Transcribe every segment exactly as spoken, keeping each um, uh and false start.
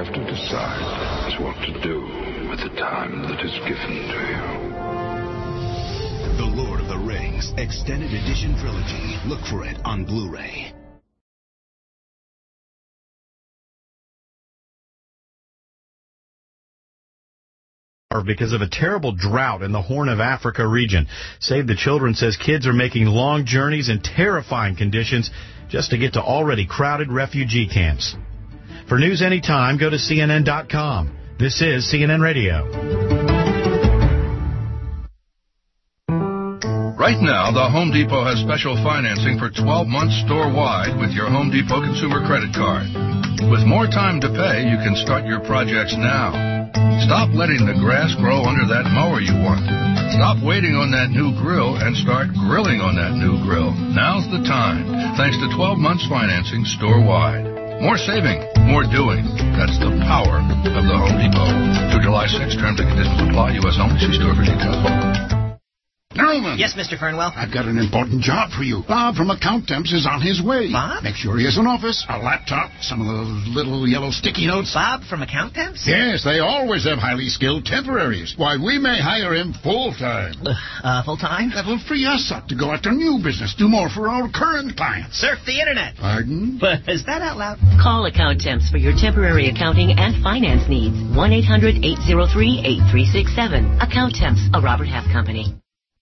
have to decide is what to do with the time that is given to you. The Lord of the Rings Extended Edition Trilogy. Look for it on Blu-ray. Because of a terrible drought in the Horn of Africa region. Save the Children says kids are making long journeys in terrifying conditions just to get to already crowded refugee camps. For news anytime, go to C N N dot com. This is C N N Radio. Right now, the Home Depot has special financing for twelve months store-wide with your Home Depot consumer credit card. With more time to pay, you can start your projects now. Stop letting the grass grow under that mower you want. Stop waiting on that new grill and start grilling on that new grill. Now's the time, thanks to twelve months financing store-wide. More saving, more doing. That's the power of the Home Depot. Through July sixth, terms and conditions apply. U S only. See store for details. Newman. Yes, Mister Fernwell? I've got an important job for you. Bob from Account Temps is on his way. Bob? Make sure he has an office, a laptop, some of those little yellow sticky notes. Bob from Account Temps? Yes, they always have highly skilled temporaries. Why, we may hire him full-time. Uh, uh, full-time? That will free us up to go after new business, do more for our current clients. Surf the Internet. Pardon? But is that out loud? Call Account Temps for your temporary accounting and finance needs. one eight hundred eight oh three eight three six seven. Account Temps, a Robert Half company.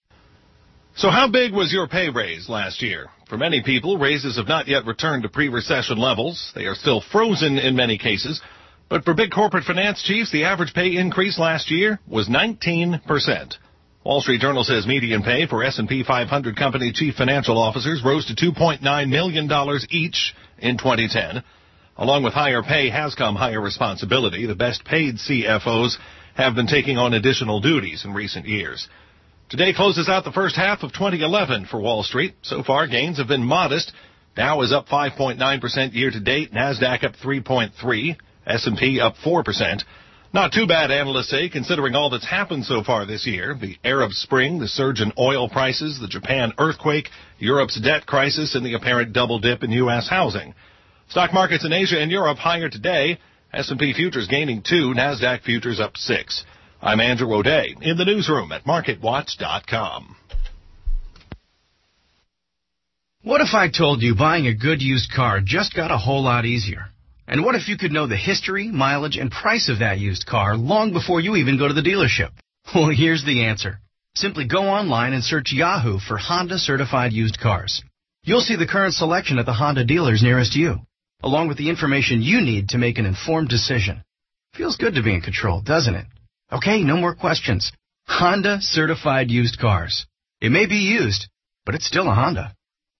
So how big was your pay raise last year? For many people, raises have not yet returned to pre-recession levels. They are still frozen in many cases. But for big corporate finance chiefs, the average pay increase last year was nineteen percent. Wall Street Journal says median pay for S and P five hundred company chief financial officers rose to two point nine million dollars each in twenty ten. Along with higher pay has come higher responsibility. The best paid C F Os have been taking on additional duties in recent years. Today closes out the first half of twenty eleven for Wall Street. So far, gains have been modest. Dow is up five point nine percent year-to-date. NASDAQ up three point three. S and P up four percent. Not too bad, analysts say, considering all that's happened so far this year. The Arab Spring, the surge in oil prices, the Japan earthquake, Europe's debt crisis, and the apparent double dip in U S housing. Stock markets in Asia and Europe higher today. S and P futures gaining two. NASDAQ futures up six. I'm Andrew O'Day in the newsroom at market watch dot com. What if I told you buying a good used car just got a whole lot easier? And what if you could know the history, mileage, and price of that used car long before you even go to the dealership? Well, here's the answer. Simply go online and search Yahoo for Honda certified used cars. You'll see the current selection at the Honda dealers nearest you, along with the information you need to make an informed decision. Feels good to be in control, doesn't it? Okay, no more questions. Honda certified used cars. It may be used, but it's still a Honda.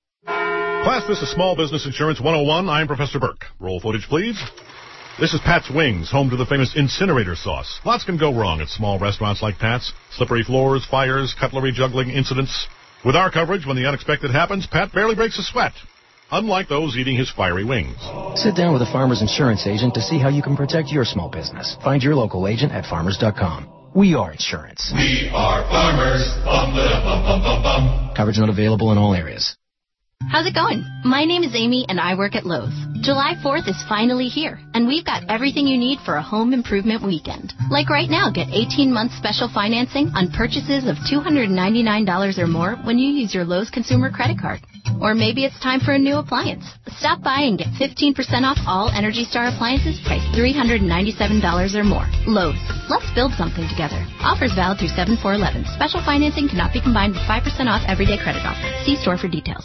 Class, this is Small Business Insurance one oh one. I'm Professor Burke. Roll footage, please. This is Pat's Wings, home to the famous incinerator sauce. Lots can go wrong at small restaurants like Pat's. Slippery floors, fires, cutlery juggling incidents. With our coverage, when the unexpected happens, Pat barely breaks a sweat. Unlike those eating his fiery wings. Sit down with a Farmers Insurance agent to see how you can protect your small business. Find your local agent at farmers dot com. We are insurance. We are farmers. Bum, ba, bum, bum, bum, bum. Coverage not available in all areas. How's it going? My name is Amy, and I work at Lowe's. July fourth is finally here, and we've got everything you need for a home improvement weekend. Like right now, get eighteen months special financing on purchases of two hundred ninety-nine dollars or more when you use your Lowe's consumer credit card. Or maybe it's time for a new appliance. Stop by and get fifteen percent off all Energy Star appliances priced three hundred ninety-seven dollars or more. Lowe's. Let's build something together. Offers valid through seven four eleven. Special financing cannot be combined with five percent off everyday credit offer. See store for details.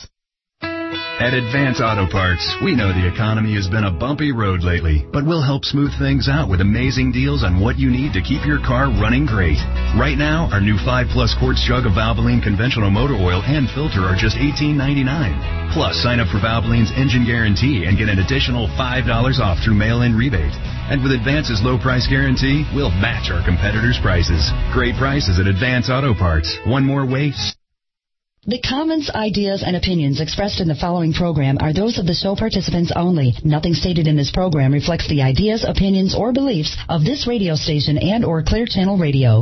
At Advance Auto Parts, we know the economy has been a bumpy road lately, but we'll help smooth things out with amazing deals on what you need to keep your car running great. Right now, our new five plus quarts jug of Valvoline conventional motor oil and filter are just eighteen ninety-nine. Plus, sign up for Valvoline's engine guarantee and get an additional five dollars off through mail-in rebate. And with Advance's low price guarantee, we'll match our competitors' prices. Great prices at Advance Auto Parts. One more way. The comments, ideas, and opinions expressed in the following program are those of the show participants only. Nothing stated in this program reflects the ideas, opinions, or beliefs of this radio station and or Clear Channel Radio.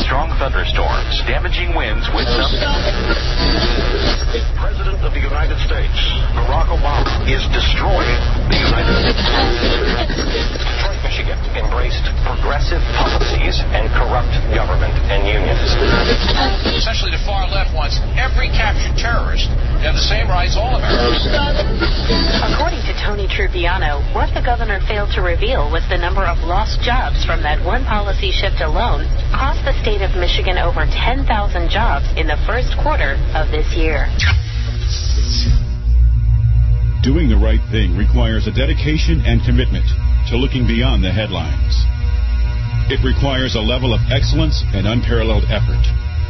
strong thunderstorms, damaging winds with some... The President of the United States, Barack Obama, is destroying the United States. Detroit, Michigan, embraced progressive policies and corrupt government and unions. Essentially, the far left wants every captured terrorist to have the same rights all Americans. According to Tony Trupiano, what the governor failed to reveal was the number of lost jobs from that one policy shift alone cost the state of Michigan over ten thousand jobs in the first quarter of this year. Doing the right thing requires a dedication and commitment to looking beyond the headlines. It requires a level of excellence and unparalleled effort.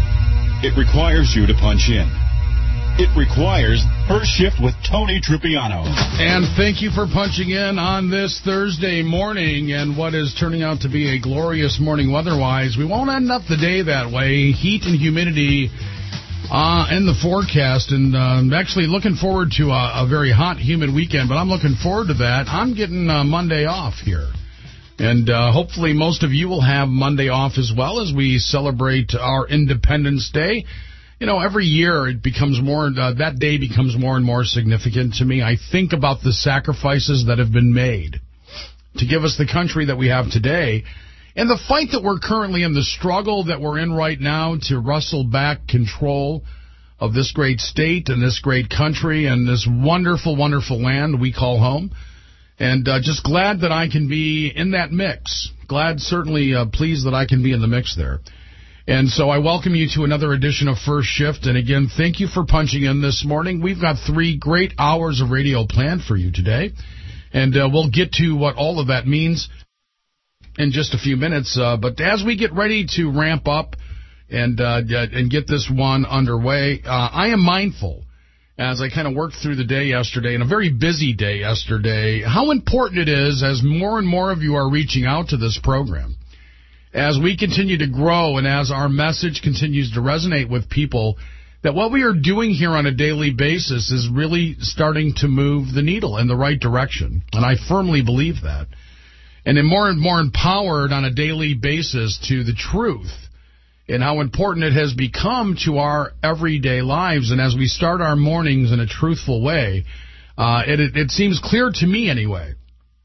It requires you to punch in. It requires First Shift with Tony Trupiano. And thank you for punching in on this Thursday morning and what is turning out to be a glorious morning weather-wise. We won't end up the day that way. Heat and humidity uh, in the forecast. And uh, I'm actually looking forward to a, a very hot, humid weekend, but I'm looking forward to that. I'm getting uh, Monday off here. And uh, hopefully most of you will have Monday off as well as we celebrate our Independence Day. You know, every year it becomes more, uh, that day becomes more and more significant to me. I think about the sacrifices that have been made to give us the country that we have today. And the fight that we're currently in, the struggle that we're in right now to wrestle back control of this great state and this great country and this wonderful, wonderful land we call home. And uh, just glad that I can be in that mix. Glad, certainly uh, pleased that I can be in the mix there. And so I welcome you to another edition of First Shift. And again, thank you for punching in this morning. We've got three great hours of radio planned for you today. And uh, we'll get to what all of that means in just a few minutes. Uh, but as we get ready to ramp up and uh, and get this one underway, uh, I am mindful, as I kind of worked through the day yesterday, and a very busy day yesterday, how important it is as more and more of you are reaching out to this program. As we continue to grow and as our message continues to resonate with people, that what we are doing here on a daily basis is really starting to move the needle in the right direction. And I firmly believe that. And then more and more empowered on a daily basis to the truth and how important it has become to our everyday lives. And as we start our mornings in a truthful way, uh, it, it, it seems clear to me anyway,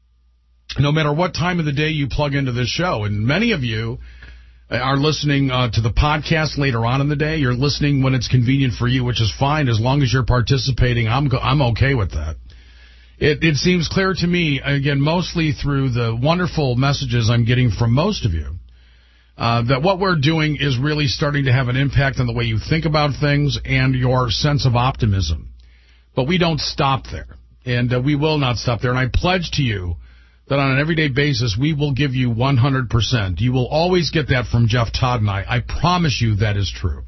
no matter what time of the day you plug into this show. And many of you are listening uh, to the podcast later on in the day. You're listening when it's convenient for you, which is fine. As long as you're participating, I'm go- I'm okay with that. It, it seems clear to me, again, mostly through the wonderful messages I'm getting from most of you, uh, that what we're doing is really starting to have an impact on the way you think about things and your sense of optimism. But we don't stop there, and uh, we will not stop there. And I pledge to you that on an everyday basis, we will give you one hundred percent. You will always get that from Jeff Todd and I. I promise you that is true.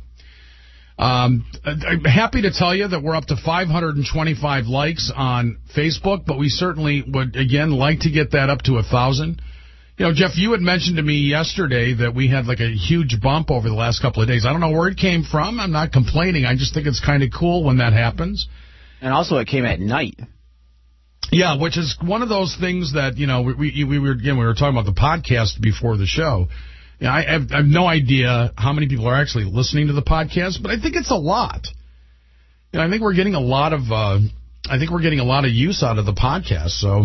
Um, I'm happy to tell you that we're up to five hundred twenty-five likes on Facebook, but we certainly would, again, like to get that up to one thousand. You know, Jeff, you had mentioned to me yesterday that we had like a huge bump over the last couple of days. I don't know where it came from. I'm not complaining. I just think it's kind of cool when that happens. And also it came at night. Yeah, which is one of those things that, you know, we we, we were again we were talking about the podcast before the show. You know, I, have, I have no idea how many people are actually listening to the podcast, but I think it's a lot. You know, I think we're getting a lot of uh, I think we're getting a lot of use out of the podcast. So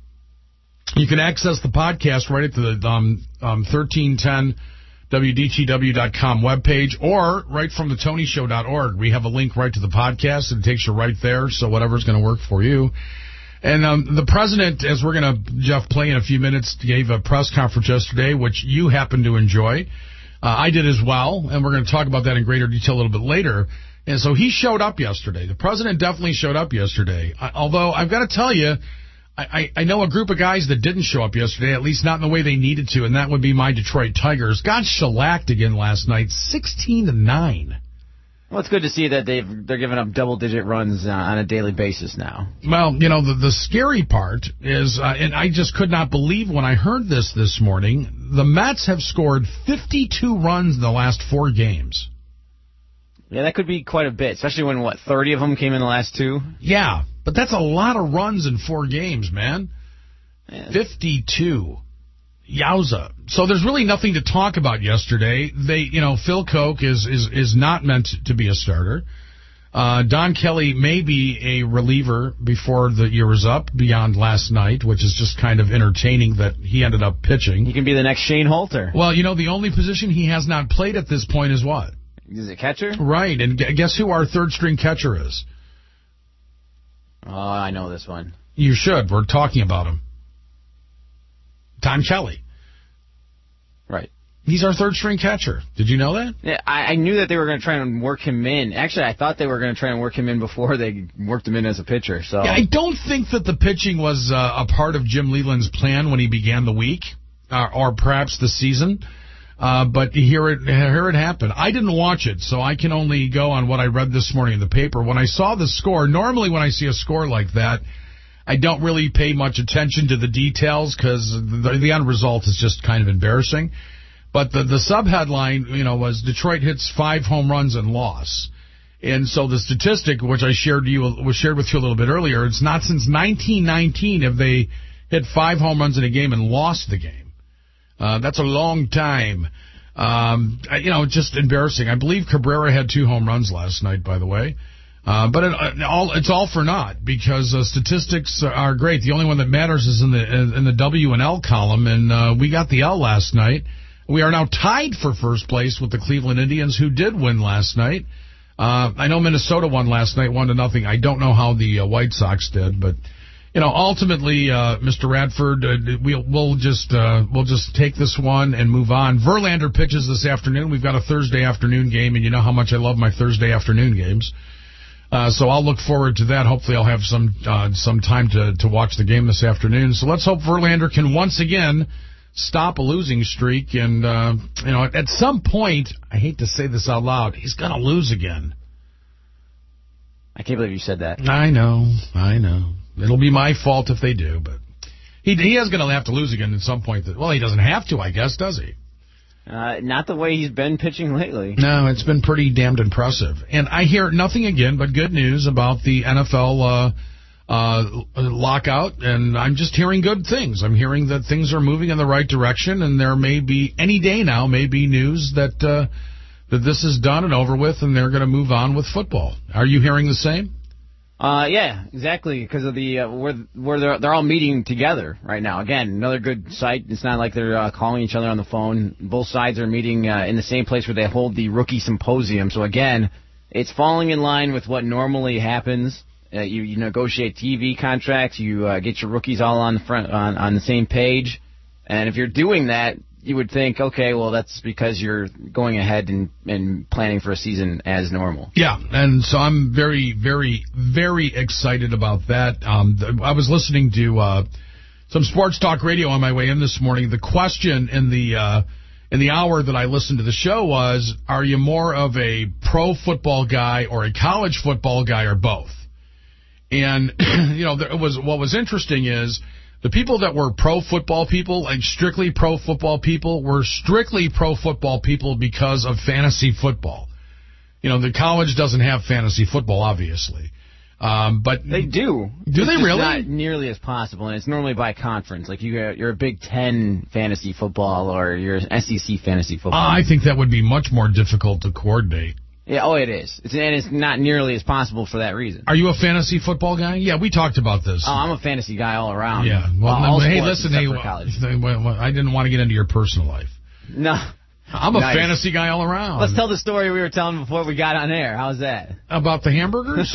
you can access the podcast right at the um, um, thirteen ten W D T W dot com webpage or right from the tony show dot org. We have a link right to the podcast, and it takes you right there. So whatever's going to work for you. And um, the president, as we're going to, Jeff, play in a few minutes, gave a press conference yesterday, which you happened to enjoy. Uh, I did as well, and we're going to talk about that in greater detail a little bit later. And so he showed up yesterday. The president definitely showed up yesterday. I, although I've got to tell you, I, I, I know a group of guys that didn't show up yesterday, at least not in the way they needed to, and that would be my Detroit Tigers. Got shellacked again last night, sixteen to nine. Well, it's good to see that they've, they're giving up double-digit runs uh, on a daily basis now. Well, you know, the, the scary part is, uh, and I just could not believe when I heard this this morning, the Mets have scored fifty-two runs in the last four games. Yeah, that could be quite a bit, especially when, what, thirty of them came in the last two? Yeah, but that's a lot of runs in four games, man. Yeah. fifty-two. Yowza. So there's really nothing to talk about yesterday. They, you know, Phil Koch is, is, is not meant to be a starter. Uh, Don Kelly may be a reliever before the year is up, beyond last night, which is just kind of entertaining that he ended up pitching. He can be the next Shane Holter. Well, you know, the only position he has not played at this point is what? Is it catcher? Right, and guess who our third-string catcher is? Oh, I know this one. You should. We're talking about him. Don Kelly. Right. He's our third-string catcher. Did you know that? Yeah, I, I knew that they were going to try and work him in. Actually, I thought they were going to try and work him in before they worked him in as a pitcher. So yeah, I don't think that the pitching was uh, a part of Jim Leland's plan when he began the week, uh, or perhaps the season. Uh, but here it here it happened. I didn't watch it, so I can only go on what I read this morning in the paper. When I saw the score, normally when I see a score like that, I don't really pay much attention to the details because the, the end result is just kind of embarrassing. But the, the sub-headline, you know, was Detroit hits five home runs and loss. And so the statistic, which I shared to you, was shared with you a little bit earlier, it's not since nineteen nineteen have they hit five home runs in a game and lost the game. Uh, that's a long time. Um, you know, just embarrassing. I believe Cabrera had two home runs last night, by the way. Uh, but it, all, it's all for naught because uh, statistics are great. The only one that matters is in the in the W and L column, and uh, we got the L last night. We are now tied for first place with the Cleveland Indians, who did win last night. Uh, I know Minnesota won last night, one to nothing. I don't know how the uh, White Sox did, but you know, ultimately, uh, Mister Radford, uh, we'll we'll just uh, we'll just take this one and move on. Verlander pitches this afternoon. We've got a Thursday afternoon game, and you know how much I love my Thursday afternoon games. Uh, so I'll look forward to that. Hopefully, I'll have some uh, some time to to watch the game this afternoon. So let's hope Verlander can once again stop a losing streak. And uh, you know, at some point, I hate to say this out loud, he's gonna lose again. I can't believe you said that. I know, I know. It'll be my fault if they do, but he he is going to have to lose again at some point. That, well, he doesn't have to, I guess, does he? Uh, not the way he's been pitching lately. No, it's been pretty damned impressive. And I hear nothing again but good news about the N F L uh, uh, lockout, and I'm just hearing good things. I'm hearing that things are moving in the right direction, and there may be, any day now, may be news that uh, that this is done and over with, and they're going to move on with football. Are you hearing the same? Uh, yeah, exactly, because of the, uh, where, where they're, they're all meeting together right now. Again, another good site. It's not like they're uh, calling each other on the phone. Both sides are meeting uh, in the same place where they hold the rookie symposium. So again, it's falling in line with what normally happens. Uh, you, you negotiate T V contracts, you uh, get your rookies all on the front, on, on the same page. And if you're doing that, you would think, okay, well, that's because you're going ahead and, and planning for a season as normal. Yeah, and so I'm very, very, very excited about that. Um, I was listening to uh, some sports talk radio on my way in this morning. The question in the uh, in the hour that I listened to the show was, are you more of a pro football guy or a college football guy or both? And, you know, there was what was interesting is, the people that were pro-football people, like strictly pro-football people, were strictly pro-football people because of fantasy football. You know, the college doesn't have fantasy football, obviously. Um, but they do. Do it's they really? Not nearly as possible, and it's normally by conference. Like you, you're a Big Ten fantasy football or you're an S E C fantasy football. I think that would be much more difficult to coordinate. Yeah, oh, it is. It's, and it's not nearly as possible for that reason. Are you a fantasy football guy? Yeah, we talked about this. Oh, I'm a fantasy guy all around. Yeah. Well, well hey, listen, hey, I didn't want to get into your personal life. No. I'm a nice. fantasy guy all around. Let's tell the story we were telling before we got on air. How's that? About the hamburgers?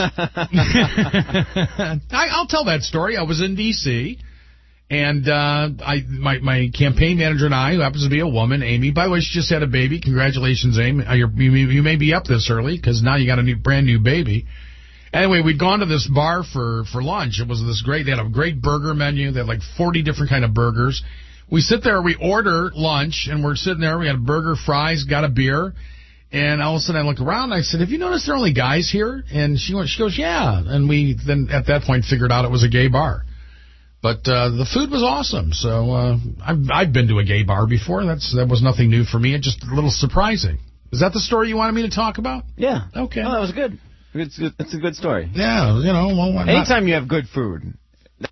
I, I'll tell that story. I was in D C, and uh, I my, my campaign manager and I, who happens to be a woman, Amy. By the way, she just had a baby. Congratulations, Amy. You're, you, you may be up this early because now you got a new, brand new baby. Anyway, we'd gone to this bar for, for lunch. It was this great, they had a great burger menu. They had like forty different kind of burgers. We sit there, we order lunch, and we're sitting there. We had a burger, fries, got a beer. And all of a sudden I look around and I said, have you noticed there are only guys here? And she went, she goes, yeah. And we then at that point figured out it was a gay bar. But uh, the food was awesome. So uh, I've, I've been to a gay bar before. That's That was nothing new for me. It's just a little surprising. Is that the story you wanted me to talk about? Yeah. Okay. Oh, that was good. It's, it's a good story. Yeah, you know. Well, anytime not... you have good food,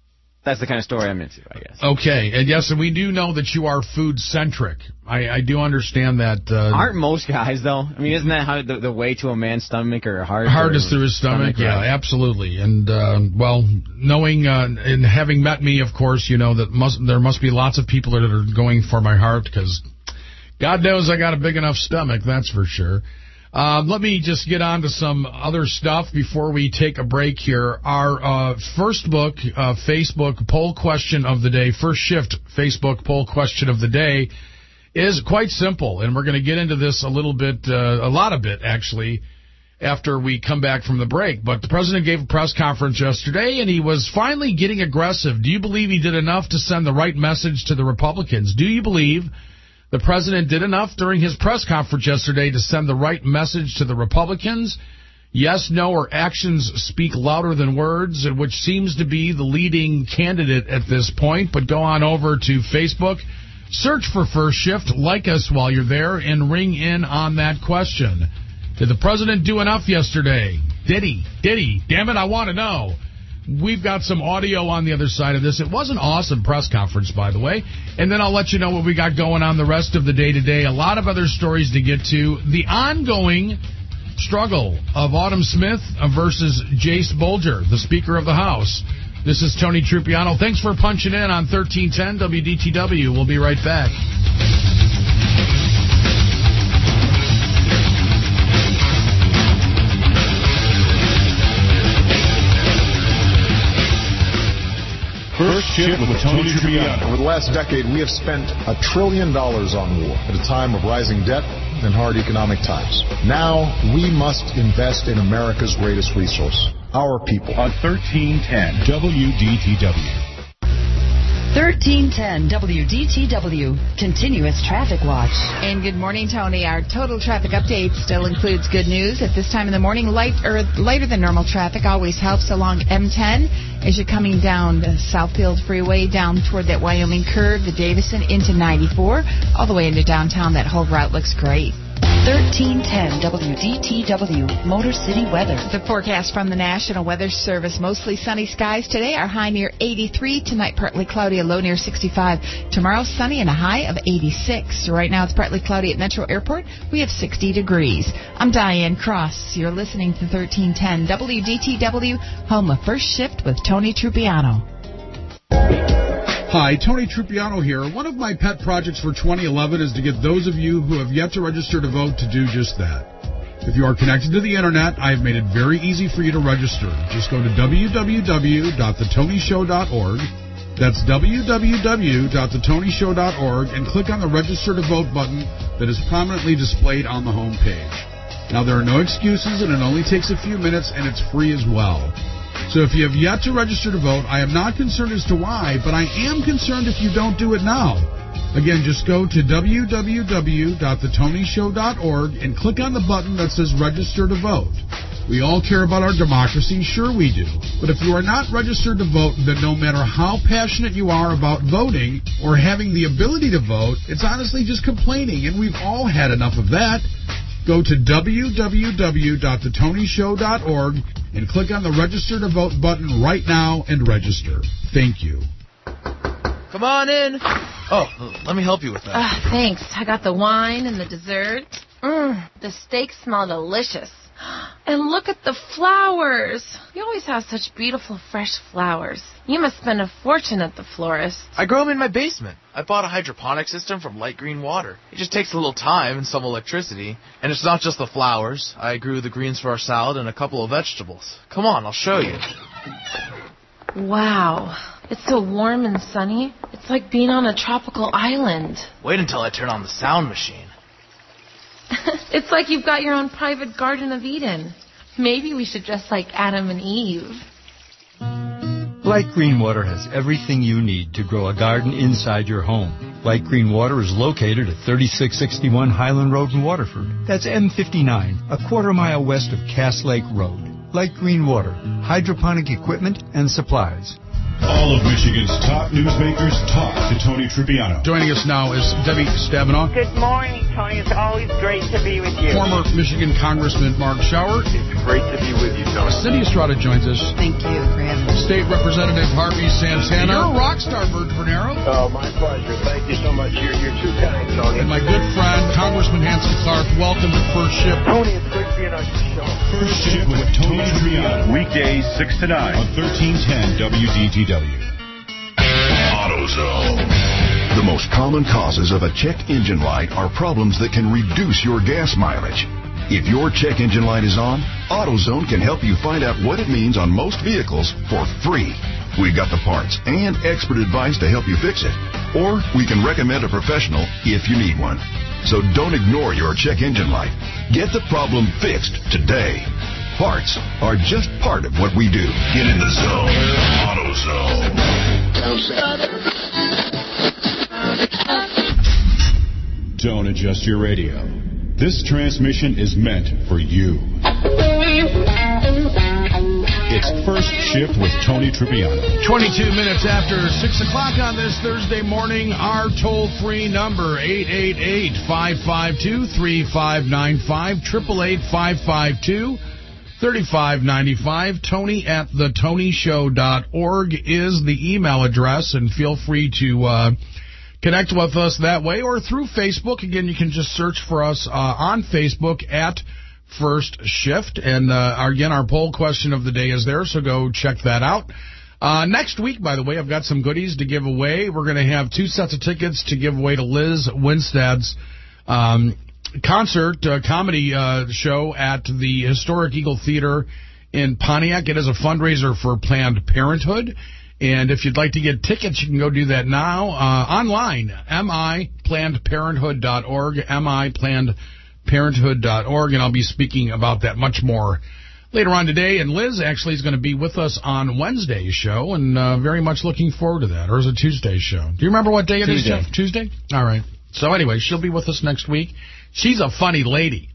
that's the kind of story I'm into, I guess. Okay, and yes, and we do know that you are food-centric. I, I do understand that. Uh, Aren't most guys, though? I mean, isn't that how the, the way to a man's stomach or heart? Heart or is through his stomach, stomach, yeah, right? absolutely. And, uh, well, knowing uh, and having met me, of course, you know that must there must be lots of people that are going for my heart because God knows I got a big enough stomach, that's for sure. Um, let me just get on to some other stuff before we take a break here. Our uh, first book, uh, Facebook poll question of the day, first shift Facebook poll question of the day is quite simple. And we're going to get into this a little bit, uh, a lot of it, actually, after we come back from the break. But the president gave a press conference yesterday, and he was finally getting aggressive. Do you believe he did enough to send the right message to the Republicans? Do you believe the president did enough during his press conference yesterday to send the right message to the Republicans? Yes, no, or actions speak louder than words, and which seems to be the leading candidate at this point. But go on over to Facebook, search for First Shift, like us while you're there, and ring in on that question. Did the president do enough yesterday? Did he? Did he? Damn it, I want to know. We've got some audio on the other side of this. It was an awesome press conference, by the way. And then I'll let you know what we got going on the rest of the day today. A lot of other stories to get to. The ongoing struggle of Autumn Smith versus Jace Bolger, the Speaker of the House. This is Tony Trupiano. Thanks for punching in on thirteen ten W D T W. We'll be right back. First Shift with Tony Trupiano. Over the last decade, we have spent a trillion dollars on war at a time of rising debt and hard economic times. Now, we must invest in America's greatest resource, our people. On thirteen ten W D T W. thirteen ten W D T W, Continuous Traffic Watch. And good morning, Tony. Our total traffic update still includes good news. At this time in the morning, light or lighter than normal traffic always helps along M ten as you're coming down the Southfield Freeway, down toward that Wyoming curve, the Davison into ninety-four, all the way into downtown. That whole route looks great. thirteen ten W D T W, Motor City weather. The forecast from the National Weather Service. Mostly sunny skies today. Our high near eighty-three. Tonight, partly cloudy, a low near sixty-five. Tomorrow, sunny and a high of eighty-six. Right now, it's partly cloudy at Metro Airport. We have sixty degrees. I'm Diane Cross. You're listening to thirteen ten W D T W, home of First Shift with Tony Trupiano. Hi, Tony Trupiano here. One of my pet projects for twenty eleven is to get those of you who have yet to register to vote to do just that. If you are connected to the Internet, I have made it very easy for you to register. Just go to w w w dot the tony show dot org. That's w w w dot the tony show dot org and click on the Register to Vote button that is prominently displayed on the home page. Now, there are no excuses, and it only takes a few minutes, and it's free as well. So if you have yet to register to vote, I am not concerned as to why, but I am concerned if you don't do it now. Again, just go to w w w dot the tony show dot org and click on the button that says Register to Vote. We all care about our democracy, sure we do. But if you are not registered to vote, then no matter how passionate you are about voting or having the ability to vote, it's honestly just complaining, and we've all had enough of that. Go to w w w dot the tony show dot org and click on the Register to Vote button right now and register. Thank you. Come on in. Oh, let me help you with that. Uh, thanks. I got the wine and the dessert. Mmm, the steaks smell delicious. And look at the flowers. You always have such beautiful, fresh flowers. You must spend a fortune at the florist. I grow them in my basement. I bought a hydroponic system from Light Green Water. It just takes a little time and some electricity. And it's not just the flowers. I grew the greens for our salad and a couple of vegetables. Come on, I'll show you. Wow. It's so warm and sunny. It's like being on a tropical island. Wait until I turn on the sound machine. It's like you've got your own private Garden of Eden. Maybe we should dress like Adam and Eve. Light Green Water has everything you need to grow a garden inside your home. Light Green Water is located at thirty-six sixty-one Highland Road in Waterford. That's M fifty-nine, a quarter mile west of Cass Lake Road. Light Green Water, hydroponic equipment and supplies. All of Michigan's top newsmakers talk to Tony Trupiano. Joining us now is Debbie Stabenow. Good morning, Tony. It's always great to be with you. Former Michigan Congressman Mark Schauer. It's great to be with you, Tony. Cindy Estrada joins us. Thank you for having me. State Representative Harvey Santana. You're a rock star, Bert Vernero. Oh, my pleasure. Thank you so much. You're, you're too kind, Tony. And my good friend, Congressman Hanson Clark. Welcome to First Shift. Tony, it's great being on your show. First Shift with Tony Triano. Weekdays six to nine on thirteen ten W D T W. AutoZone. The most common causes of a check engine light are problems that can reduce your gas mileage. If your check engine light is on, AutoZone can help you find out what it means on most vehicles for free. We've got the parts and expert advice to help you fix it. Or we can recommend a professional if you need one. So don't ignore your check engine light. Get the problem fixed today. Parts are just part of what we do. Get in the zone. AutoZone. Don't adjust your radio. This transmission is meant for you. It's First Shift with Tony Tripiano. twenty-two minutes after six o'clock on this Thursday morning. Our toll-free number, eight eight eight, five five two, three five nine five, eight eight eight, five five two, three five nine five. Tony at the tony show dot org is the email address, and feel free to uh, connect with us that way or through Facebook. Again, you can just search for us uh, on Facebook at First Shift. And uh, our, again, our poll question of the day is there, so go check that out. Uh, next week, by the way, I've got some goodies to give away. We're going to have two sets of tickets to give away to Liz Winstead's um, concert, uh, comedy uh, show at the Historic Eagle Theater in Pontiac. It is a fundraiser for Planned Parenthood. And if you'd like to get tickets, you can go do that now uh, online, m i planned parenthood dot org, m i planned parenthood dot org, and I'll be speaking about that much more later on today. And Liz actually is going to be with us on Wednesday's show, and uh, very much looking forward to that. Or is it Tuesday's show? Do you remember what day it Tuesday. is, Jeff? Tuesday? All right. So anyway, she'll be with us next week. She's a funny lady.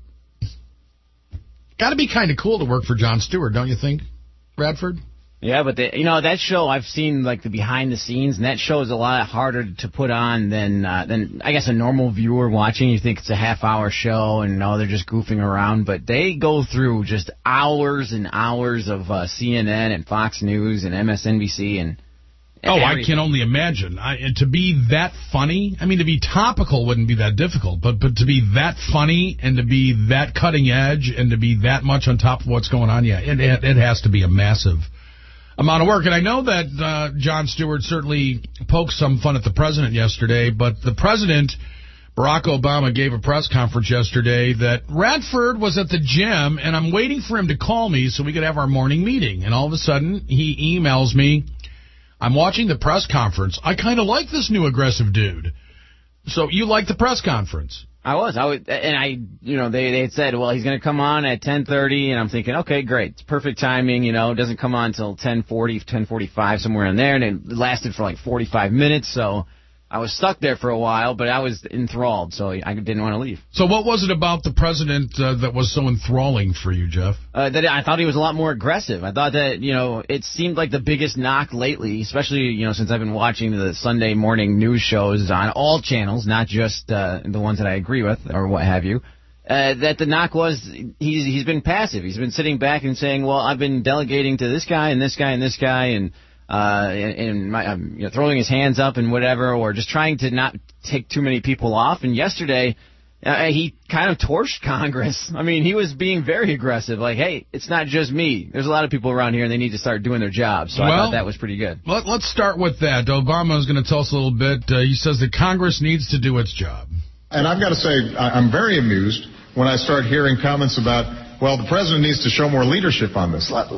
Got to be kind of cool to work for Jon Stewart, don't you think, Bradford? Yeah, but the, you know, that show, I've seen like the behind the scenes, and that show is a lot harder to put on than uh, than I guess a normal viewer watching. You think it's a half hour show and no, they're just goofing around, but they go through just hours and hours of uh, C N N and Fox News and M S N B C and. and oh, everything. I can only imagine. I, to be that funny, I mean, to be topical wouldn't be that difficult, but but to be that funny and to be that cutting edge and to be that much on top of what's going on, yeah, it it, it has to be a massive amount of work. And I know that uh, Jon Stewart certainly poked some fun at the president yesterday, but the president, Barack Obama, gave a press conference yesterday that Radford was at the gym, and I'm waiting for him to call me so we could have our morning meeting. And all of a sudden, he emails me, I'm watching the press conference. I kind of like this new aggressive dude. So you like the press conference? I was, I was, and I, you know, they they had said, well, he's going to come on at ten thirty, and I'm thinking, okay, great, it's perfect timing, you know, it doesn't come on until ten forty, ten forty-five, somewhere in there, and it lasted for like forty-five minutes, so I was stuck there for a while, but I was enthralled, so I didn't want to leave. So what was it about the president uh, that was so enthralling for you, Jeff? Uh, that I thought he was a lot more aggressive. I thought that, you know, it seemed like the biggest knock lately, especially, you know, since I've been watching the Sunday morning news shows on all channels, not just uh, the ones that I agree with or what have you, uh, that the knock was he's he's been passive. He's been sitting back and saying, well, I've been delegating to this guy and this guy and this guy and Uh, and, and my, um, you know, throwing his hands up and whatever, or just trying to not take too many people off. And yesterday, uh, he kind of torched Congress. I mean, he was being very aggressive. Like, hey, it's not just me. There's a lot of people around here, and they need to start doing their job. So well, I thought that was pretty good. Let, let's start with that. Obama is going to tell us a little bit. Uh, he says that Congress needs to do its job. And I've got to say, I'm very amused when I start hearing comments about, well, the president needs to show more leadership on this. Let,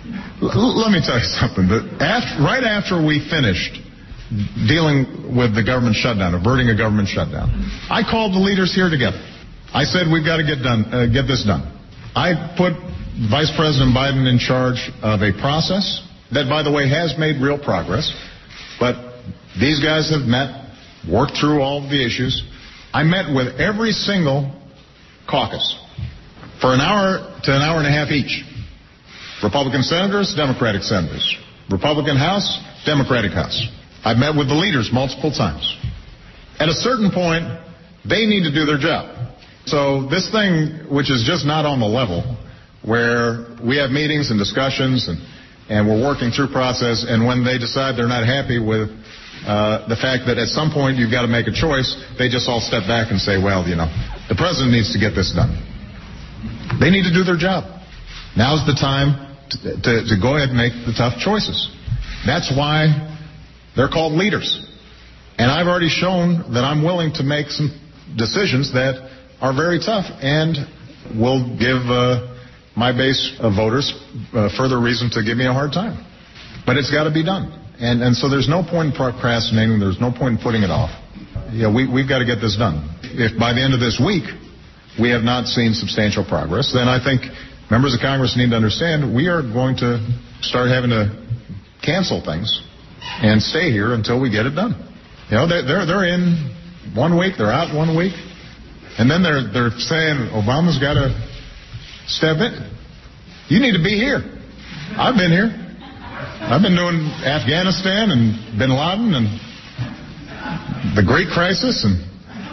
let me tell you something. After, right after we finished dealing with the government shutdown, averting a government shutdown, I called the leaders here together. I said, we've got to get done, uh, get this done. I put Vice President Biden in charge of a process that, by the way, has made real progress. But these guys have met, worked through all of the issues. I met with every single caucus for an hour to an hour and a half each. Republican senators, Democratic senators. Republican House, Democratic House. I've met with the leaders multiple times. At a certain point, they need to do their job. So this thing, which is just not on the level, where we have meetings and discussions and, and we're working through process, and when they decide they're not happy with uh, the fact that at some point you've got to make a choice, they just all step back and say, well, you know, the president needs to get this done. They need to do their job. Now's the time to, to, to go ahead and make the tough choices. That's why they're called leaders. And I've already shown that I'm willing to make some decisions that are very tough and will give uh, my base of voters uh, further reason to give me a hard time. But it's got to be done. And and so there's no point in procrastinating. There's no point in putting it off. Yeah, we, we've got to get this done. If by the end of this week we have not seen substantial progress, then I think members of Congress need to understand we are going to start having to cancel things and stay here until we get it done. You know, they're, they're, they're in one week, they're out one week, and then they're, they're saying Obama's got to step in. You need to be here. I've been here. I've been doing Afghanistan and Bin Laden and the Great Crisis, and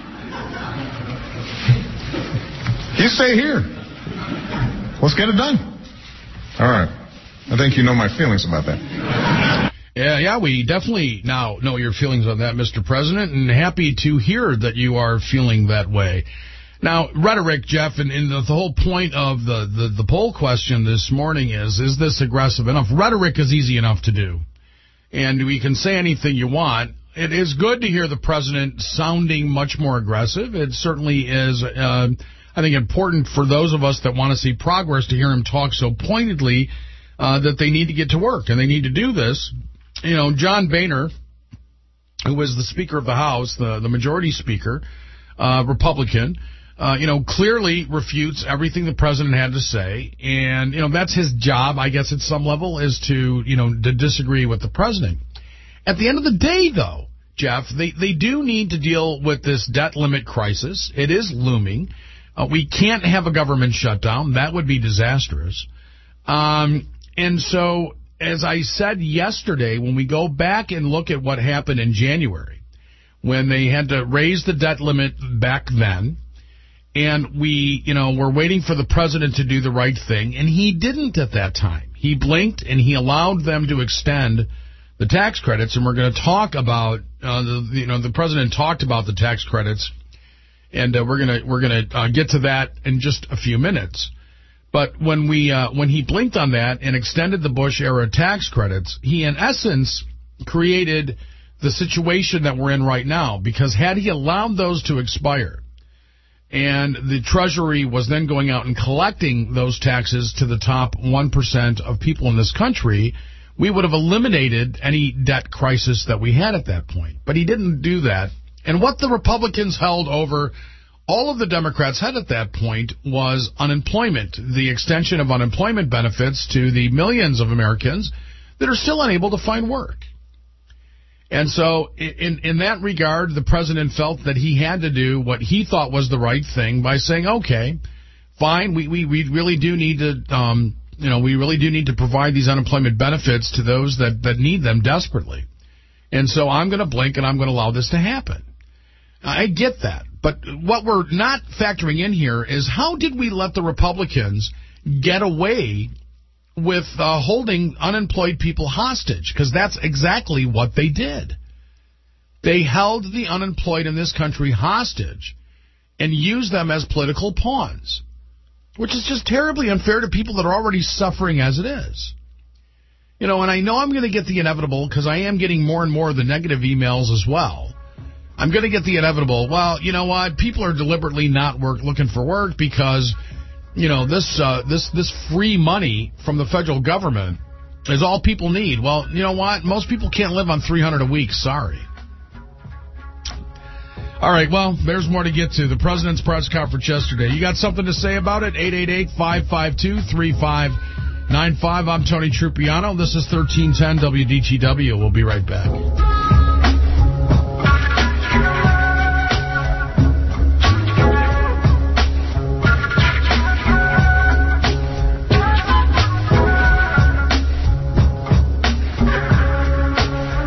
you stay here. Let's get it done. All right. I think you know my feelings about that. Yeah, yeah, we definitely now know your feelings on that, Mister President, and happy to hear that you are feeling that way. Now, rhetoric, Jeff, and, and the, the whole point of the, the, the poll question this morning is, is this aggressive enough? Rhetoric is easy enough to do, and we can say anything you want. It is good to hear the president sounding much more aggressive. It certainly is, uh, I think, important for those of us that want to see progress to hear him talk so pointedly uh, that they need to get to work, and they need to do this. You know, John Boehner, who was the Speaker of the House, the, the majority speaker, uh, Republican, Uh, you know, clearly refutes everything the president had to say. And, you know, that's his job, I guess, at some level, is to, you know, to disagree with the president. At the end of the day, though, Jeff, they, they do need to deal with this debt limit crisis. It is looming. Uh, we can't have a government shutdown. That would be disastrous. Um, and so, as I said yesterday, when we go back and look at what happened in January, when they had to raise the debt limit back then, and we, you know, were waiting for the president to do the right thing, and he didn't at that time. He blinked, and he allowed them to extend the tax credits, and we're going to talk about, uh, the, you know, the president talked about the tax credits, and uh, we're going to we're going to uh, get to that in just a few minutes. But when we uh, when he blinked on that and extended the Bush era tax credits, he in essence created the situation that we're in right now, because had he allowed those to expire, and the Treasury was then going out and collecting those taxes to the top one percent of people in this country, we would have eliminated any debt crisis that we had at that point. But he didn't do that. And what the Republicans held over all of the Democrats had at that point was unemployment, the extension of unemployment benefits to the millions of Americans that are still unable to find work. And so in in that regard, the president felt that he had to do what he thought was the right thing by saying, okay, fine, we, we, we really do need to, um, you know, we really do need to provide these unemployment benefits to those that, that need them desperately. And so I'm going to blink and I'm going to allow this to happen. I get that. But what we're not factoring in here is how did we let the Republicans get away with uh, holding unemployed people hostage? Because that's exactly what they did. They held the unemployed in this country hostage and used them as political pawns, which is just terribly unfair to people that are already suffering as it is. You know, and I know I'm going to get the inevitable, because I am getting more and more of the negative emails as well. I'm going to get the inevitable, well, you know what, people are deliberately not work looking for work because, you know, this uh, this this free money from the federal government is all people need. Well, you know what? Most people can't live on three hundred dollars a week. Sorry. All right, well, there's more to get to. The president's press conference yesterday. You got something to say about it? eight eight eight, five five two, three five nine five. I'm Tony Trupiano. This is thirteen ten W D T W. We'll be right back.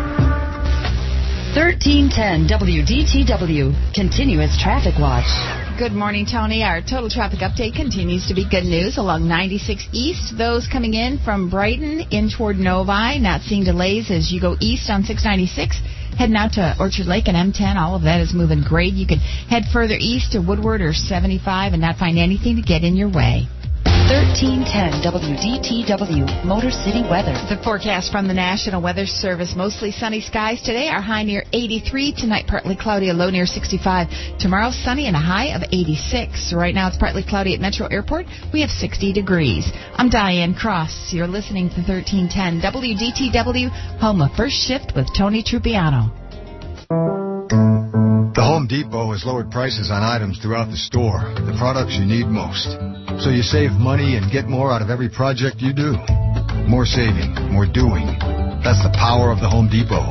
thirteen ten W D T W, Continuous Traffic Watch. Good morning, Tony. Our total traffic update continues to be good news along ninety-six East. Those coming in from Brighton in toward Novi, not seeing delays as you go east on six ninety-six. Heading out to Orchard Lake and M ten, all of that is moving great. You can head further east to Woodward or seventy-five and not find anything to get in your way. thirteen ten W D T W, Motor City weather. The forecast from the National Weather Service. Mostly sunny skies today. Our high near eighty-three. Tonight, partly cloudy, a low near sixty-five. Tomorrow, sunny and a high of eighty-six. Right now, it's partly cloudy at Metro Airport. We have sixty degrees. I'm Diane Cross. You're listening to thirteen ten W D T W, home of First Shift with Tony Trupiano. The Home Depot has lowered prices on items throughout the store, the products you need most. So you save money and get more out of every project you do. More saving, more doing. That's the power of the Home Depot.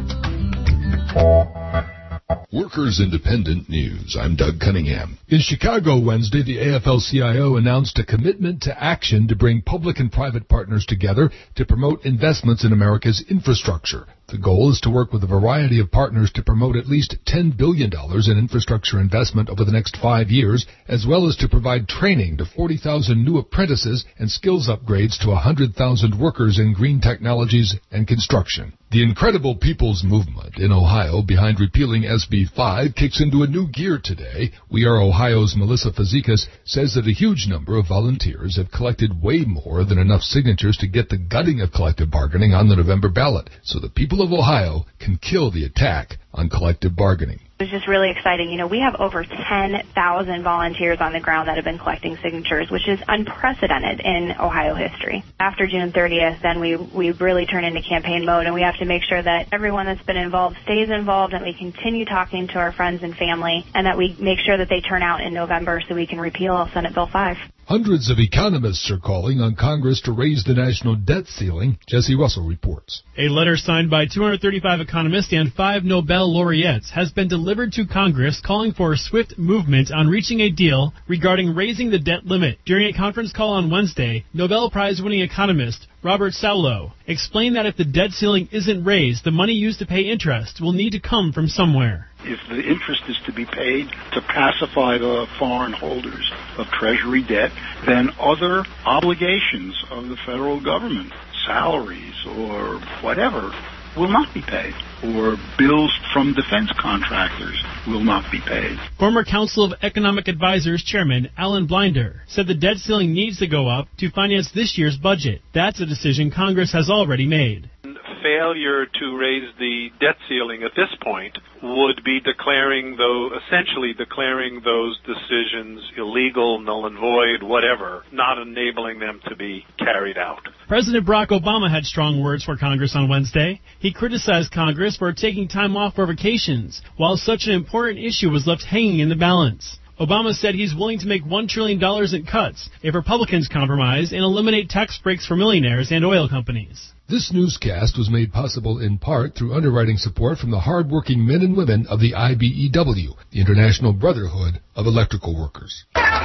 Workers Independent News. I'm Doug Cunningham. In Chicago Wednesday, the A F L C I O announced a commitment to action to bring public and private partners together to promote investments in America's infrastructure. The goal is to work with a variety of partners to promote at least ten billion dollars in infrastructure investment over the next five years, as well as to provide training to forty thousand new apprentices and skills upgrades to one hundred thousand workers in green technologies and construction. The incredible people's movement in Ohio behind repealing S B five kicks into a new gear today. We Are Ohio's Melissa Fazekas says that a huge number of volunteers have collected way more than enough signatures to get the gutting of collective bargaining on the November ballot, so the people of Ohio can kill the attack on collective bargaining. It was just really exciting. You know, we have over ten thousand volunteers on the ground that have been collecting signatures, which is unprecedented in Ohio history. After June thirtieth, then we, we really turn into campaign mode, and we have to make sure that everyone that's been involved stays involved, and we continue talking to our friends and family, and that we make sure that they turn out in November so we can repeal Senate Bill five. Hundreds of economists are calling on Congress to raise the national debt ceiling. Jesse Russell reports. A letter signed by two hundred thirty-five economists and five Nobel laureates has been delivered to Congress calling for a swift movement on reaching a deal regarding raising the debt limit. During a conference call on Wednesday, Nobel Prize-winning economist Robert Solow explained that if the debt ceiling isn't raised, the money used to pay interest will need to come from somewhere. If the interest is to be paid to pacify the foreign holders of Treasury debt, then other obligations of the federal government, salaries or whatever, will not be paid, or bills from defense contractors will not be paid. Former Council of Economic Advisors Chairman Alan Blinder said the debt ceiling needs to go up to finance this year's budget. That's a decision Congress has already made. Failure to raise the debt ceiling at this point would be declaring, though, essentially declaring those decisions illegal, null and void, whatever, not enabling them to be carried out. President Barack Obama had strong words for Congress on Wednesday. He criticized Congress for taking time off for vacations, while such an important issue was left hanging in the balance. Obama said he's willing to make one trillion dollars in cuts if Republicans compromise and eliminate tax breaks for millionaires and oil companies. This newscast was made possible in part through underwriting support from the hard-working men and women of the I B E W, the International Brotherhood of Electrical Workers.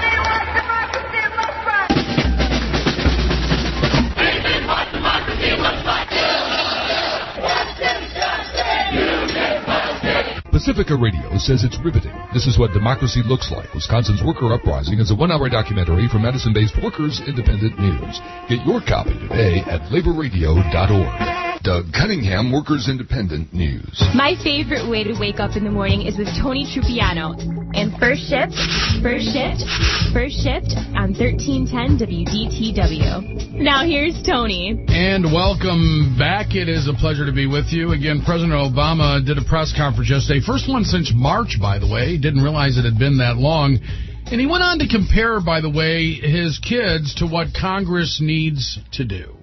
Pacifica Radio says it's riveting. This is what democracy looks like. Wisconsin's Worker Uprising is a one-hour documentary from Madison-based Workers Independent News. Get your copy today at labor radio dot org. Doug Cunningham, Workers Independent News. My favorite way to wake up in the morning is with Tony Trupiano. And First Shift, First Shift, First Shift on thirteen ten W D T W. Now here's Tony. And welcome back. It is a pleasure to be with you. Again, President Obama did a press conference yesterday. First one since March, by the way. Didn't realize it had been that long. And he went on to compare, by the way, his kids to what Congress needs to do.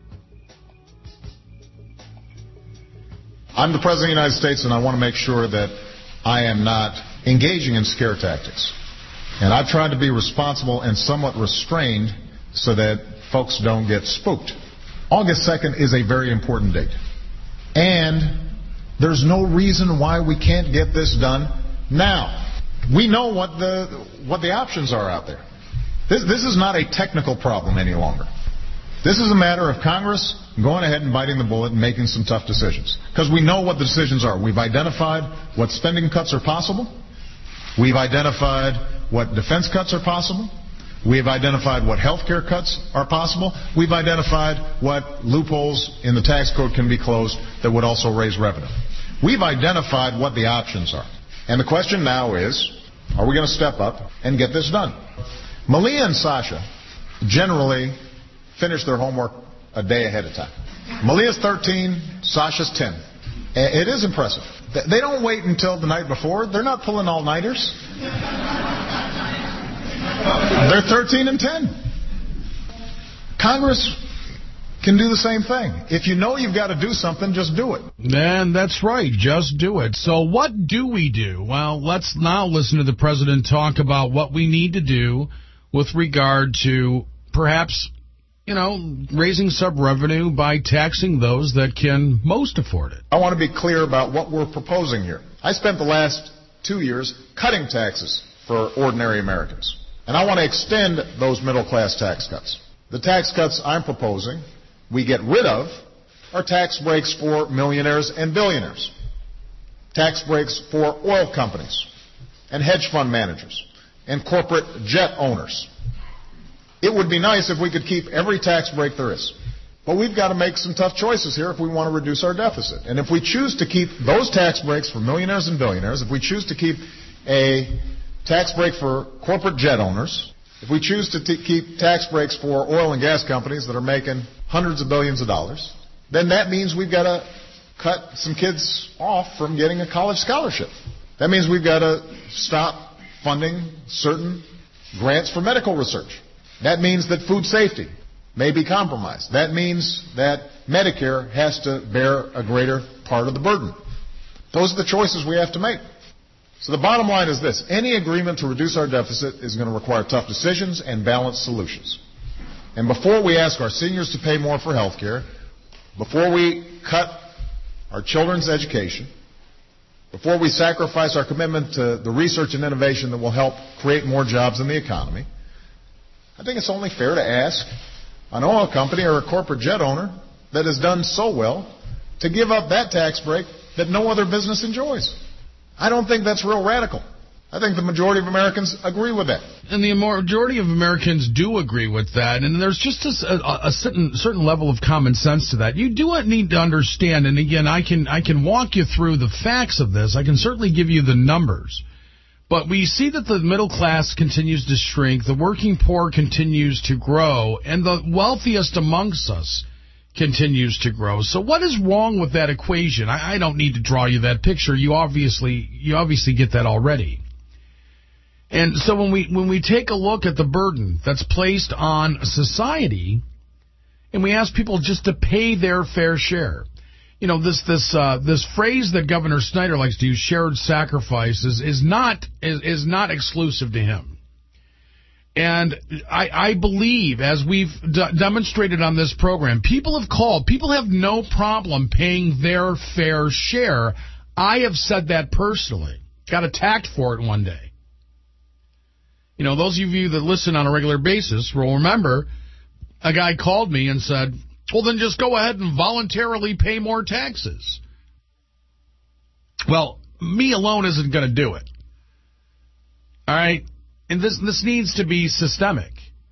I'm the President of the United States, and I want to make sure that I am not engaging in scare tactics. And I've tried to be responsible and somewhat restrained so that folks don't get spooked. August second is a very important date. And there's no reason why we can't get this done now. We know what the what the options are out there. This, this is not a technical problem any longer. This is a matter of Congress going ahead and biting the bullet and making some tough decisions. Because we know what the decisions are. We've identified what spending cuts are possible. We've identified what defense cuts are possible. We have identified what health care cuts are possible. We've identified what loopholes in the tax code can be closed that would also raise revenue. We've identified what the options are. And the question now is, are we going to step up and get this done? Malia and Sasha generally finish their homework a day ahead of time. Malia's thirteen, Sasha's ten. It is impressive. They don't wait until the night before. They're not pulling all-nighters. They're thirteen and ten. Congress can do the same thing. If you know you've got to do something, just do it. And that's right. Just do it. So what do we do? Well, let's now listen to the president talk about what we need to do with regard to perhaps, you know, raising sub-revenue by taxing those that can most afford it. I want to be clear about what we're proposing here. I spent the last two years cutting taxes for ordinary Americans. And I want to extend those middle-class tax cuts. The tax cuts I'm proposing, we get rid of, are tax breaks for millionaires and billionaires. Tax breaks for oil companies and hedge fund managers and corporate jet owners. It would be nice if we could keep every tax break there is. But we've got to make some tough choices here if we want to reduce our deficit. And if we choose to keep those tax breaks for millionaires and billionaires, if we choose to keep a tax break for corporate jet owners, if we choose to t- keep tax breaks for oil and gas companies that are making hundreds of billions of dollars, then that means we've got to cut some kids off from getting a college scholarship. That means we've got to stop funding certain grants for medical research. That means that food safety may be compromised. That means that Medicare has to bear a greater part of the burden. Those are the choices we have to make. So the bottom line is this. Any agreement to reduce our deficit is going to require tough decisions and balanced solutions. And before we ask our seniors to pay more for health care, before we cut our children's education, before we sacrifice our commitment to the research and innovation that will help create more jobs in the economy, I think it's only fair to ask an oil company or a corporate jet owner that has done so well to give up that tax break that no other business enjoys. I don't think that's real radical. I think the majority of Americans agree with that. And the majority of Americans do agree with that. And there's just a, a, a certain, certain level of common sense to that. You do need to understand, and again, I can I can walk you through the facts of this. I can certainly give you the numbers. But we see that the middle class continues to shrink, the working poor continues to grow, and the wealthiest amongst us continues to grow. So what is wrong with that equation? I, I don't need to draw you that picture. You obviously you obviously get that already. And so when we when we take a look at the burden that's placed on society, and we ask people just to pay their fair share, you know, this this uh, this phrase that Governor Snyder likes to use, shared sacrifice, is, is not is, is not exclusive to him. And I, I believe, as we've d- demonstrated on this program, people have called. People have no problem paying their fair share. I have said that personally. Got attacked for it one day. You know, those of you that listen on a regular basis will remember a guy called me and said, well, then just go ahead and voluntarily pay more taxes. Well, me alone isn't going to do it. All right? And this this needs to be systemic.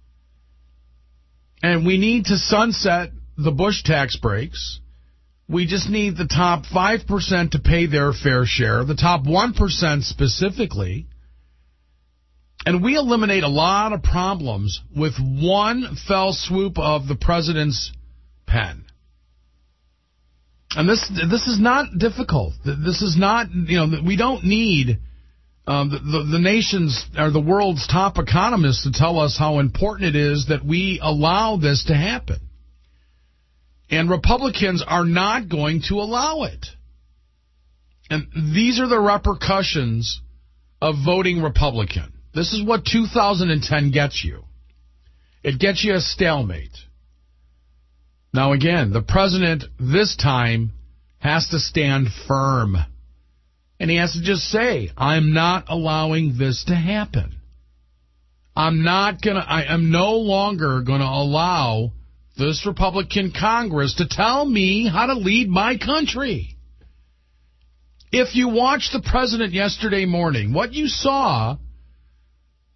And we need to sunset the Bush tax breaks. We just need the top five percent to pay their fair share, the top one percent specifically. And we eliminate a lot of problems with one fell swoop of the president's pen. And this this is not difficult. This is not, you know, we don't need um, the, the, the nation's or the world's top economists to tell us how important it is that we allow this to happen. And Republicans are not going to allow it. And these are the repercussions of voting Republican. This is what two thousand ten gets you. It gets you a stalemate. Now, again, the president this time has to stand firm. And he has to just say, I'm not allowing this to happen. I'm not going to, I am no longer going to allow this Republican Congress to tell me how to lead my country. If you watched the president yesterday morning, what you saw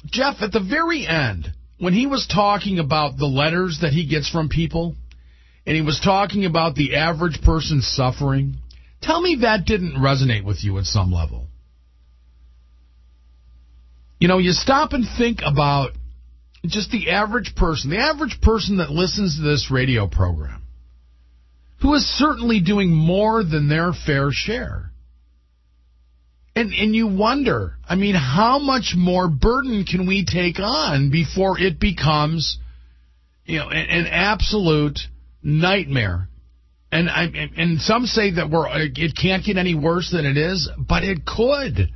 Jeff, at the very end, when he was talking about the letters that he gets from people, and he was talking about the average person suffering, tell me that didn't resonate with you at some level. You know, you stop and think about just the average person, the average person that listens to this radio program, who is certainly doing more than their fair share. And and you wonder, I mean, how much more burden can we take on before it becomes, you know, an, an absolute nightmare? And I and some say that we're it can't get any worse than it is, but it could.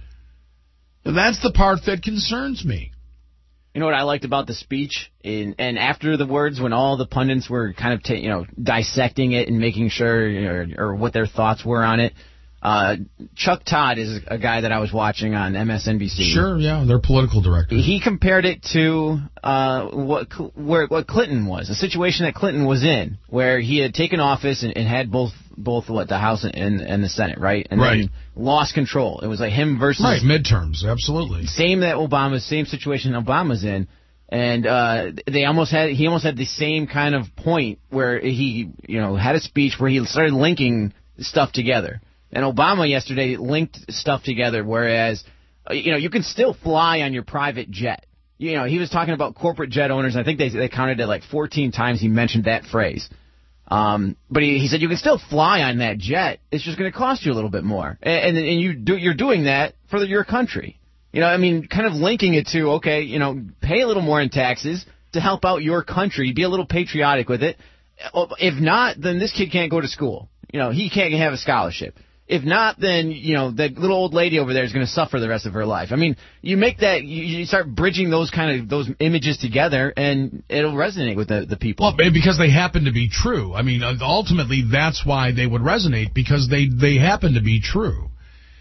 That's the part that concerns me. You know what I liked about the speech, in, and after the words, when all the pundits were kind of, ta- you know, dissecting it and making sure, you know, or what their thoughts were on it. Uh, Chuck Todd is a guy that I was watching on M S N B C. Sure, yeah, their political director. He compared it to uh, what where what Clinton was, a situation that Clinton was in, where he had taken office and, and had both both what the House and, and the Senate, right, and right. then lost control. It was like him versus right midterms, absolutely. Same that Obama, same situation Obama's in. And uh, they almost had he almost had the same kind of point where he, you know, had a speech where he started linking stuff together. And Obama yesterday linked stuff together, whereas, you know, you can still fly on your private jet. You know, he was talking about corporate jet owners. I think they they counted it like fourteen times he mentioned that phrase. Um, but he, he said you can still fly on that jet. It's just going to cost you a little bit more. And, and, and you do, you're doing that for your country. You know, I mean, kind of linking it to, okay, you know, pay a little more in taxes to help out your country. Be a little patriotic with it. If not, then this kid can't go to school. You know, he can't have a scholarship. If not, then, you know, that little old lady over there is going to suffer the rest of her life. I mean, you make that, you, you start bridging those kind of, those images together, and it'll resonate with the, the people. Well, because they happen to be true. I mean, ultimately, that's why they would resonate, because they, they happen to be true.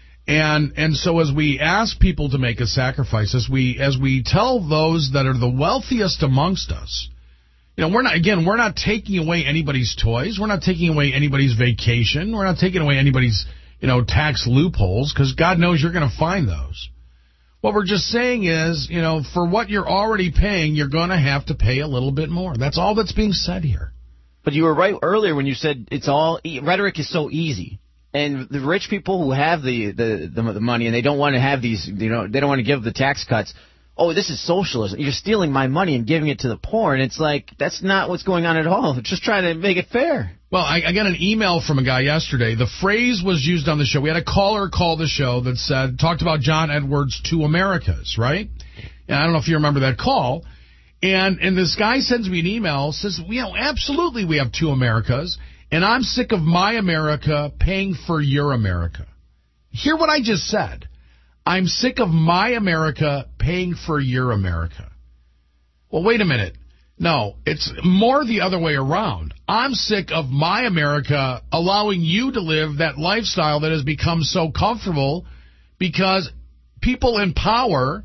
And and so as we ask people to make a sacrifice, as we, as we tell those that are the wealthiest amongst us, you know, we're not, again, we're not taking away anybody's toys. We're not taking away anybody's vacation. We're not taking away anybody's, you know, tax loopholes, because God knows you're going to find those. What we're just saying is, you know, for what you're already paying, you're going to have to pay a little bit more. That's all that's being said here. But you were right earlier when you said it's all, rhetoric is so easy. And the rich people who have the, the, the, the money and they don't want to have these, you know, they don't want to give the tax cuts. Oh, this is socialism. You're stealing my money and giving it to the poor. And it's like, that's not what's going on at all. They're just trying to make it fair. Well, I, I got an email from a guy yesterday. The phrase was used on the show. We had a caller call the show that said, talked about John Edwards' Two Americas, right? And I don't know if you remember that call. And and this guy sends me an email, says, you know, absolutely we have two Americas, and I'm sick of my America paying for your America. Hear what I just said. I'm sick of my America paying for your America. Well, wait a minute. No, it's more the other way around. I'm sick of my America allowing you to live that lifestyle that has become so comfortable because people in power,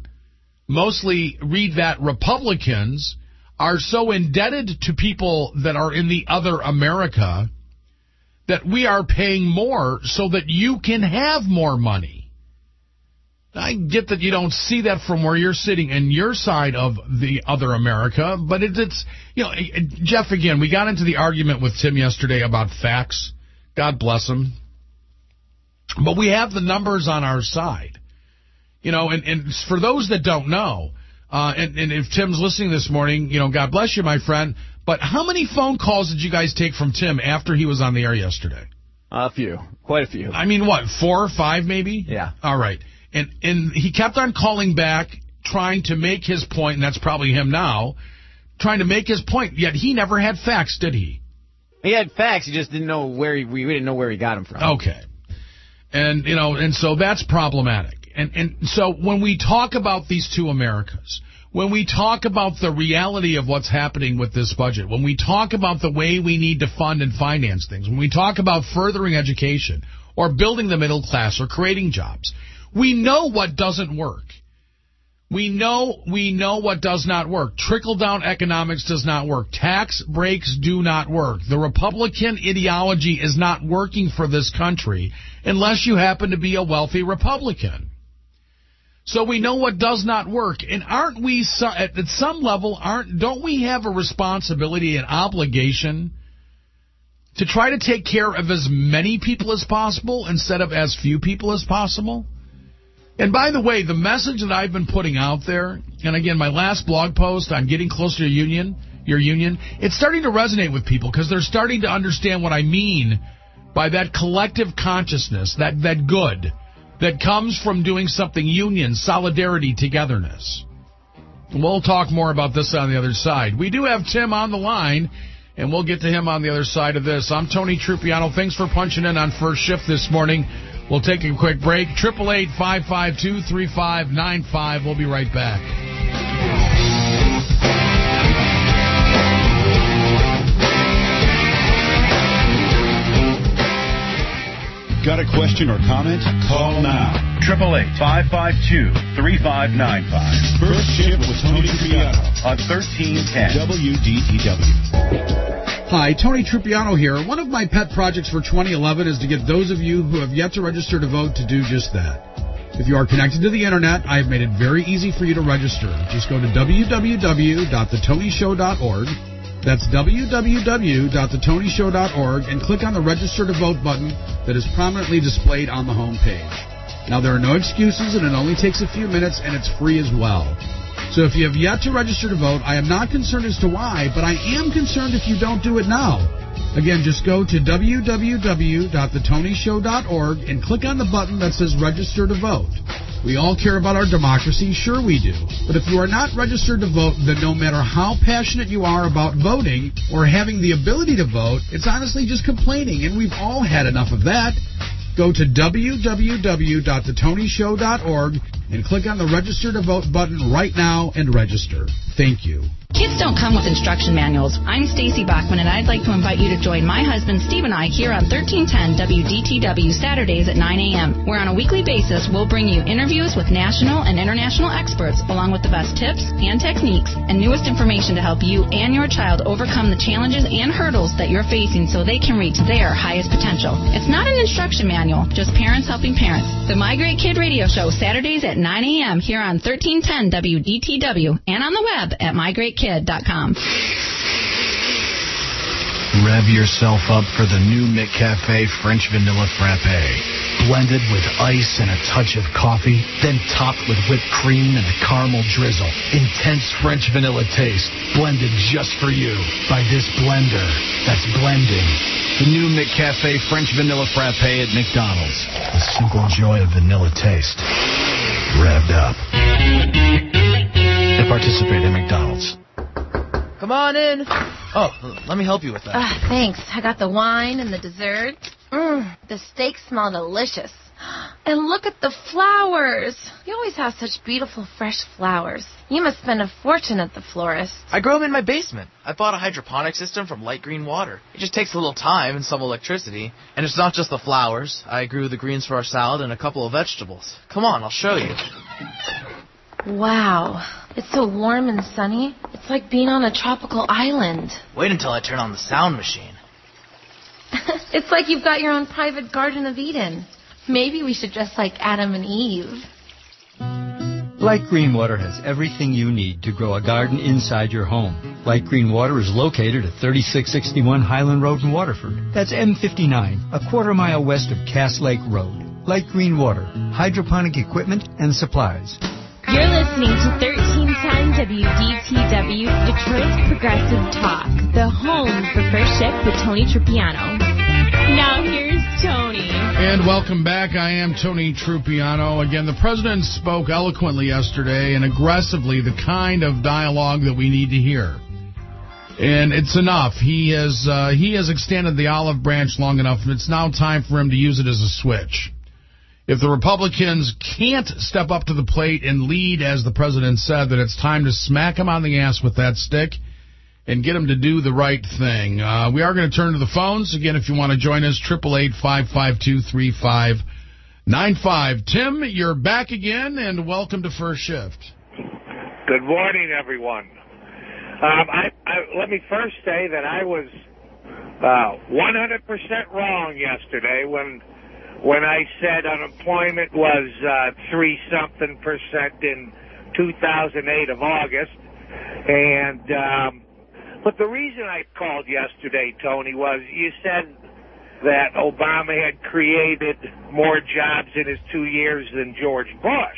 mostly read that Republicans, are so indebted to people that are in the other America that we are paying more so that you can have more money. I get that you don't see that from where you're sitting in your side of the other America, but it, it's, you know, Jeff, again, we got into the argument with Tim yesterday about facts. God bless him. But we have the numbers on our side. You know, and, and for those that don't know, uh, and, and if Tim's listening this morning, you know, God bless you, my friend, but how many phone calls did you guys take from Tim after he was on the air yesterday? A few. Quite a few. I mean, what, four or five maybe? Yeah. All right. And and he kept on calling back, trying to make his point, and that's probably him now, trying to make his point, yet he never had facts, did he? He had facts, he just didn't know where he, we didn't know where he got them from. Okay. And, you know, and so that's problematic. And and so when we talk about these two Americas, when we talk about the reality of what's happening with this budget, when we talk about the way we need to fund and finance things, when we talk about furthering education or building the middle class or creating jobs, we know what doesn't work. We know we know what does not work. Trickle-down economics does not work. Tax breaks do not work. The Republican ideology is not working for this country unless you happen to be a wealthy Republican. So we know what does not work. And aren't we, at some level, aren't don't we have a responsibility, an obligation to try to take care of as many people as possible instead of as few people as possible? And by the way, the message that I've been putting out there, and again, my last blog post on getting closer to union, your union, it's starting to resonate with people because they're starting to understand what I mean by that collective consciousness, that, that good that comes from doing something union, solidarity, togetherness. We'll talk more about this on the other side. We do have Tim on the line, and we'll get to him on the other side of this. I'm Tony Trupiano. Thanks for punching in on First Shift this morning. We'll take a quick break. eight eight eight, five five two, three five nine five. We'll be right back. Got a question or comment? Call now. eight eight eight, five five two, three five nine five. First Shift with Tony Trupiano on thirteen ten W D T W. Hi, Tony Trupiano here. One of my pet projects for twenty eleven is to get those of you who have yet to register to vote to do just that. If you are connected to the Internet, I have made it very easy for you to register. Just go to w w w dot the tony show dot org. That's w w w dot the tony show dot org and click on the Register to Vote button that is prominently displayed on the home page. Now, there are no excuses, and it only takes a few minutes, and it's free as well. So if you have yet to register to vote, I am not concerned as to why, but I am concerned if you don't do it now. Again, just go to w w w dot the tony show dot org and click on the button that says Register to Vote. We all care about our democracy, sure we do. But if you are not registered to vote, then no matter how passionate you are about voting or having the ability to vote, it's honestly just complaining, and we've all had enough of that. Go to w w w dot the tony show dot org and click on the Register to Vote button right now and register. Thank you. Kids don't come with instruction manuals. I'm Stacy Bachman, and I'd like to invite you to join my husband Steve and I here on thirteen ten W D T W Saturdays at nine a.m., where on a weekly basis we'll bring you interviews with national and international experts, along with the best tips and techniques and newest information to help you and your child overcome the challenges and hurdles that you're facing so they can reach their highest potential. It's not an instruction manual, just parents helping parents. The My Great Kid Radio Show, Saturdays at nine a.m. here on thirteen ten W D T W and on the web at my great kid dot com. Rev yourself up for the new McCafe French Vanilla Frappe. Blended with ice and a touch of coffee, then topped with whipped cream and a caramel drizzle. Intense French vanilla taste, blended just for you by this blender that's blending. The new McCafe French Vanilla Frappe at McDonald's. The simple joy of vanilla taste. Revved up. To participate at McDonald's. Come on in. Oh, let me help you with that. Uh, thanks. I got the wine and the dessert. Mmm, the steaks smell delicious. And look at the flowers. You always have such beautiful, fresh flowers. You must spend a fortune at the florist. I grow them in my basement. I bought a hydroponic system from Light Green Water. It just takes a little time and some electricity. And it's not just the flowers. I grew the greens for our salad and a couple of vegetables. Come on, I'll show you. Wow. It's so warm and sunny. It's like being on a tropical island. Wait until I turn on the sound machine. It's like you've got your own private Garden of Eden. Maybe we should dress like Adam and Eve. Light Green Water has everything you need to grow a garden inside your home. Light Green Water is located at thirty-six sixty-one Highland Road in Waterford. That's M fifty-nine, a quarter mile west of Cass Lake Road. Light Green Water, hydroponic equipment and supplies. You're listening to thirteen ten W D T W, Detroit's Progressive Talk, the home for First Shift with Tony Trupiano. Now here's Tony. And welcome back. I am Tony Trupiano. Again, the president spoke eloquently yesterday and aggressively, the kind of dialogue that we need to hear. And it's enough. He has uh, he has extended the olive branch long enough, and it's now time for him to use it as a switch. If the Republicans can't step up to the plate and lead, as the president said, then it's time to smack him on the ass with that stick and get him to do the right thing. Uh, we are going to turn to the phones. Again, if you want to join us, eight eight eight, five five two, three five nine five. Tim, you're back again, and welcome to First Shift. Good morning, everyone. Um, I, I, let me first say that I was uh, one hundred percent wrong yesterday when when I said unemployment was uh, three something percent in two thousand eight of August. And um, but the reason I called yesterday, Tony, was you said that Obama had created more jobs in his two years than George Bush.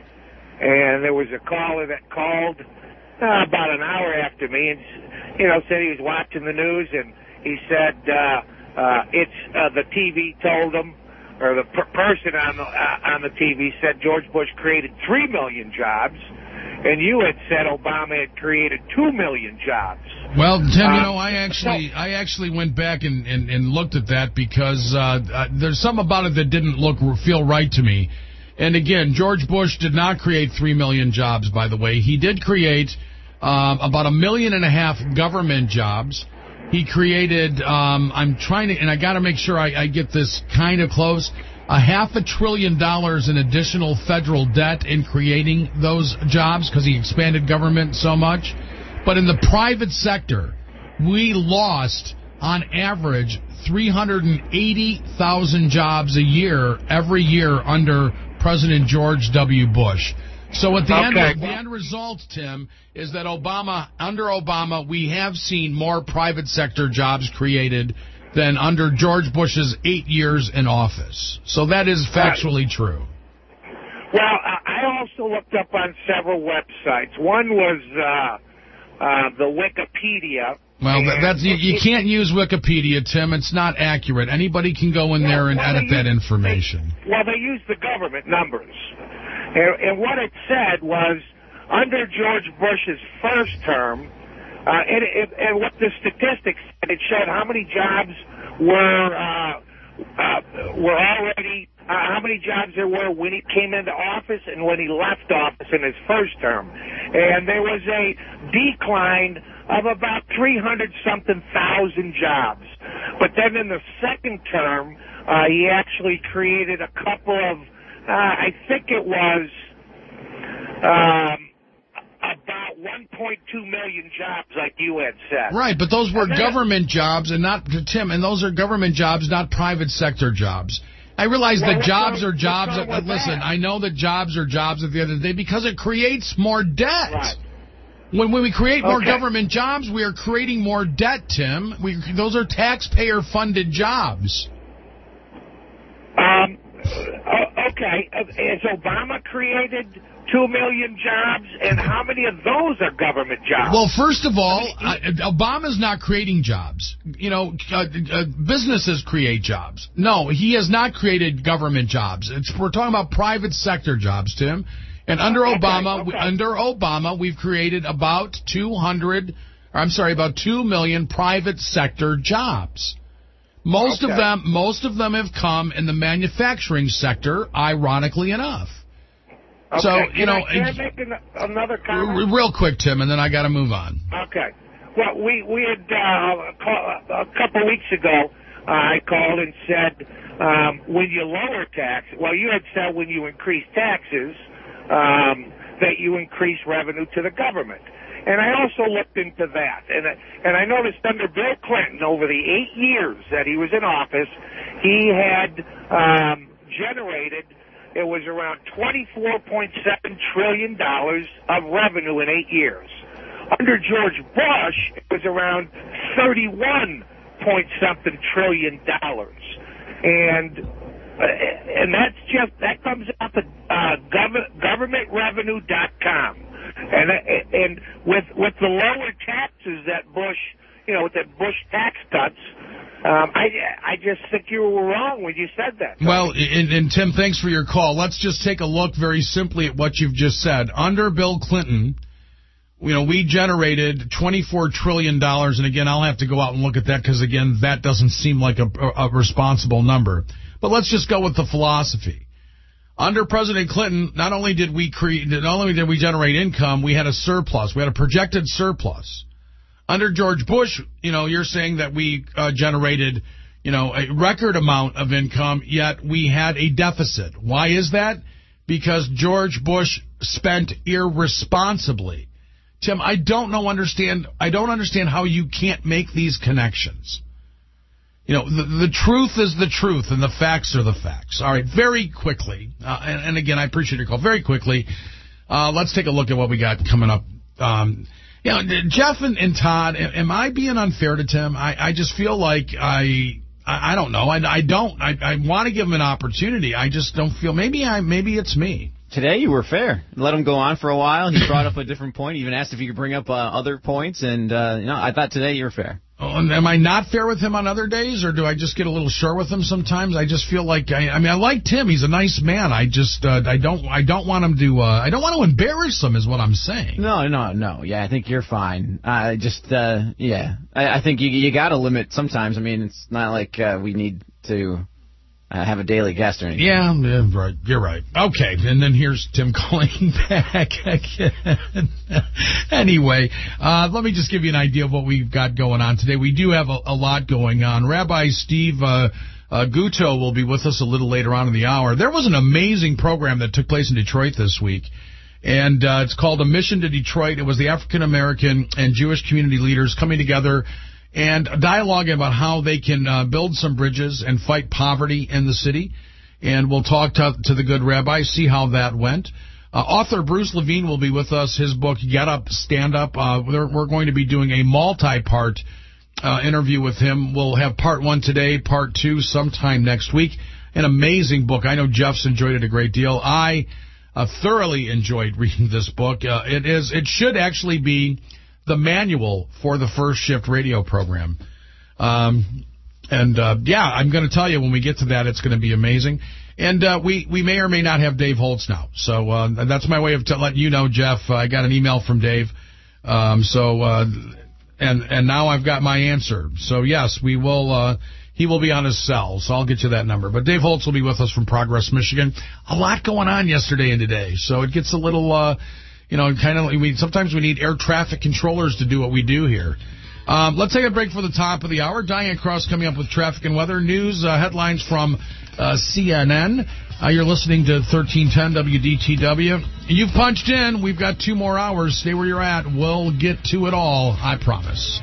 And there was a caller that called uh, about an hour after me and, you know, said he was watching the news, and he said uh, uh, it's uh, the T V told him, or the per- person on the, uh, on the T V said George Bush created three million jobs, and you had said Obama had created two million jobs. Well, Tim, you know, Um, I actually I actually went back and, and, and looked at that because uh, uh, there's something about it that didn't look feel right to me. And again, George Bush did not create three million jobs, by the way. He did create um, about a million and a half government jobs. He created, um, I'm trying to, and I got to make sure I, I get this kind of close, a half a trillion dollars in additional federal debt in creating those jobs because he expanded government so much. But in the private sector, we lost, on average, three hundred eighty thousand jobs a year every year under President George W. Bush. So at the Okay. end, the end result, Tim, is that Obama, under Obama, we have seen more private sector jobs created than under George Bush's eight years in office. So that is factually true. Well, I also looked up on several websites. One was uh, uh, the Wikipedia. Well, that, And that's you, you it- can't use Wikipedia, Tim. It's not accurate. Anybody can go in there and well, edit they that use- information. Well, they used the government numbers. And, and what it said was, under George Bush's first term, uh, and, it, and what the statistics said, it showed how many jobs were uh, uh, were already, uh, how many jobs there were when he came into office and when he left office in his first term. And there was a decline of about three hundred something thousand jobs. But then in the second term, uh, he actually created a couple of, uh, I think it was um, about one point two million jobs, like you had said. Right, but those were And then- government jobs, and not, Tim, and those are government jobs, not private sector jobs. I realize Well, that what's jobs wrong- are jobs. what's wrong That, with listen, that? I know that jobs are jobs at the end of the day because it creates more debt. Right. When, when we create more Okay. government jobs, we are creating more debt, Tim. We, those are taxpayer-funded jobs. Um, o- okay, uh, has Obama created two million jobs, and how many of those are government jobs? Well, first of all, I Obama's not creating jobs. You know, uh, uh, businesses create jobs. No, he has not created government jobs. It's, we're talking about private sector jobs, Tim. And under Okay, Obama, okay. under Obama, we've created about two hundred, or I'm sorry, about two million private sector jobs. Most of Okay. them, most of them have come in the manufacturing sector, ironically enough. Okay, So, you can know, I, can I make an, another comment? real quick, Tim, and then I got to move on. Okay. Well, we we had uh, a call, a couple weeks ago. Uh, I called and said um, when you lower tax. Well, you had said when you increase taxes um, that you increase revenue to the government. And I also looked into that, and I- and I noticed under Bill Clinton, over the eight years that he was in office, he had um, generated. It was around twenty-four point seven trillion dollars of revenue in eight years. Under George Bush, it was around thirty-one point something trillion dollars, and uh, and that's just that comes off of uh, gov- government revenue dot com, and and with with the lower taxes that Bush, you know, with the Bush tax cuts. Um, I I just think you were wrong when you said that. Well, and, and Tim, thanks for your call. Let's just take a look very simply at what you've just said. Under Bill Clinton, you know, we generated twenty-four trillion dollars, and again, I'll have to go out and look at that because, again, that doesn't seem like a, a responsible number. But let's just go with the philosophy. Under President Clinton, not only did we create, not only did we generate income, we had a surplus. We had a projected surplus. Under George Bush, you know, you're saying that we uh, generated, you know, a record amount of income, yet we had a deficit. Why is that? Because George Bush spent irresponsibly. Tim, I don't know understand I don't understand how you can't make these connections. you know, the, the truth is the truth and the facts are the facts. All right, very quickly, uh, and, and again, I appreciate your call. Very quickly, uh, let's take a look at what we got coming up. Um, you know, Jeff and, and Todd, am I being unfair to Tim? I, I just feel like I... I don't know. I, I don't. I, I want to give him an opportunity. I just don't feel. Maybe I. Maybe it's me. Today you were fair. Let him go on for a while. He brought up a different point. He even asked if you could bring up uh, other points. And uh, you know, I thought today you were fair. Oh, and am I not fair with him on other days, or do I just get a little short with him sometimes? I just feel like I, I mean I like Tim. He's a nice man. I just uh, I don't I don't want him to uh, I don't want to embarrass him is what I'm saying. No, no, no. Yeah, I think you're fine. I just uh, yeah, I, I think you you got to limit sometimes. I mean, it's not like uh, we need to uh, have a daily guest or anything. Yeah, yeah, right. You're right. Okay, and then here's Tim calling back again. Anyway, uh, let me just give you an idea of what we've got going on today. We do have a, a lot going on. Rabbi Steve uh, uh, Guto will be with us a little later on in the hour. There was an amazing program that took place in Detroit this week, and uh, it's called A Mission to Detroit. It was the African American and Jewish community leaders coming together and dialoguing about how they can uh, build some bridges and fight poverty in the city. And we'll talk to, to the good rabbi, see how that went. Uh, author Bruce Levine will be with us. His book, Get Up, Stand Up. Uh, we're, we're going to be doing a multi-part uh, interview with him. We'll have part one today, part two sometime next week. An amazing book. I know Jeff's enjoyed it a great deal. I uh, thoroughly enjoyed reading this book. Uh, it is. It should actually be the manual for the First Shift radio program. Um, and, uh, yeah, I'm going to tell you when we get to that, it's going to be amazing. And uh, we, we may or may not have Dave Holtz now. So uh, that's my way of t- letting you know, Jeff. Uh, I got an email from Dave. Um, so uh, and and now I've got my answer. So, yes, we will. Uh, he will be on his cell, so I'll get you that number. But Dave Holtz will be with us from Progress, Michigan. A lot going on yesterday and today. So it gets a little... Uh, You know, kind of. We sometimes we need air traffic controllers to do what we do here. Um, let's take a break for the top of the hour. Diane Cross coming up with traffic and weather news uh, headlines from uh, C N N. Uh, you're listening to thirteen ten W D T W. You've punched in. We've got two more hours. Stay where you're at. We'll get to it all. I promise.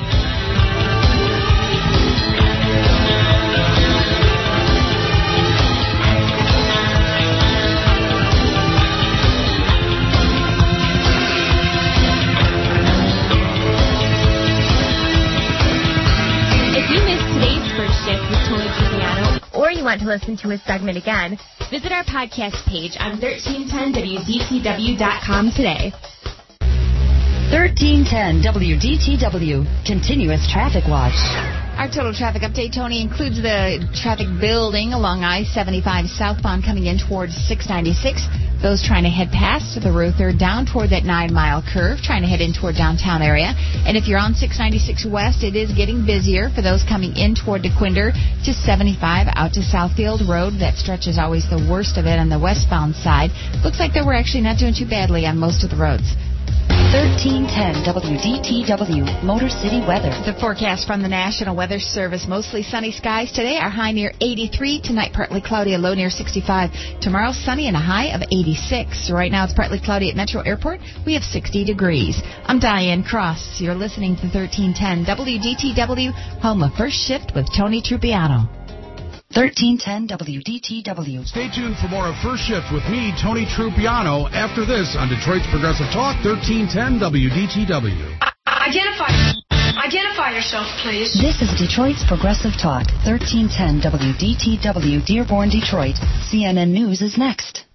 Or you want to listen to a segment again, visit our podcast page on thirteen ten W D T W dot com today. thirteen ten W D T W, Continuous Traffic Watch. Our total traffic update, Tony, includes the traffic building along I seventy-five southbound coming in towards six ninety-six. Those trying to head past the Ruther down toward that nine-mile curve, trying to head in toward downtown area. And if you're on six ninety-six west, it is getting busier for those coming in toward DeQuinder to seventy-five out to Southfield Road. That stretch is always the worst of it on the westbound side. Looks like that we're actually not doing too badly on most of the roads. thirteen ten W D T W, Motor City Weather. The forecast from the National Weather Service. Mostly sunny skies today. Our high near eighty-three. Tonight, partly cloudy, a low near sixty-five. Tomorrow, sunny and a high of eighty-six. Right now, it's partly cloudy at Metro Airport. We have sixty degrees. I'm Diane Cross. You're listening to thirteen ten W D T W, home of First Shift with Tony Trupiano. thirteen ten W D T W. Stay tuned for more of First Shift with me, Tony Trupiano, after this on Detroit's Progressive Talk, thirteen ten W D T W. Identify, identify yourself, please. This is Detroit's Progressive Talk, thirteen ten W D T W, Dearborn, Detroit. C N N News is next.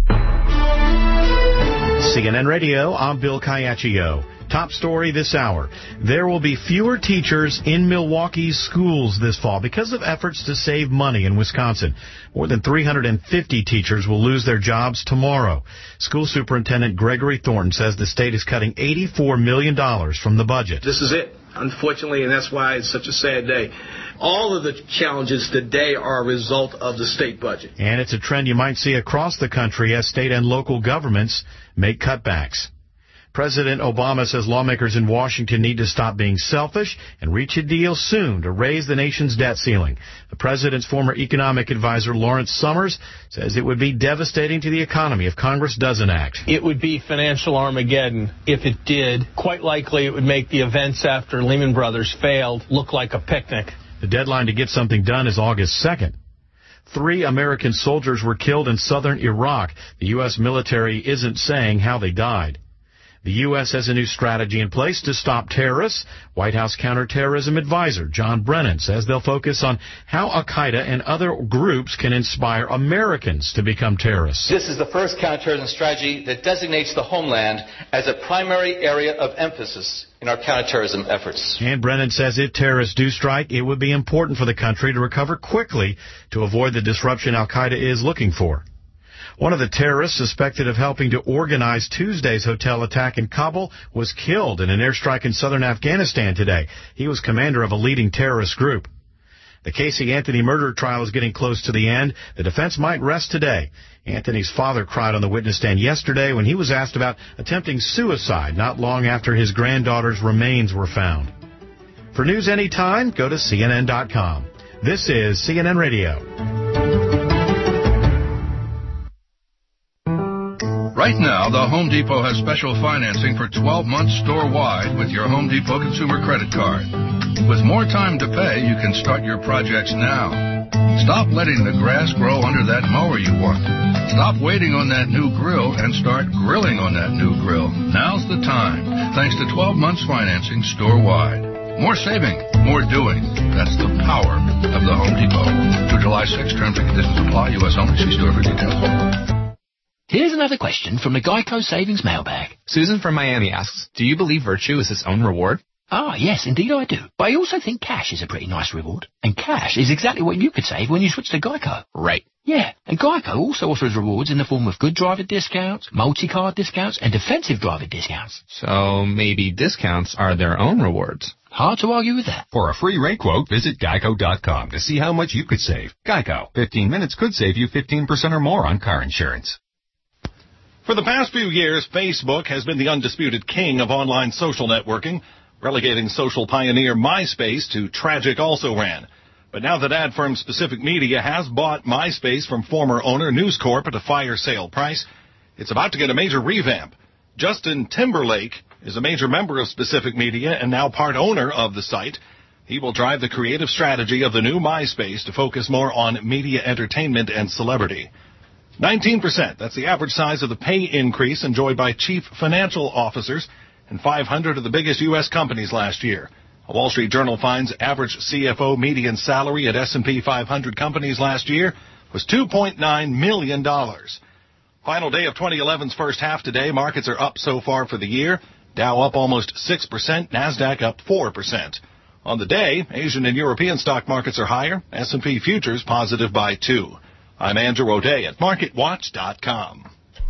C N N Radio, I'm Bill Caiaccio. Top story this hour. There will be fewer teachers in Milwaukee's schools this fall because of efforts to save money in Wisconsin. More than three hundred fifty teachers will lose their jobs tomorrow. School Superintendent Gregory Thornton says the state is cutting eighty-four million dollars from the budget. This is it, unfortunately, and that's why it's such a sad day. All of the challenges today are a result of the state budget. And it's a trend you might see across the country as state and local governments make cutbacks. President Obama says lawmakers in Washington need to stop being selfish and reach a deal soon to raise the nation's debt ceiling. The president's former economic advisor, Lawrence Summers, says it would be devastating to the economy if Congress doesn't act. It would be financial Armageddon if it did. Quite likely it would make the events after Lehman Brothers failed look like a picnic. The deadline to get something done is August second. Three American soldiers were killed in southern Iraq. The U S military isn't saying how they died. The U S has a new strategy in place to stop terrorists. White House counterterrorism advisor John Brennan says they'll focus on how al-Qaeda and other groups can inspire Americans to become terrorists. This is the first counterterrorism strategy that designates the homeland as a primary area of emphasis in our counterterrorism efforts. And Brennan says if terrorists do strike, it would be important for the country to recover quickly to avoid the disruption al-Qaeda is looking for. One of the terrorists suspected of helping to organize Tuesday's hotel attack in Kabul was killed in an airstrike in southern Afghanistan today. He was commander of a leading terrorist group. The Casey Anthony murder trial is getting close to the end. The defense might rest today. Anthony's father cried on the witness stand yesterday when he was asked about attempting suicide not long after his granddaughter's remains were found. For news anytime, go to C N N dot com. This is C N N Radio. Right now, the Home Depot has special financing for twelve months store-wide with your Home Depot consumer credit card. With more time to pay, you can start your projects now. Stop letting the grass grow under that mower you want. Stop waiting on that new grill and start grilling on that new grill. Now's the time, thanks to twelve months financing store-wide. More saving, more doing. That's the power of the Home Depot. Through July sixth, terms and conditions apply. U S only. See store for details. Here's another question from the Geico Savings Mailbag. Susan from Miami asks, do you believe virtue is its own reward? Ah, yes, indeed I do. But I also think cash is a pretty nice reward. And cash is exactly what you could save when you switch to Geico. Right. Yeah, and Geico also offers rewards in the form of good driver discounts, multi-card discounts, and defensive driver discounts. So maybe discounts are their own rewards. Hard to argue with that. For a free rate quote, visit geico dot com to see how much you could save. Geico. fifteen minutes could save you fifteen percent or more on car insurance. For the past few years, Facebook has been the undisputed king of online social networking, relegating social pioneer MySpace to tragic also-ran. But now that ad firm Specific Media has bought MySpace from former owner News Corp at a fire sale price, it's about to get a major revamp. Justin Timberlake is a major member of Specific Media and now part owner of the site. He will drive the creative strategy of the new MySpace to focus more on media entertainment and celebrity. nineteen percent, that's the average size of the pay increase enjoyed by chief financial officers and five hundred of the biggest U S companies last year. A Wall Street Journal finds average C F O median salary at S and P five hundred companies last year was two point nine million dollars. Final day of twenty eleven's first half today. Markets are up so far for the year. Dow up almost six percent, NASDAQ up four percent. On the day, Asian and European stock markets are higher, S and P futures positive by two. I'm Andrew O'Day at market watch dot com.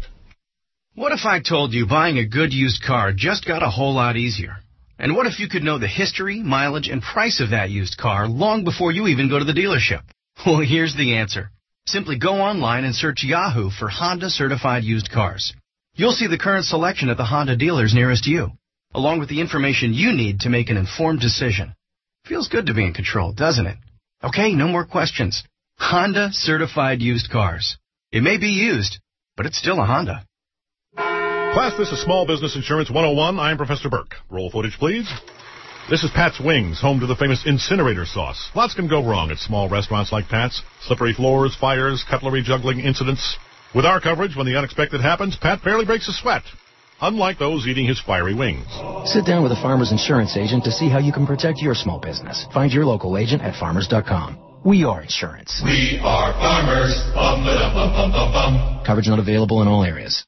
What if I told you buying a good used car just got a whole lot easier? And what if you could know the history, mileage, and price of that used car long before you even go to the dealership? Well, here's the answer. Simply go online and search Yahoo for Honda certified used cars. You'll see the current selection at the Honda dealers nearest you, along with the information you need to make an informed decision. Feels good to be in control, doesn't it? Okay, no more questions. Honda certified used cars. It may be used, but it's still a Honda. Class, this is Small Business Insurance one oh one. I'm Professor Burke. Roll footage, please. This is Pat's Wings, home to the famous incinerator sauce. Lots can go wrong at small restaurants like Pat's. Slippery floors, fires, cutlery juggling incidents. With our coverage, when the unexpected happens, Pat barely breaks a sweat. Unlike those eating his fiery wings. Sit down with a Farmers Insurance agent to see how you can protect your small business. Find your local agent at farmers dot com. We are insurance. We are farmers. Bum, ba, bum, bum, bum, bum. Coverage not available in all areas.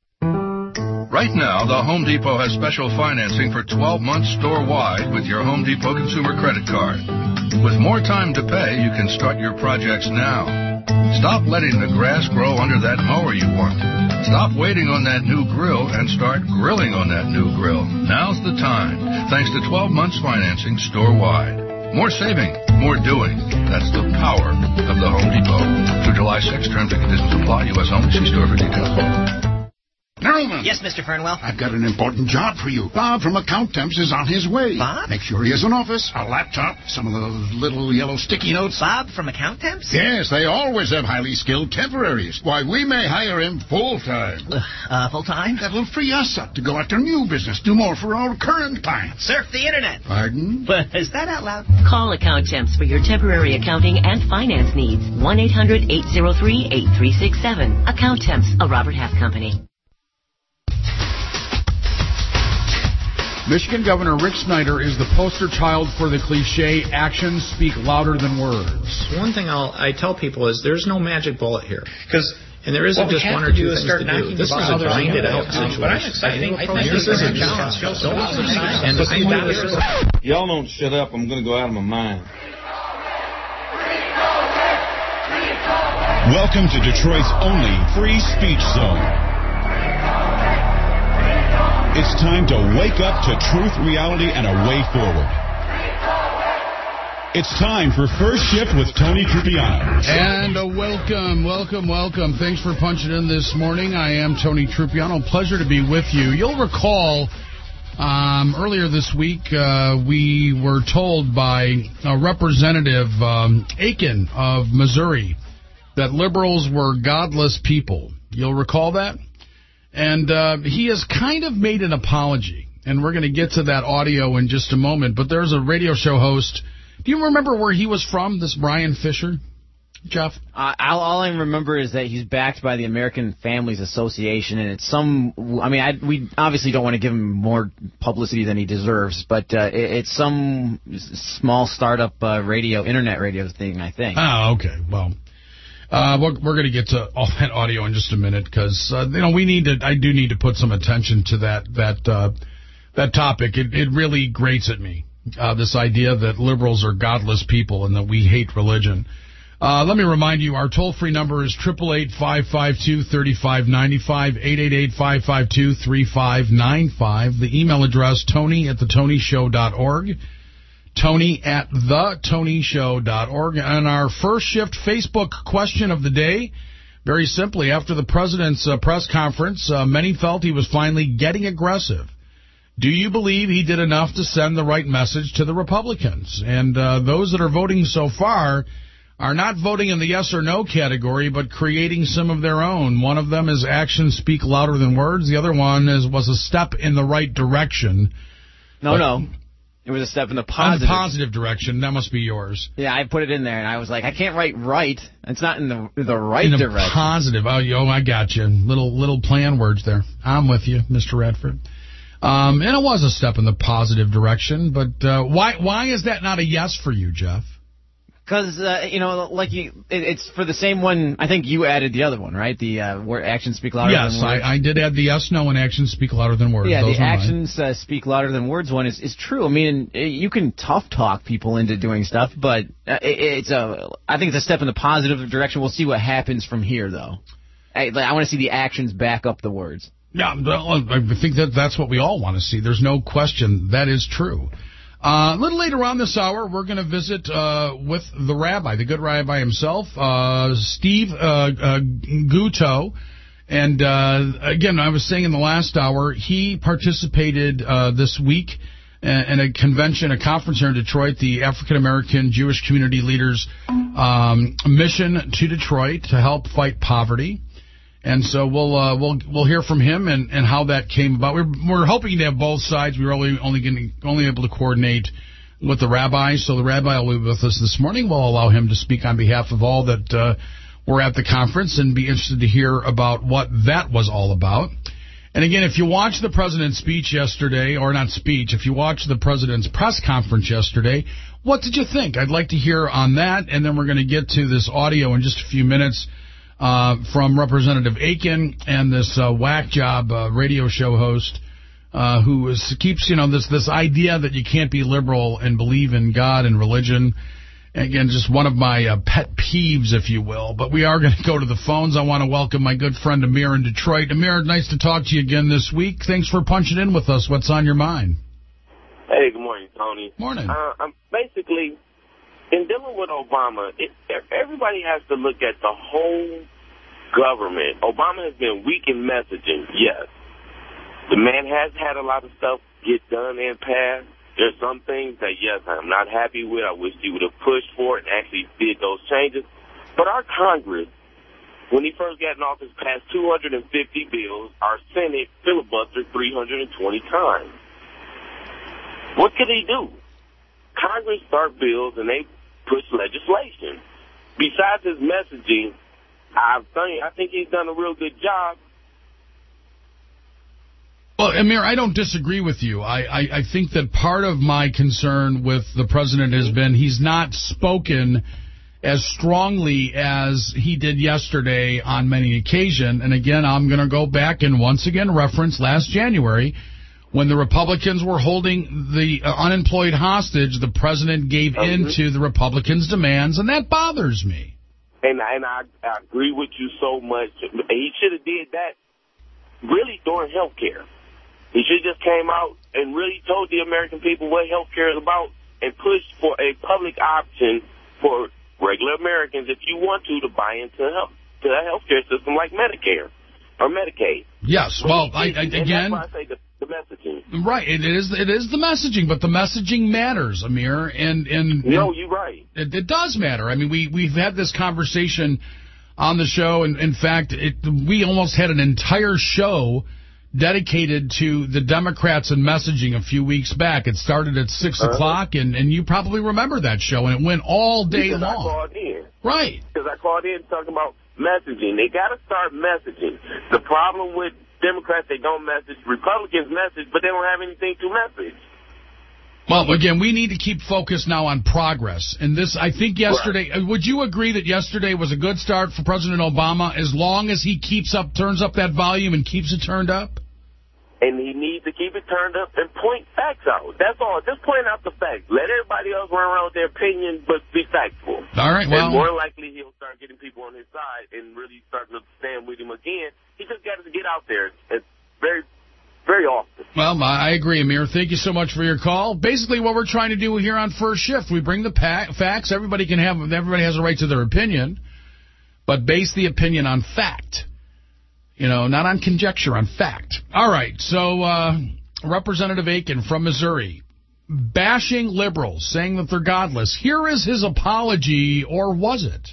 Right now, the Home Depot has special financing for twelve months store-wide with your Home Depot consumer credit card. With more time to pay, you can start your projects now. Stop letting the grass grow under that mower you want. Stop waiting on that new grill and start grilling on that new grill. Now's the time, thanks to twelve months financing store-wide. More saving, more doing. That's the power of the Home Depot. Through July sixth, terms and conditions apply. U S only. See store for details. Narrowman. Yes, Mister Fernwell? I've got an important job for you. Bob from Account Temps is on his way. Bob? Make sure he has an office, a laptop, some of those little yellow sticky notes. Bob from Account Temps? Yes, they always have highly skilled temporaries. Why, we may hire him full-time. Uh, full-time? That will free us up to go after new business, do more for our current clients. Surf the Internet. Pardon? But is that out loud? Call Account Temps for your temporary accounting and finance needs. one eight hundred eight oh three eight three six seven. Account Temps, a Robert Half company. Michigan Governor Rick Snyder is the poster child for the cliche, actions speak louder than words. One thing I'll, I tell people is there's no magic bullet here. Because And there isn't what just one or two things to do. This is a grind-it-out situation. But I'm excited. I think this is a challenge. And the thing about it is, y'all don't shut up. I'm going to go out of my mind. Welcome to Detroit's only free speech zone. It's time to wake up to truth, reality, and a way forward. It's time for First Shift with Tony Trupiano. And uh, welcome, welcome, welcome. Thanks for punching in this morning. I am Tony Trupiano. Pleasure to be with you. You'll recall um, earlier this week uh, we were told by uh, Representative um, Aiken of Missouri that liberals were godless people. You'll recall that? And uh, he has kind of made an apology, and we're going to get to that audio in just a moment. But there's a radio show host. Do you remember where he was from, this Brian Fisher, Jeff? Uh, all, all I remember is that he's backed by the American Families Association, and it's some, I mean, I, we obviously don't want to give him more publicity than he deserves, but uh, it, it's some small startup uh, radio, internet radio thing, I think. Oh, okay. Well, uh, we're, we're going to get to all that audio in just a minute, because, uh, you know, we need to, I do need to put some attention to that, that, uh, that topic. It, it really grates at me. Uh, this idea that liberals are godless people and that we hate religion. Uh, let me remind you, our toll-free number is eight eight eight, five five two, three five nine five, eight eight eight, five five two, three five nine five. The email address, tony at the tony show dot org, tony at the tony show dot org. And our First Shift Facebook question of the day, very simply, after the president's uh, press conference, uh, many felt he was finally getting aggressive. Do you believe he did enough to send the right message to the Republicans? And uh, those that are voting so far are not voting in the yes or no category, but creating some of their own. One of them is actions speak louder than words. The other one is was a step in the right direction. No, but, no. It was a step in the positive. In the positive direction. That must be yours. Yeah, I put it in there, and I was like, I can't write right. It's not in the the right in direction. In positive. Oh, yo, I got you. Little, little plan words there. I'm with you, Mister Radford. Um, and it was a step in the positive direction, but uh, why why is that not a yes for you, Jeff? Because, uh, you know, like you, it, it's for the same one. I think you added the other one, right? The uh, where actions speak louder yes, than words. Yes, I, I did add the yes, no, and actions speak louder than words. Yeah, Those the actions uh, speak louder than words one is, is true. I mean, you can tough talk people into doing stuff, but uh, it, it's a. I think it's a step in the positive direction. We'll see what happens from here, though. I, I want to see the actions back up the words. Yeah, I think that that's what we all want to see. There's no question that is true. Uh, a little later on this hour, we're going to visit uh, with the rabbi, the good rabbi himself, uh, Steve uh, uh, Guto. And, uh, again, I was saying in the last hour, he participated uh, this week in a convention, a conference here in Detroit, the African-American Jewish Community Leaders um, Mission to Detroit to help fight poverty. And so we'll uh, we'll we'll hear from him and, and how that came about. We're we're hoping to have both sides. We were only only getting, only able to coordinate with the rabbi. So the rabbi will be with us this morning. We'll allow him to speak on behalf of all that uh, were at the conference and be interested to hear about what that was all about. And again, if you watched the president's speech yesterday, or not speech, if you watched the president's press conference yesterday, what did you think? I'd like to hear on that, and then we're going to get to this audio in just a few minutes. Uh, from Representative Aiken and this uh, whack job uh, radio show host uh, who is, keeps, you know, this this idea that you can't be liberal and believe in God and religion. Again, just one of my uh, pet peeves, if you will. But we are going to go to the phones. I want to welcome my good friend Amir in Detroit. Amir, nice to talk to you again this week. Thanks for punching in with us. What's on your mind? Hey, good morning, Tony. Morning. Uh, I'm basically, in dealing with Obama, it, everybody has to look at the whole government. Obama has been weak in messaging, yes. The man has had a lot of stuff get done and passed. There's some things that, yes, I'm not happy with. I wish he would have pushed for it and actually did those changes. But our Congress, when he first got in office, passed two hundred fifty bills. Our Senate filibustered three hundred twenty times. What could he do? Congress start bills and they push legislation. Besides his messaging, I think, I think he's done a real good job. Well, Amir, I don't disagree with you. I, I, I think that part of my concern with the president has been he's not spoken as strongly as he did yesterday on many occasions. And again, I'm going to go back and once again reference last January when the Republicans were holding the uh, unemployed hostage. The president gave in to the Republicans' demands, and that bothers me. And, and I, I agree with you so much. He should have did that really during health care. He should have just came out and really told the American people what health care is about and pushed for a public option for regular Americans, if you want to, to buy into health, to a health care system like Medicare or Medicaid. Yes, well, I, I, again... That's why I say the, the messaging. Right, it is it is the messaging, but the messaging matters, Amir, and... and no, and you're right. It, it does matter. I mean, we, we've had this conversation on the show, and in fact, it, we almost had an entire show dedicated to the Democrats and messaging a few weeks back. It started at six uh-huh. o'clock, and, and you probably remember that show, and it went all day because long. I called in. Right. Because I called in talking about messaging. They got to start messaging. The problem with Democrats, they don't message. Republicans message, but they don't have anything to message. Well, again, we need to keep focused now on progress. And this, I think yesterday, right. Would you agree that yesterday was a good start for President Obama as long as he keeps up, turns up that volume and keeps it turned up? And he needs to keep it turned up and point facts out. That's all. Just point out the facts. Let everybody else run around with their opinion, but be factful. All right, well. And more likely he'll start getting people on his side and really starting to stand with him again. He just got to get out there. It's very, very often. Well, I agree, Amir. Thank you so much for your call. Basically, what we're trying to do here on First Shift, we bring the pa- facts. Everybody can have, everybody has a right to their opinion, but base the opinion on fact. You know, not on conjecture, on fact. All right, so uh, Representative Aiken from Missouri, bashing liberals, saying that they're godless. Here is his apology, or was it?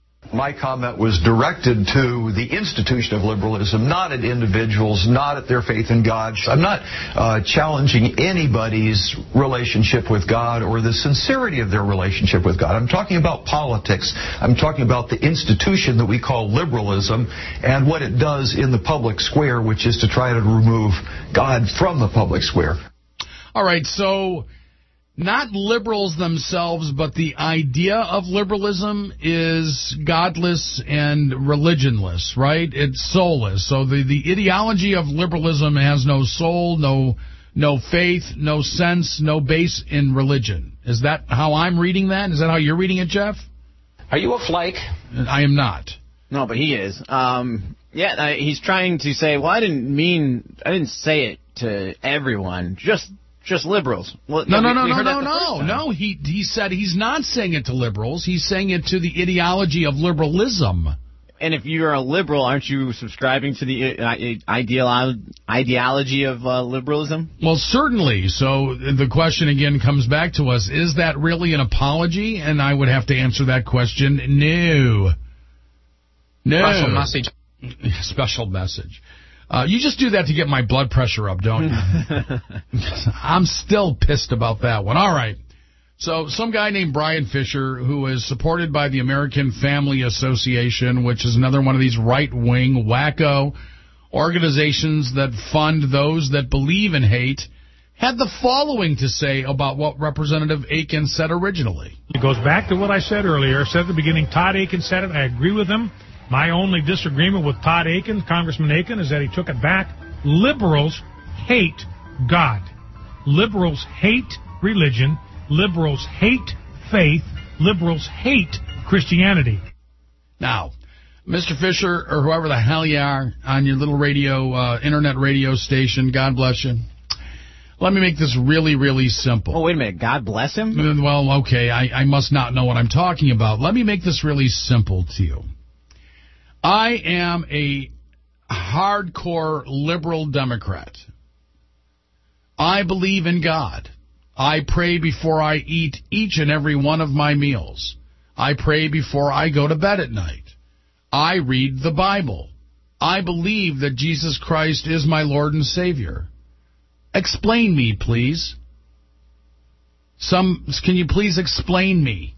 My comment was directed to the institution of liberalism, not at individuals, not at their faith in God. I'm not uh, challenging anybody's relationship with God or the sincerity of their relationship with God. I'm talking about politics. I'm talking about the institution that we call liberalism and what it does in the public square, which is to try to remove God from the public square. All right, so not liberals themselves, but the idea of liberalism is godless and religionless, right? It's soulless. So the, the ideology of liberalism has no soul, no no faith, no sense, no base in religion. Is that how I'm reading that? Is that how you're reading it, Jeff? Are you a flake? I am not. No, but he is. Um, yeah, I, he's trying to say, well, I didn't mean, I didn't say it to everyone, just Just liberals. Well, no, no, we, no, we no, no, no, no, no. He he said he's not saying it to liberals. He's saying it to the ideology of liberalism. And if you're a liberal, aren't you subscribing to the ideolo- ideology of uh, liberalism? Well, certainly. So the question again comes back to us, is that really an apology? And I would have to answer that question, no. No. Special message. Special message. Uh, you just do that to get my blood pressure up, don't you? I'm still pissed about that one. All right. So some guy named Brian Fisher, who is supported by the American Family Association, which is another one of these right-wing wacko organizations that fund those that believe in hate, had the following to say about what Representative Aiken said originally. It goes back to what I said earlier. I said at the beginning, Todd Aiken said it. I agree with him. My only disagreement with Todd Aiken, Congressman Aiken, is that he took it back. Liberals hate God. Liberals hate religion. Liberals hate faith. Liberals hate Christianity. Now, Mister Fisher, or whoever the hell you are on your little radio, uh, internet radio station, God bless you. Let me make this really, really simple. Oh, wait a minute. God bless him? Well, okay, I, I must not know what I'm talking about. Let me make this really simple to you. I am a hardcore liberal Democrat. I believe in God. I pray before I eat each and every one of my meals. I pray before I go to bed at night. I read the Bible. I believe that Jesus Christ is my Lord and Savior. Explain me, please. Some, can you please explain me?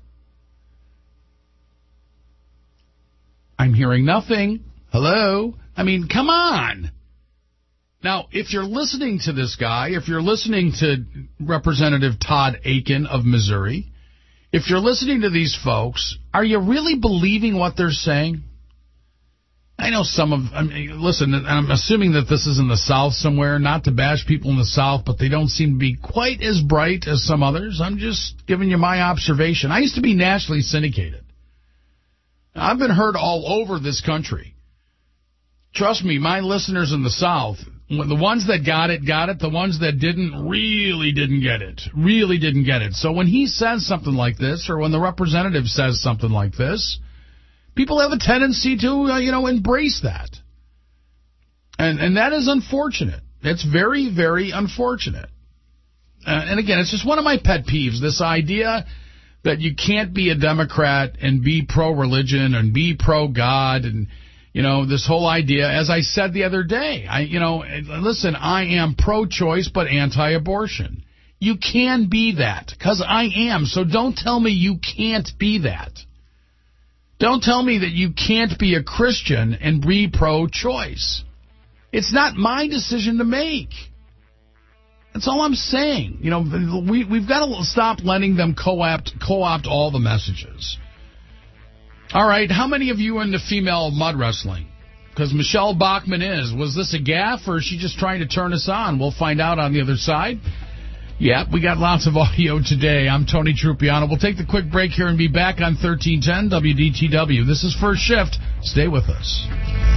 I'm hearing nothing. Hello? I mean, come on. Now, if you're listening to this guy, if you're listening to Representative Todd Akin of Missouri, if you're listening to these folks, are you really believing what they're saying? I know some of, I mean, listen, I'm assuming that this is in the South somewhere, not to bash people in the South, but they don't seem to be quite as bright as some others. I'm just giving you my observation. I used to be nationally syndicated. I've been heard all over this country. Trust me, my listeners in the South, the ones that got it, got it. The ones that didn't, really didn't get it. Really didn't get it. So when he says something like this, or when the representative says something like this, people have a tendency to, uh, you know, embrace that. And and that is unfortunate. It's very, very unfortunate. Uh, and again, it's just one of my pet peeves, this idea that you can't be a Democrat and be pro-religion and be pro-God and, you know, this whole idea, as I said the other day, I, you know, listen, I am pro-choice but anti-abortion. You can be that, because I am, so don't tell me you can't be that. Don't tell me that you can't be a Christian and be pro-choice. It's not my decision to make. That's all I'm saying. You know, we, we've got to stop letting them co-opt, co-opt all the messages. All right, how many of you into female mud wrestling? Because Michelle Bachmann is. Was this a gaffe, or is she just trying to turn us on? We'll find out on the other side. Yeah, we got lots of audio today. I'm Tony Trupiano. We'll take the quick break here and be back on thirteen ten W D T W. This is First Shift. Stay with us.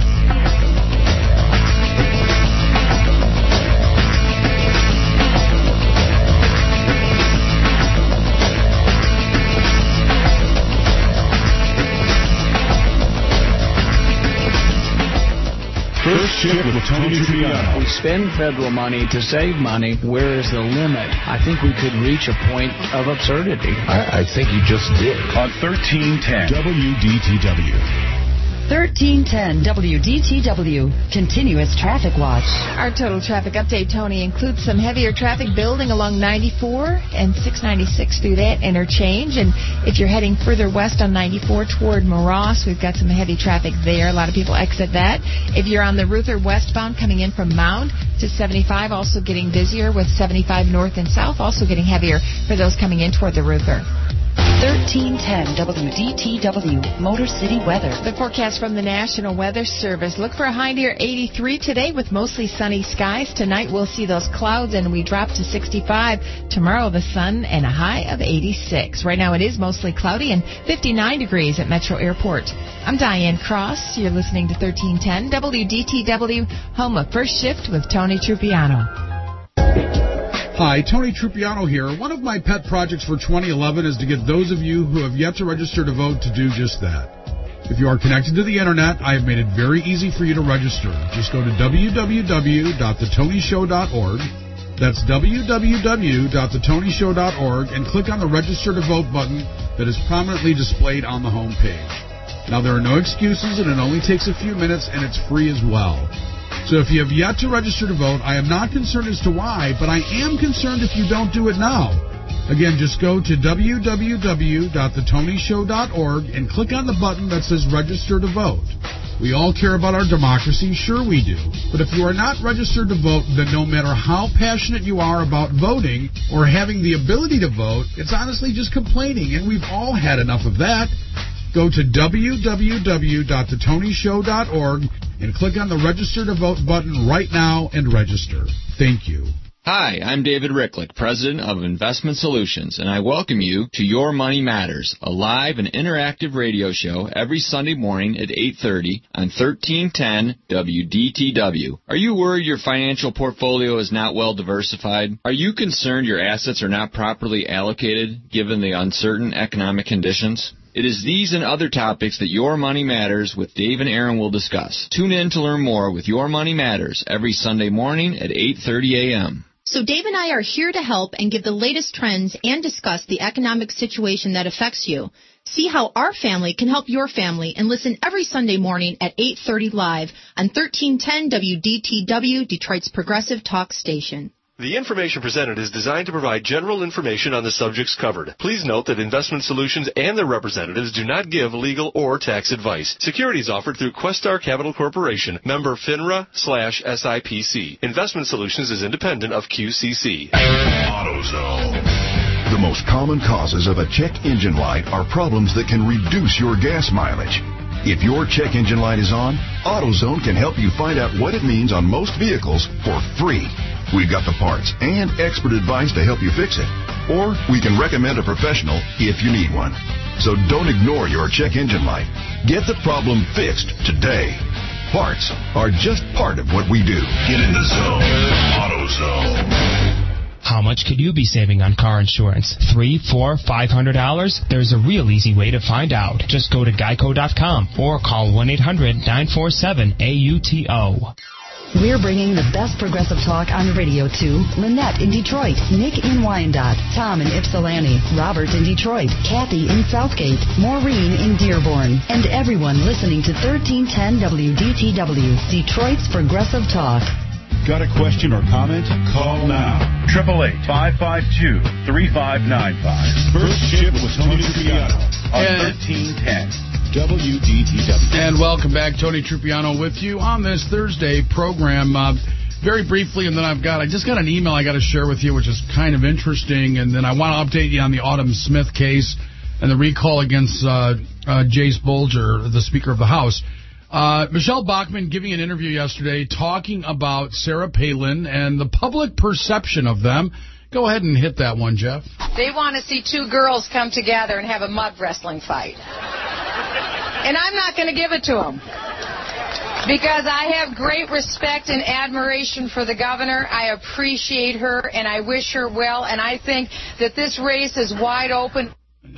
First Shift with Tony Trupiano. We spend federal money to save money. Where is the limit? I think we could reach a point of absurdity. I, I think you just did. On thirteen ten W D T W. thirteen ten W D T W, Continuous Traffic Watch. Our total traffic update, Tony, includes some heavier traffic building along ninety-four and six ninety-six through that interchange. And if you're heading further west on ninety-four toward Moross, we've got some heavy traffic there. A lot of people exit that. If you're on the Ruther westbound coming in from Mound to seventy-five, also getting busier with seventy-five north and south, also getting heavier for those coming in toward the Ruther. thirteen ten W D T W, Motor City weather. The forecast from the National Weather Service. Look for a high near eighty-three today with mostly sunny skies. Tonight we'll see those clouds and we drop to sixty-five. Tomorrow the sun and a high of eighty-six. Right now it is mostly cloudy and fifty-nine degrees at Metro Airport. I'm Diane Cross. You're listening to thirteen ten W D T W, home of First Shift with Tony Trupiano. Hi, Tony Trupiano here. One of my pet projects for twenty eleven is to get those of you who have yet to register to vote to do just that. If you are connected to the Internet, I have made it very easy for you to register. Just go to w w w dot the tony show dot org. That's w w w dot the tony show dot org and click on the Register to Vote button that is prominently displayed on the home page. Now, there are no excuses, and it only takes a few minutes, and it's free as well. So if you have yet to register to vote, I am not concerned as to why, but I am concerned if you don't do it now. Again, just go to w w w dot the tony show dot org and click on the button that says Register to Vote. We all care about our democracy, sure we do. But if you are not registered to vote, then no matter how passionate you are about voting or having the ability to vote, it's honestly just complaining, and we've all had enough of that. Go to w w w dot the tony show dot org and click on the Register to Vote button right now and register. Thank you. Hi, I'm David Ricklick, President of Investment Solutions, and I welcome you to Your Money Matters, a live and interactive radio show every Sunday morning at eight thirty on thirteen ten W D T W. Are you worried your financial portfolio is not well diversified? Are you concerned your assets are not properly allocated given the uncertain economic conditions? It is these and other topics that Your Money Matters with Dave and Aaron will discuss. Tune in to learn more with Your Money Matters every Sunday morning at eight thirty a.m. So Dave and I are here to help and give the latest trends and discuss the economic situation that affects you. See how our family can help your family and listen every Sunday morning at eight thirty live on thirteen ten W D T W, Detroit's Progressive Talk Station. The information presented is designed to provide general information on the subjects covered. Please note that Investment Solutions and their representatives do not give legal or tax advice. Securities offered through Questar Capital Corporation, member FINRA slash S I P C. Investment Solutions is independent of Q C C. AutoZone. The most common causes of a check engine light are problems that can reduce your gas mileage. If your check engine light is on, AutoZone can help you find out what it means on most vehicles for free. We've got the parts and expert advice to help you fix it. Or we can recommend a professional if you need one. So don't ignore your check engine light. Get the problem fixed today. Parts are just part of what we do. Get in the zone. AutoZone. How much could you be saving on car insurance? Three, four, five hundred dollars? There's a real easy way to find out. Just go to geico dot com or call one eight hundred nine four seven A U T O. We're bringing the best progressive talk on the radio to Lynette in Detroit, Nick in Wyandotte, Tom in Ypsilanti, Robert in Detroit, Kathy in Southgate, Maureen in Dearborn, and everyone listening to thirteen ten W D T W, Detroit's Progressive Talk. Got a question or comment? Call now. eight eight eight, five five two, three five nine five. First Shift with Tony Trupiano on thirteen ten. W D T W. And welcome back. Tony Trupiano with you on this Thursday program. Uh, very briefly, and then I've got, I just got an email I got to share with you, which is kind of interesting, and then I want to update you on the Autumn Smith case and the recall against uh, uh, Jace Bolger, the Speaker of the House. Uh, Michelle Bachmann giving an interview yesterday talking about Sarah Palin and the public perception of them. Go ahead and hit that one, Jeff. They want to see two girls come together and have a mud wrestling fight. And I'm not going to give it to them. Because I have great respect and admiration for the governor. I appreciate her, and I wish her well. And I think that this race is wide open.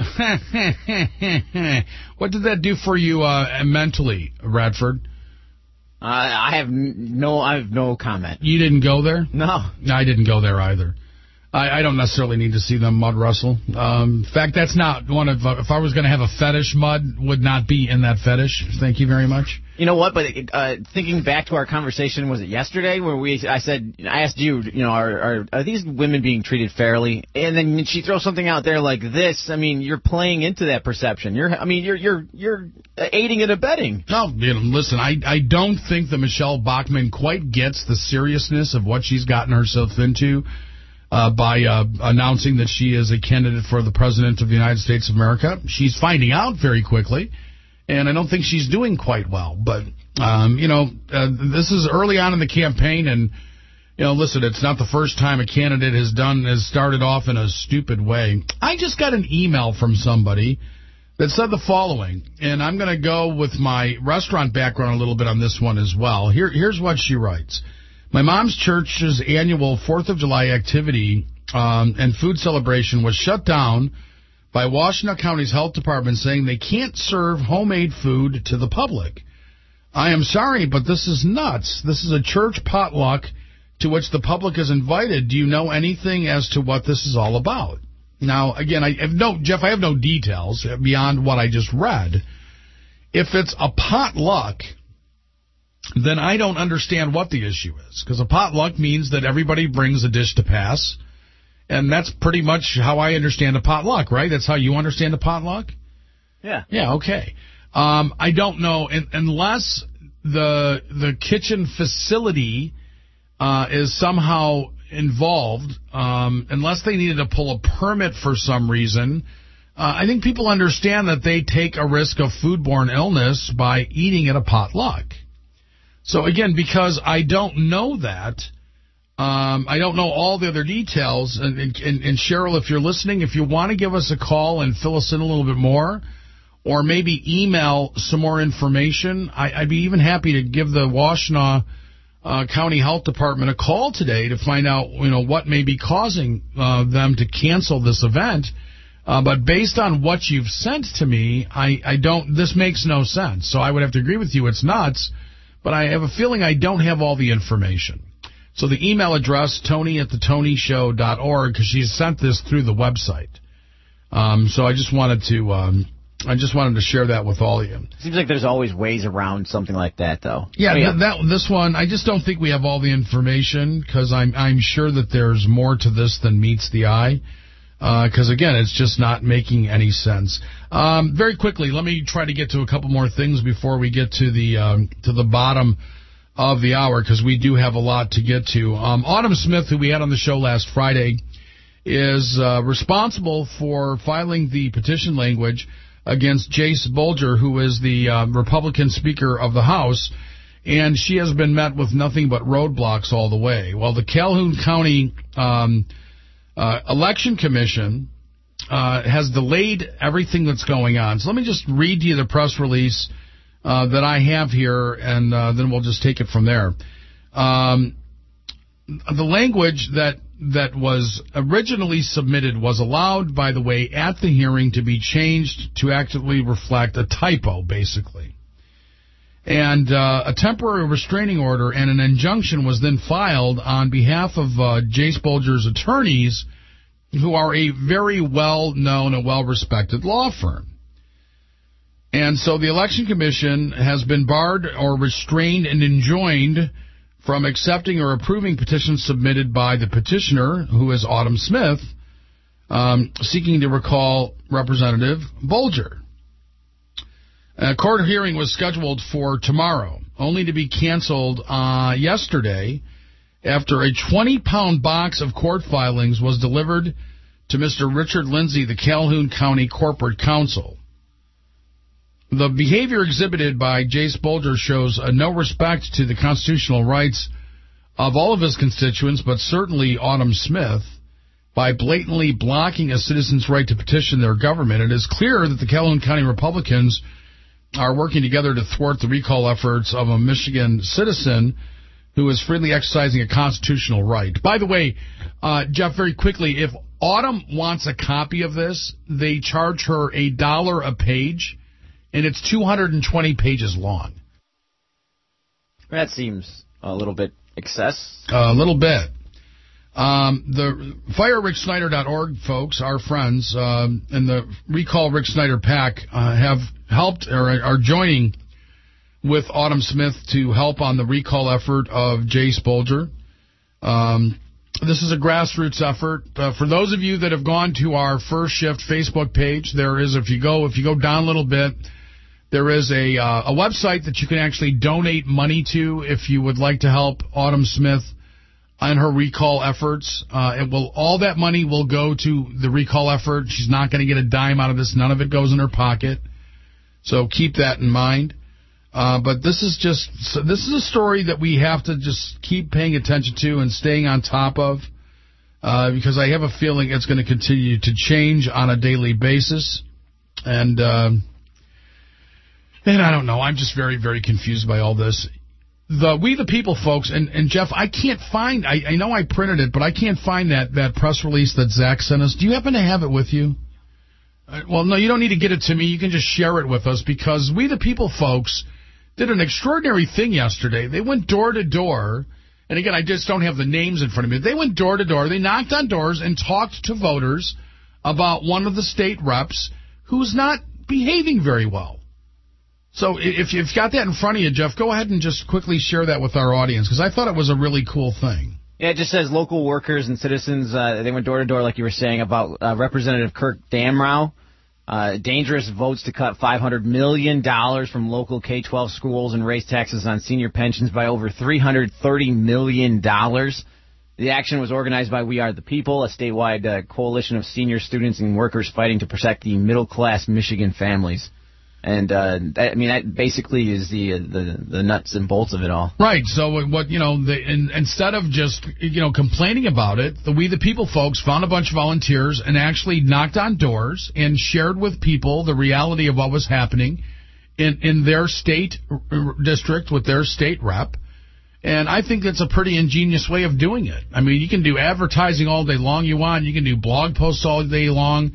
What did that do for you uh, mentally, Radford? Uh, I have no, I have no comment. You didn't go there? No. No, I didn't go there either. I, I don't necessarily need to see them mud wrestle. Um, in fact, that's not one of. Uh, if I was going to have a fetish, mud would not be in that fetish. Thank you very much. You know what? But uh, thinking back to our conversation, was it yesterday where we? I said, I asked you, you know, are, are are these women being treated fairly? And then she throws something out there like this. I mean, you're playing into that perception. You're, I mean, you're you're you're aiding and abetting. No, you know, listen, I I don't think that Michelle Bachmann quite gets the seriousness of what she's gotten herself into. Uh, by uh, announcing that she is a candidate for the President of the United States of America. She's finding out very quickly, and I don't think she's doing quite well. But, um, you know, uh, this is early on in the campaign, and, you know, listen, it's not the first time a candidate has done has started off in a stupid way. I just got an email from somebody that said the following, and I'm going to go with my restaurant background a little bit on this one as well. Here, here's what she writes. My mom's church's annual fourth of July activity um, and food celebration was shut down by Washtenaw County's health department saying they can't serve homemade food to the public. I am sorry, but this is nuts. This is a church potluck to which the public is invited. Do you know anything as to what this is all about? Now, again, I have no, Jeff, I have no details beyond what I just read. If it's a potluck, then I don't understand what the issue is. Because a potluck means that everybody brings a dish to pass. And that's pretty much how I understand a potluck, right? That's how you understand a potluck? Yeah. Yeah, okay. Um, I don't know. In, unless the the kitchen facility uh, is somehow involved, um, unless they needed to pull a permit for some reason, uh, I think people understand that they take a risk of foodborne illness by eating at a potluck. So, again, because I don't know that, um, I don't know all the other details, and, and, and Cheryl, if you're listening, if you want to give us a call and fill us in a little bit more, or maybe email some more information, I, I'd be even happy to give the Washtenaw uh, County Health Department a call today to find out, you know, what may be causing uh, them to cancel this event. Uh, but based on what you've sent to me, I, I don't. This makes no sense. So I would have to agree with you. It's nuts. But I have a feeling I don't have all the information. So the email address, Tony at the Tony Show dot org, because she sent this through the website. Um, so I just wanted to um, I just wanted to share that with all of you. Seems like there's always ways around something like that, though. Yeah, I mean, th- that this one, I just don't think we have all the information, because I'm I'm sure that there's more to this than meets the eye. Because, uh, again, it's just not making any sense. Um, very quickly, let me try to get to a couple more things before we get to the um, to the bottom of the hour, because we do have a lot to get to. Um, Autumn Smith, who we had on the show last Friday, is uh, responsible for filing the petition language against Jase Bolger, who is the uh, Republican Speaker of the House, and she has been met with nothing but roadblocks all the way. Well, the Calhoun County um, uh, Election Commission uh, has delayed everything that's going on. So let me just read to you the press release uh, that I have here, and uh, then we'll just take it from there. Um, the language that that was originally submitted was allowed, by the way, at the hearing to be changed to accurately reflect a typo, basically. And uh, a temporary restraining order and an injunction was then filed on behalf of uh, Jase Bolger's attorneys, who are a very well-known and well-respected law firm. And so the Election Commission has been barred or restrained and enjoined from accepting or approving petitions submitted by the petitioner, who is Autumn Smith, um, seeking to recall Representative Bolger. A court hearing was scheduled for tomorrow, only to be canceled uh, yesterday after a twenty-pound box of court filings was delivered to Mister Richard Lindsay, the Calhoun County Corporate Counsel. The behavior exhibited by Jase Bolger shows uh, no respect to the constitutional rights of all of his constituents, but certainly Autumn Smith, by blatantly blocking a citizen's right to petition their government. It is clear that the Calhoun County Republicans are working together to thwart the recall efforts of a Michigan citizen who is freely exercising a constitutional right. By the way, uh, Jeff, very quickly, if Autumn wants a copy of this, they charge her a dollar a page, and it's two hundred twenty pages long. That seems a little bit excess. A little bit. Um, the Fire Rick Snyder dot org folks, our friends, um, and the Recall Rick Snyder PAC uh, have helped or are joining with Autumn Smith to help on the recall effort of Jase Bolger. Um, this is a grassroots effort. Uh, for those of you that have gone to our First Shift Facebook page, there is, if you go if you go down a little bit, there is a uh, a website that you can actually donate money to if you would like to help Autumn Smith on her recall efforts. Uh, it will all that money will go to the recall effort. She's not going to get a dime out of this. None of it goes in her pocket. So keep that in mind. Uh, but this is just so this is a story that we have to just keep paying attention to and staying on top of, uh, because I have a feeling it's going to continue to change on a daily basis. And uh, and I don't know. I'm just very, very confused by all this. The We the People folks, and, and Jeff, I can't find, I, I know I printed it, but I can't find that, that press release that Zach sent us. Do you happen to have it with you? Uh, well, no, you don't need to get it to me. You can just share it with us, because We the People folks did an extraordinary thing yesterday. They went door to door, and again, I just don't have the names in front of me. They went door to door. They knocked on doors and talked to voters about one of the state reps who's not behaving very well. So if you've got that in front of you, Jeff, go ahead and just quickly share that with our audience, because I thought it was a really cool thing. Yeah, it just says local workers and citizens, uh, they went door to door, like you were saying, about uh, Representative Kirk Damrow. Uh, dangerous votes to cut five hundred million dollars from local K twelve schools and raise taxes on senior pensions by over three hundred thirty million dollars. The action was organized by We Are the People, a statewide uh, coalition of senior students and workers fighting to protect the middle-class Michigan families. And, uh, that, I mean, that basically is the, uh, the the nuts and bolts of it all. Right. So, what, you know, the, in, instead of just, you know, complaining about it, the We the People folks found a bunch of volunteers and actually knocked on doors and shared with people the reality of what was happening in, in their state district with their state rep. And I think that's a pretty ingenious way of doing it. I mean, you can do advertising all day long you want. You can do blog posts all day long.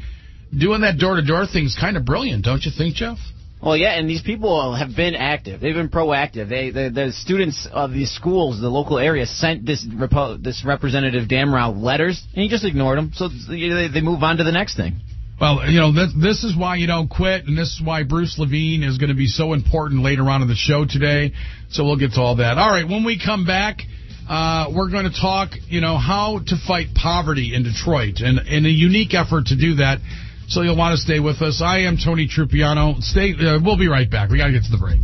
doing that door-to-door thing is kind of brilliant, don't you think, Jeff? Well, yeah, and these people have been active. They've been proactive. They, the, the students of these schools, the local area, sent this repo, this Representative Damrow letters, and he just ignored them. So they, they move on to the next thing. Well, you know, this, this is why you don't quit, and this is why Bruce Levine is going to be so important later on in the show today. So we'll get to all that. All right, when we come back, uh, we're going to talk, you know, how to fight poverty in Detroit, and in a unique effort to do that. So you'll want to stay with us. I am Tony Trupiano. Stay. Uh, we'll be right back. We got to get to the break.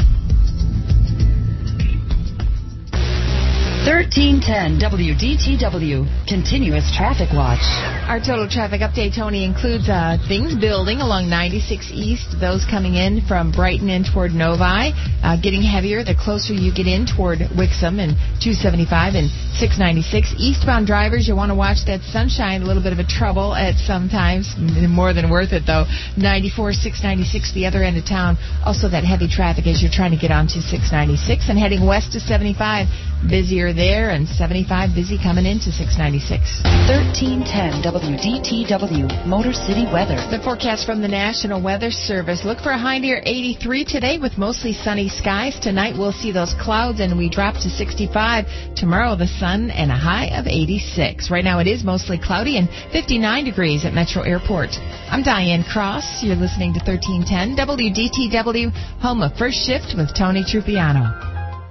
thirteen ten W D T W, Continuous Traffic Watch. Our total traffic update, Tony, includes uh, things building along ninety-six East, those coming in from Brighton in toward Novi, uh, getting heavier the closer you get in toward Wixom and two seventy-five and six ninety-six. Eastbound drivers, you want to watch that sunshine, a little bit of a trouble at some times, more than worth it, though. ninety-four, six ninety-six, the other end of town. Also that heavy traffic as you're trying to get onto six ninety-six and heading west to seventy-five. Busier there, and seventy-five busy coming into six ninety-six. thirteen ten W D T W, Motor City weather. The forecast from the National Weather Service. Look for a high near eighty-three today with mostly sunny skies. Tonight we'll see those clouds and we drop to sixty-five. Tomorrow the sun and a high of eighty-six. Right now it is mostly cloudy and fifty-nine degrees at Metro Airport. I'm Diane Cross. You're listening to thirteen ten W D T W, home of First Shift with Tony Trupiano.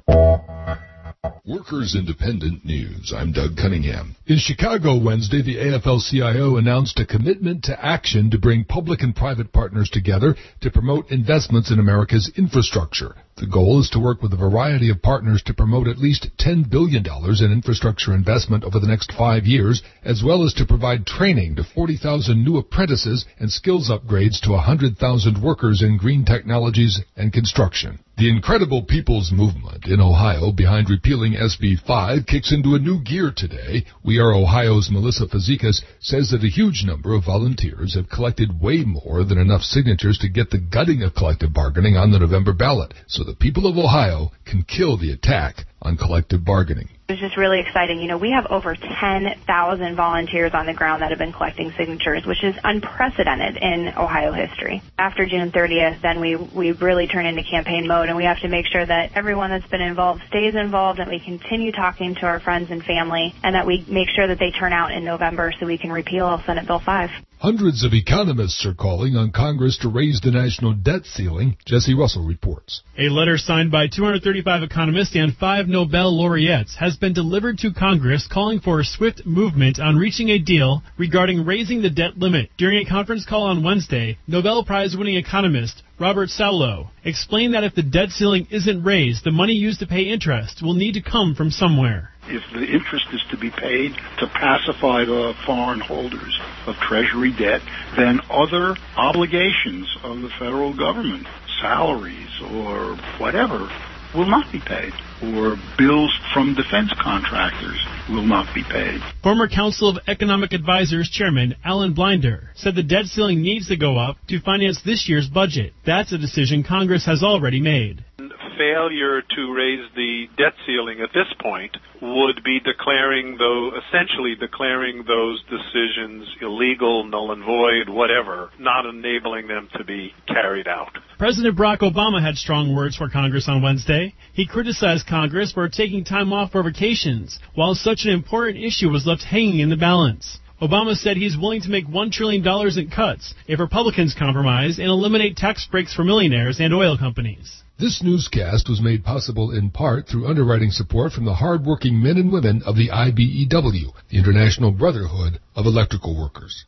Workers Independent News. I'm Doug Cunningham. In Chicago Wednesday, the A F L C I O announced a commitment to action to bring public and private partners together to promote investments in America's infrastructure. The goal is to work with a variety of partners to promote at least ten billion dollars in infrastructure investment over the next five years, as well as to provide training to forty thousand new apprentices and skills upgrades to one hundred thousand workers in green technologies and construction. The incredible people's movement in Ohio behind repealing S B five kicks into a new gear today. We Are Ohio's Melissa Fazekas says that a huge number of volunteers have collected way more than enough signatures to get the gutting of collective bargaining on the November ballot, so the people of Ohio can kill the attack on collective bargaining. It's just really exciting. You know, we have over ten thousand volunteers on the ground that have been collecting signatures, which is unprecedented in Ohio history. After June thirtieth, then we, we really turn into campaign mode, and we have to make sure that everyone that's been involved stays involved, and we continue talking to our friends and family, and that we make sure that they turn out in November so we can repeal Senate Bill five. Hundreds of economists are calling on Congress to raise the national debt ceiling. Jesse Russell reports. A letter signed by two hundred thirty-five economists and five Nobel laureates has been delivered to Congress calling for a swift movement on reaching a deal regarding raising the debt limit. During a conference call on Wednesday, Nobel Prize-winning economist Robert Solow explained that if the debt ceiling isn't raised, the money used to pay interest will need to come from somewhere. If the interest is to be paid to pacify the foreign holders of Treasury debt, then other obligations of the federal government, salaries or whatever, will not be paid, or bills from defense contractors will not be paid. Former Council of Economic Advisors Chairman Alan Blinder said the debt ceiling needs to go up to finance this year's budget. That's a decision Congress has already made. Failure to raise the debt ceiling at this point would be declaring, though, essentially declaring those decisions illegal, null and void, whatever, not enabling them to be carried out. President Barack Obama had strong words for Congress on Wednesday. He criticized Congress for taking time off for vacations, while such an important issue was left hanging in the balance. Obama said he's willing to make one trillion dollars in cuts if Republicans compromise and eliminate tax breaks for millionaires and oil companies. This newscast was made possible in part through underwriting support from the hard-working men and women of the I B E W, the International Brotherhood of Electrical Workers.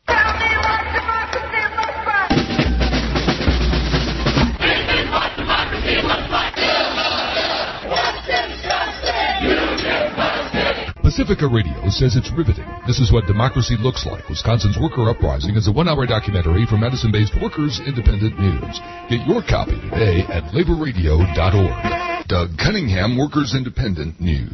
Pacifica Radio says it's riveting. This is what democracy looks like. Wisconsin's Worker Uprising is a one-hour documentary from Madison-based Workers Independent News. Get your copy today at labor radio dot org. Doug Cunningham, Workers Independent News.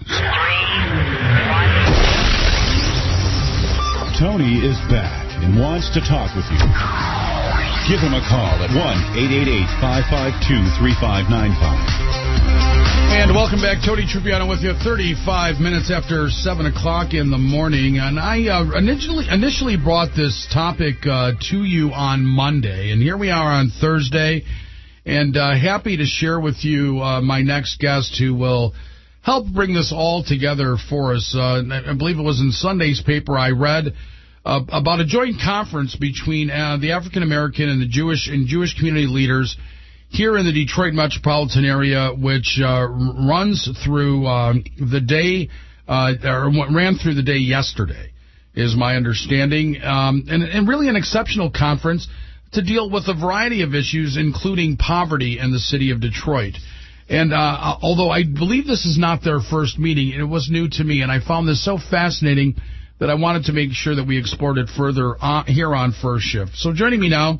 Tony is back and wants to talk with you. Give him a call at one eight eight eight, five five two, three five nine five. And welcome back. Tony Tripiano with you, thirty-five minutes after seven o'clock in the morning. And I uh, initially initially brought this topic uh, to you on Monday, and here we are on Thursday. And uh, happy to share with you uh, my next guest who will help bring this all together for us. Uh, I believe it was in Sunday's paper I read uh, about a joint conference between uh, the African American and the Jewish and Jewish community leaders here in the Detroit metropolitan area, which uh, runs through uh, the day, uh, or ran through the day yesterday, is my understanding, um, and, and really an exceptional conference to deal with a variety of issues, including poverty in the city of Detroit. And uh, although I believe this is not their first meeting, it was new to me, and I found this so fascinating that I wanted to make sure that we explored it further on, here on First Shift. So joining me now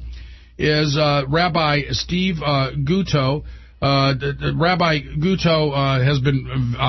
is uh, Rabbi Steve uh, Gutto. Uh, the, the Rabbi Gutto uh, has been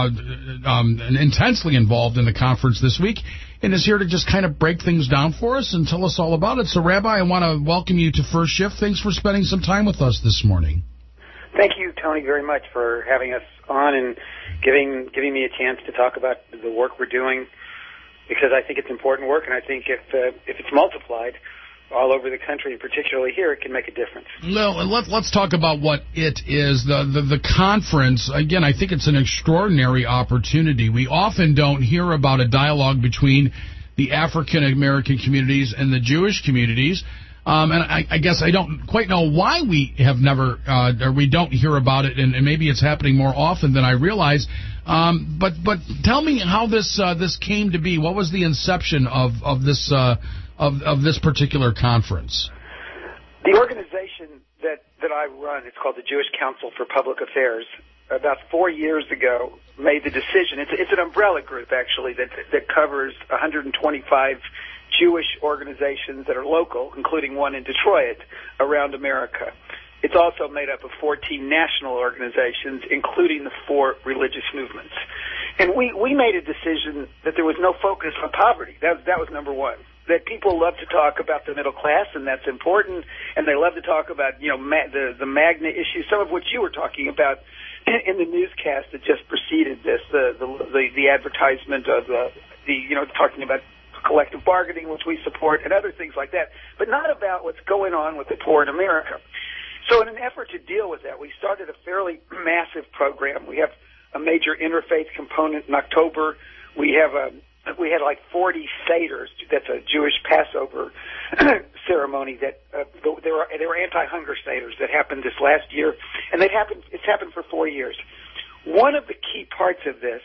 uh, um, intensely involved in the conference this week and is here to just kind of break things down for us and tell us all about it. So, Rabbi, I want to welcome you to First Shift. Thanks for spending some time with us this morning. Thank you, Tony, very much for having us on and giving giving me a chance to talk about the work we're doing, because I think it's important work, and I think if uh, if it's multiplied all over the country, and particularly here, it can make a difference. Well, let, let's talk about what it is. The, the, the conference, again, I think it's an extraordinary opportunity. We often don't hear about a dialogue between the African-American communities and the Jewish communities. Um, and I, I guess I don't quite know why we have never, uh, or we don't hear about it, and, and maybe it's happening more often than I realize. Um, but but tell me how this uh, this came to be. What was the inception of of this uh, of of this particular conference? The organization that that I run, it's called the Jewish Council for Public Affairs. About four years ago, made the decision. It's it's an umbrella group actually that that covers one hundred twenty-five Jewish organizations that are local, including one in Detroit, around America. It's also made up of fourteen national organizations, including the four religious movements. And we, we made a decision that there was no focus on poverty. That, that was number one. That people love to talk about the middle class, and that's important, and they love to talk about, you know, ma- the, the Magna issues, some of which you were talking about in, in the newscast that just preceded this, the, the, the, the advertisement of the, the, you know, talking about collective bargaining, which we support, and other things like that, but not about what's going on with the poor in America. So in an effort to deal with that, we started a fairly massive program. We have a major interfaith component in October. We have a we had like forty seders. That's a Jewish Passover ceremony that uh, they were they were anti-hunger seders that happened this last year, and they happened. It's happened for four years. One of the key parts of this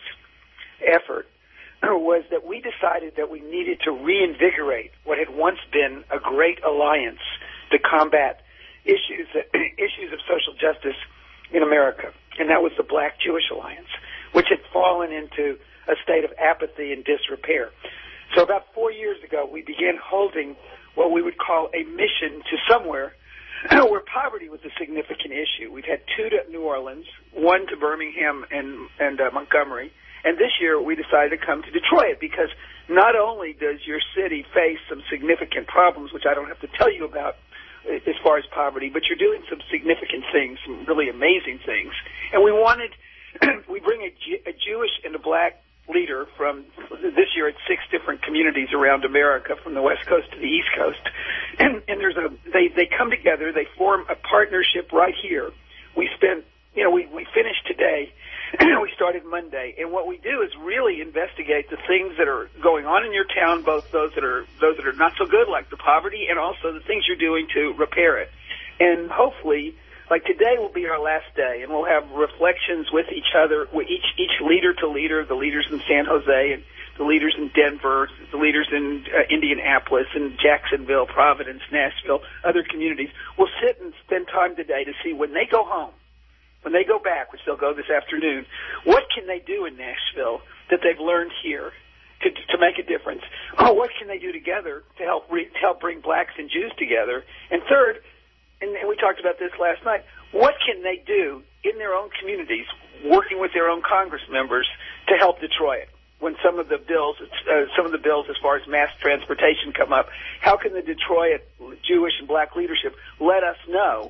effort was that we decided that we needed to reinvigorate what had once been a great alliance to combat issues issues of social justice in America, and that was the Black Jewish Alliance, which had fallen into a state of apathy and disrepair. So about four years ago, we began holding what we would call a mission to somewhere where poverty was a significant issue. We've had two to New Orleans, one to Birmingham and, and uh, Montgomery, and this year we decided to come to Detroit because not only does your city face some significant problems, which I don't have to tell you about, as far as poverty, but you're doing some significant things, some really amazing things. And we wanted, we bring a, a Jewish and a Black leader from, this year it's six different communities around America, from the West Coast to the East Coast. And, and there's a, they, they come together, they form a partnership right here. We spent, you know, we, we finished today, we started Monday, and what we do is really investigate the things that are going on in your town, both those that are those that are not so good, like the poverty, and also the things you're doing to repair it. And hopefully, like today will be our last day, and we'll have reflections with each other, with each each leader to leader, the leaders in San Jose, and the leaders in Denver, the leaders in uh, Indianapolis, and Jacksonville, Providence, Nashville, other communities. We'll sit and spend time today to see when they go home, when they go back, which they'll go this afternoon, what can they do in Nashville that they've learned here to to make a difference? Oh, what can they do together to help re, to help bring blacks and Jews together? And third, and we talked about this last night, what can they do in their own communities, working with their own Congress members, to help Detroit? When some of the bills, uh, some of the bills as far as mass transportation come up, how can the Detroit Jewish and Black leadership let us know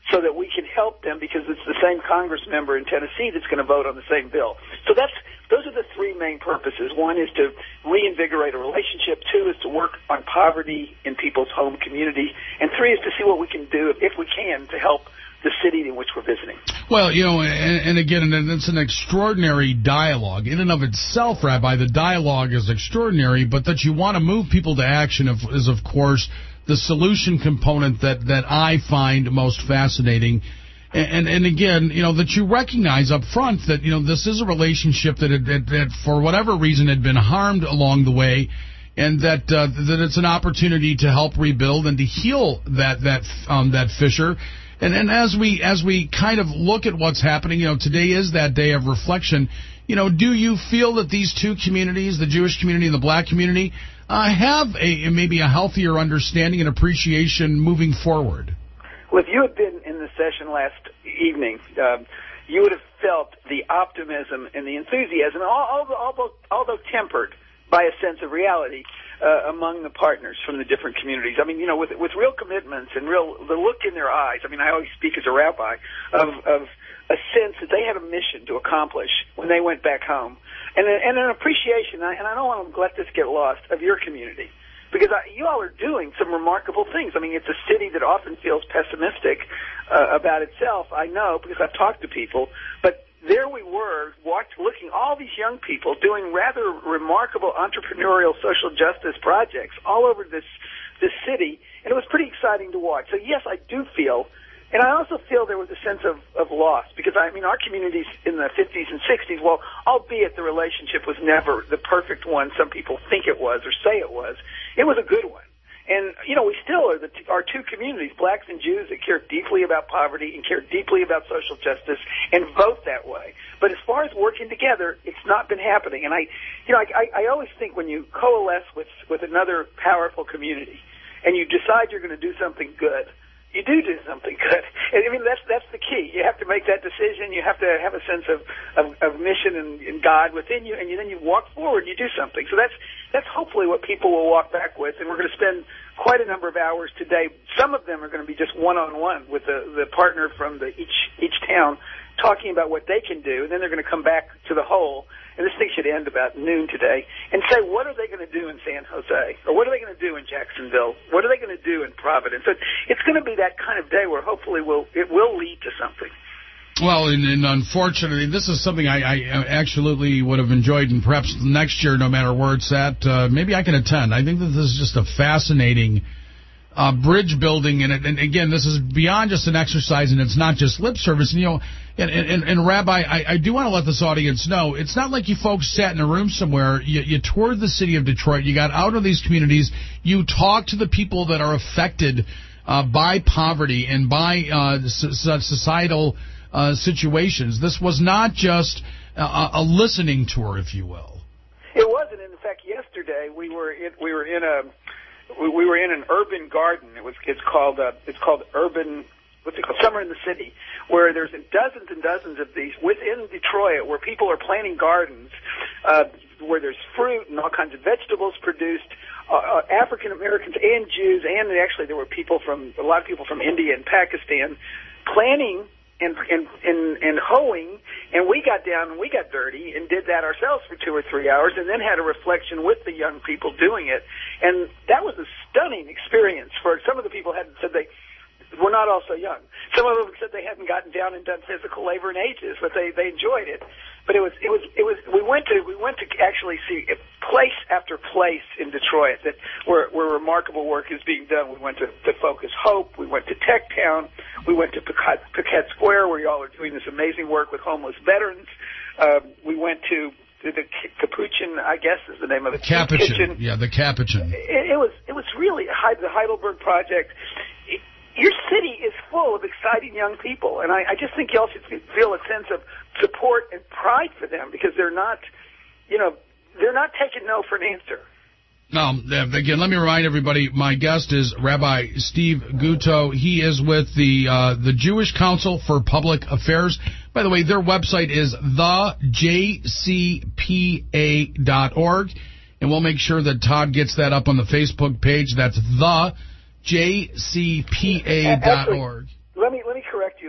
so that we can help them because it's the same Congress member in Tennessee that's going to vote on the same bill. So that's those are the three main purposes. One is to reinvigorate a relationship. Two is to work on poverty in people's home community. And three is to see what we can do, if we can, to help the city in which we're visiting. Well, you know, and, and again, and it's an extraordinary dialogue. In and of itself, Rabbi, the dialogue is extraordinary, but that you want to move people to action is, of course, the solution component that, that I find most fascinating. And, and, and again, you know, that you recognize up front that, you know, this is a relationship that, had, that, that for whatever reason had been harmed along the way, and that uh, that it's an opportunity to help rebuild and to heal that that um, that fissure. And, and as we as we kind of look at what's happening, you know, today is that day of reflection. You know, do you feel that these two communities, the Jewish community and the black community, uh, have a maybe a healthier understanding and appreciation moving forward? Well, if you had been in the session last evening, um, you would have felt the optimism and the enthusiasm, although, although, although tempered by a sense of reality, Uh, among the partners from the different communities. I mean, you know, with with real commitments and real the look in their eyes. I mean, I always speak as a rabbi of of a sense that they had a mission to accomplish when they went back home, and and an appreciation. And I don't want to let this get lost of your community, because I, you all are doing some remarkable things. I mean, it's a city that often feels pessimistic uh, about itself. I know because I've talked to people, but there we were, watch, looking all these young people doing rather remarkable entrepreneurial social justice projects all over this this city, and it was pretty exciting to watch. So yes, I do feel, and I also feel there was a sense of, of loss, because I mean our communities in the fifties and sixties, well, albeit the relationship was never the perfect one some people think it was or say it was, it was a good one. And, you know, we still are the t- our two communities, blacks and Jews, that care deeply about poverty and care deeply about social justice and vote that way. But as far as working together, it's not been happening. And I, you know, I, I always think when you coalesce with, with another powerful community and you decide you're going to do something good, you do do something good. I mean, that's that's the key. You have to make that decision. You have to have a sense of, of, of mission and, and God within you, and you, then you walk forward and you do something. So that's that's hopefully what people will walk back with, and we're going to spend quite a number of hours today. Some of them are going to be just one-on-one with the, the partner from the each each town, talking about what they can do, and then they're going to come back to the whole, and this thing should end about noon today, and say, what are they going to do in San Jose? Or what are they going to do in Jacksonville? What are they going to do in Providence? So it's going to be that kind of day where hopefully we'll, it will lead to something. Well, and, and unfortunately, this is something I, I absolutely would have enjoyed, and perhaps next year, no matter where it's at, uh, maybe I can attend. I think that this is just a fascinating uh, bridge building, and, it, and again, this is beyond just an exercise, and it's not just lip service. And, you know, and, and, and Rabbi, I, I do want to let this audience know, it's not like you folks sat in a room somewhere. You, you toured the city of Detroit. You got out of these communities. You talked to the people that are affected uh, by poverty and by uh, societal Uh, situations. This was not just a, a listening tour, if you will. It wasn't. In fact, yesterday we were in, we were in a we were in an urban garden. It was it's called uh, it's called urban what's it called Summer in the City, where there's dozens and dozens of these within Detroit, where people are planting gardens, uh, where there's fruit and all kinds of vegetables produced. Uh, uh, African Americans and Jews, and actually there were people from a lot of people from India and Pakistan planting and, and, and, and hoeing, and we got down and we got dirty and did that ourselves for two or three hours and then had a reflection with the young people doing it. And that was a stunning experience. For some of the people had said they were not all so young. Some of them said they hadn't gotten down and done physical labor in ages, but they, they enjoyed it. But it was, it was, it was, we went to, we went to actually see place after place in Detroit that where, where remarkable work is being done. We went to, to Focus Hope. We went to Tech Town. We went to Paquette, Paquette Square, where y'all are doing this amazing work with homeless veterans. Um, we went to the, the Capuchin, I guess is the name of it. Capuchin. Yeah, the Capuchin. It, it was, it was really the Heidelberg Project. It, your city is full of exciting young people, and I, I just think y'all should feel a sense of support and pride for them, because they're not, you know, they're not taking no for an answer. No, again, let me remind everybody, my guest is Rabbi Steve Gutto. He is with the uh, the Jewish Council for Public Affairs. By the way, their website is the j c p a dot org, and we'll make sure that Todd gets that up on the Facebook page. That's the j c p a dot org. Let me let me correct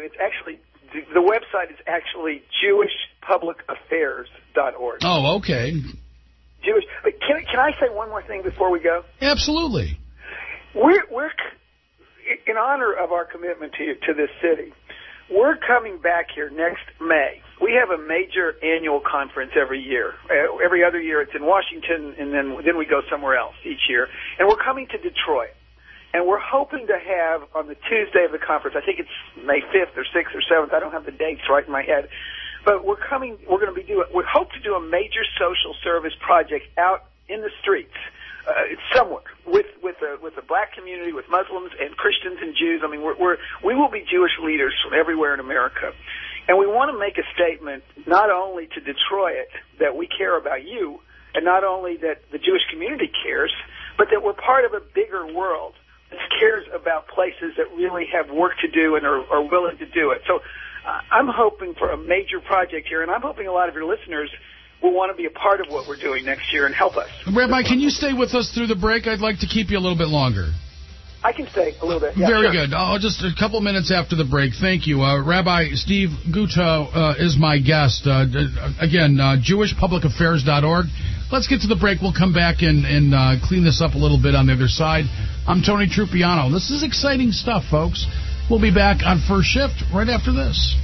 It's actually, the website is actually Jewish Public Affairs dot org. Oh, okay. Jewish. Can, can I say one more thing before we go? Absolutely. We're, we're in honor of our commitment to, to this city, we're coming back here next May. We have a major annual conference every year. Uh, every other year it's in Washington, and then then we go somewhere else each year. And we're coming to Detroit. And we're hoping to have, on the Tuesday of the conference, I think it's May fifth or sixth or seventh, I don't have the dates right in my head, but we're coming, we're going to be doing, we hope to do a major social service project out in the streets, uh, somewhere, with, with a, with a black community, with Muslims and Christians and Jews. I mean, we're, we're, we will be Jewish leaders from everywhere in America. And we want to make a statement not only to Detroit that we care about you, and not only that the Jewish community cares, but that we're part of a bigger world that cares about places that really have work to do and are, are willing to do it. So uh, I'm hoping for a major project here, and I'm hoping a lot of your listeners will want to be a part of what we're doing next year and help us. Rabbi, can you stay with us through the break? I'd like to keep you a little bit longer. I can stay a little bit. Yeah, Very sure. good. Oh, just a couple minutes after the break. Thank you. Uh, Rabbi Steve Gutow uh, is my guest. Uh, again, uh, Jewish Public Affairs dot org. Let's get to the break. We'll come back and, and uh, clean this up a little bit on the other side. I'm Tony Trupiano. This is exciting stuff, folks. We'll be back on First Shift right after this.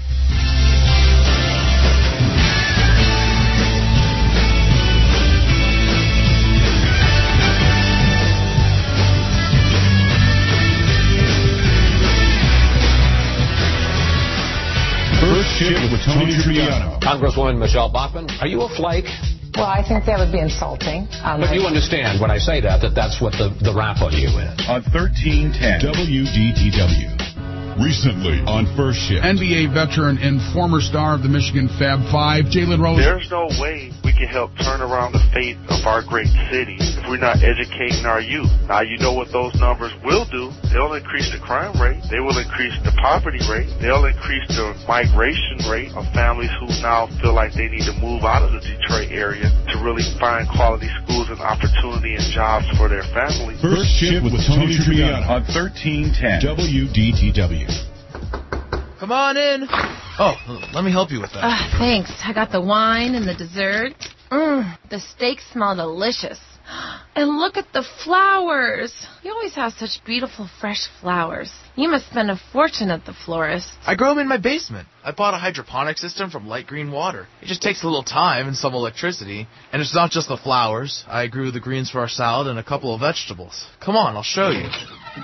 First Shift with Tony Trupiano. Congresswoman Michelle Bachmann, are you a flake? Well, I think that would be insulting. Um, but you understand when I say that, that that's what the, the rap on you is. On thirteen ten W D T W. Recently on First Shift. N B A veteran and former star of the Michigan Fab Five, Jalen Rose. There's no way we can help turn around the fate of our great city if we're not educating our youth. Now, you know what those numbers will do. They'll increase the crime rate. They will increase the poverty rate. They'll increase the migration rate of families who now feel like they need to move out of the Detroit area to really find quality schools and opportunity and jobs for their families. First Shift with Tony Trupiano on thirteen ten W D T W. Come on in. Oh, let me help you with that. Uh, thanks. I got the wine and the dessert. Mmm, the steaks smell delicious. And look at the flowers. You always have such beautiful, fresh flowers. You must spend a fortune at the florist. I grow them in my basement. I bought a hydroponic system from Light Green Water. It just takes a little time and some electricity. And it's not just the flowers. I grew the greens for our salad and a couple of vegetables. Come on, I'll show you.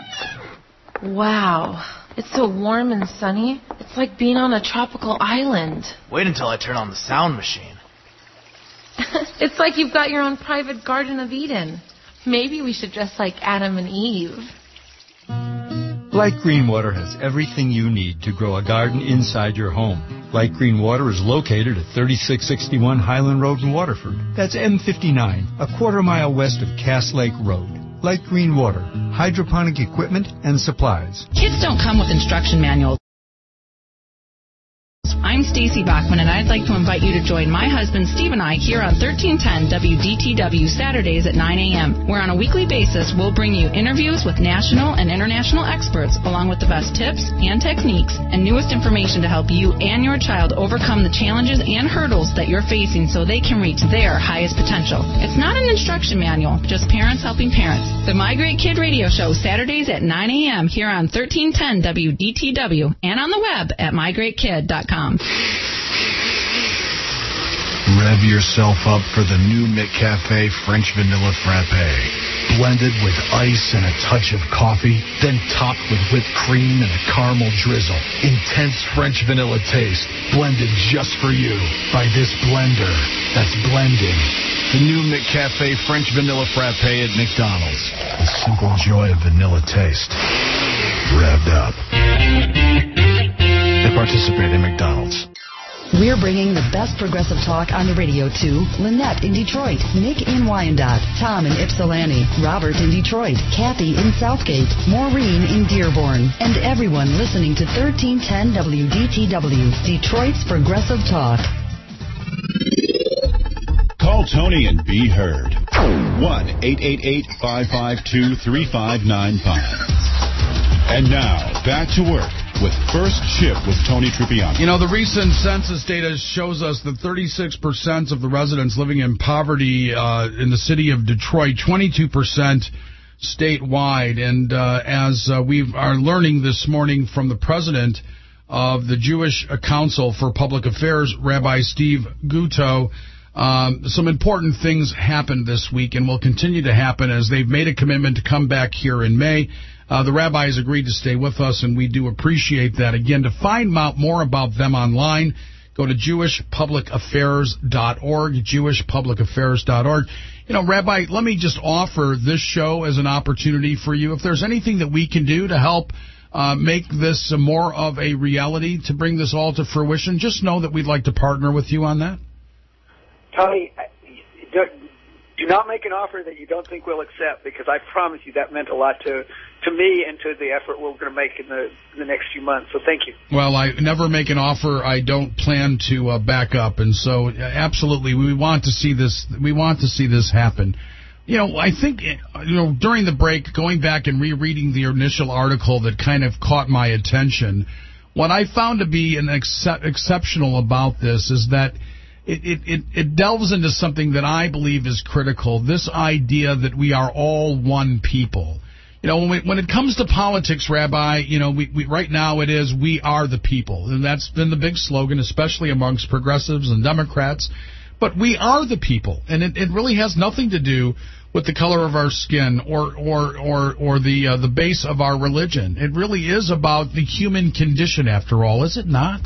Wow. It's so warm and sunny. It's like being on a tropical island. Wait until I turn on the sound machine. It's like you've got your own private Garden of Eden. Maybe we should dress like Adam and Eve. Light Green Water has everything you need to grow a garden inside your home. Light Green Water is located at thirty-six sixty-one Highland Road in Waterford. That's M fifty-nine, a quarter mile west of Cass Lake Road. Light Green Water, hydroponic equipment and supplies. Kids don't come with instruction manuals. I'm Stacy Bachman, and I'd like to invite you to join my husband Steve and I here on thirteen ten W D T W Saturdays at nine a.m., where on a weekly basis we'll bring you interviews with national and international experts, along with the best tips and techniques and newest information to help you and your child overcome the challenges and hurdles that you're facing so they can reach their highest potential. It's not an instruction manual, just parents helping parents. The My Great Kid Radio Show, Saturdays at nine a.m. here on thirteen ten W D T W and on the web at my great kid dot com. Rev yourself up for the new McCafe French Vanilla Frappe. Blended with ice and a touch of coffee, then topped with whipped cream and a caramel drizzle. Intense French vanilla taste, blended just for you by this blender that's blending. The new McCafe French Vanilla Frappe at McDonald's. The simple joy of vanilla taste. Revved up. They participate in McDonald's. We're bringing the best progressive talk on the radio to Lynette in Detroit, Nick in Wyandotte, Tom in Ypsilanti, Robert in Detroit, Kathy in Southgate, Maureen in Dearborn, and everyone listening to thirteen ten W D T W, Detroit's Progressive Talk. Call Tony and be heard. one eight eight eight, five five two, three five nine five. And now, back to work with First Shift with Tony Tripiano. You know, the recent census data shows us that thirty-six percent of the residents living in poverty uh, in the city of Detroit, twenty-two percent statewide. And uh, as uh, we are learning this morning from the president of the Jewish Council for Public Affairs, Rabbi Steve Guto, um, some important things happened this week and will continue to happen as they've made a commitment to come back here in May. Uh, the rabbis agreed to stay with us, and we do appreciate that. Again, to find out more about them online, go to jewish public affairs dot org, jewish public affairs dot org. You know, Rabbi, let me just offer this show as an opportunity for you. If there's anything that we can do to help uh, make this more of a reality, to bring this all to fruition, just know that we'd like to partner with you on that. Tony, do, do not make an offer that you don't think we'll accept, because I promise you that meant a lot to to me and to the effort we're going to make in the, in the next few months. So thank you. Well, I never make an offer I don't plan to uh, back up, and so absolutely we want to see this. We want to see this happen. You know, I think you know during the break, going back and rereading the initial article that kind of caught my attention, what I found to be an ex- exceptional about this is that It, it, it, it delves into something that I believe is critical, this idea that we are all one people. You know, when, we, when it comes to politics, Rabbi, you know, we, we, right now it is we are the people. And that's been the big slogan, especially amongst progressives and Democrats. But we are the people. And it, it really has nothing to do with the color of our skin or or or, or the, uh, the base of our religion. It really is about the human condition, after all, is it not?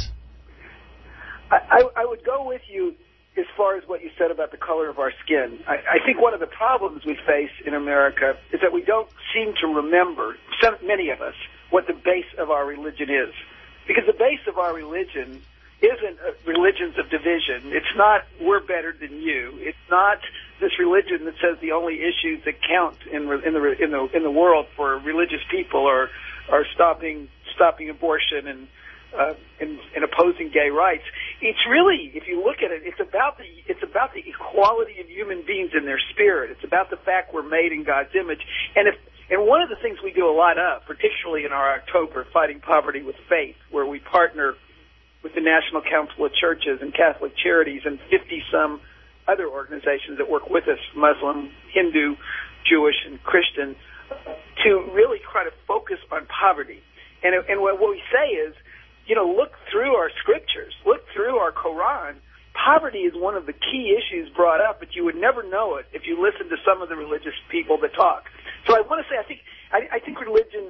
I, I would go with you as far as what you said about the color of our skin. I, I think one of the problems we face in America is that we don't seem to remember, some, many of us, what the base of our religion is. Because the base of our religion isn't uh, religions of division. It's not we're better than you. It's not this religion that says the only issues that count in, in the in the in the world for religious people are are stopping stopping abortion and Uh, in, in opposing gay rights. It's really, if you look at it, it's about the it's about the equality of human beings in their spirit. It's about the fact we're made in God's image. And if and one of the things we do a lot of, particularly in our October Fighting Poverty with Faith, where we partner with the National Council of Churches and Catholic Charities and fifty-some other organizations that work with us, Muslim, Hindu, Jewish, and Christian, to really try to focus on poverty. And, and what we say is, you know, look through our scriptures, look through our Quran. Poverty is one of the key issues brought up, but you would never know it if you listen to some of the religious people that talk. So I want to say, I think, I, I think religion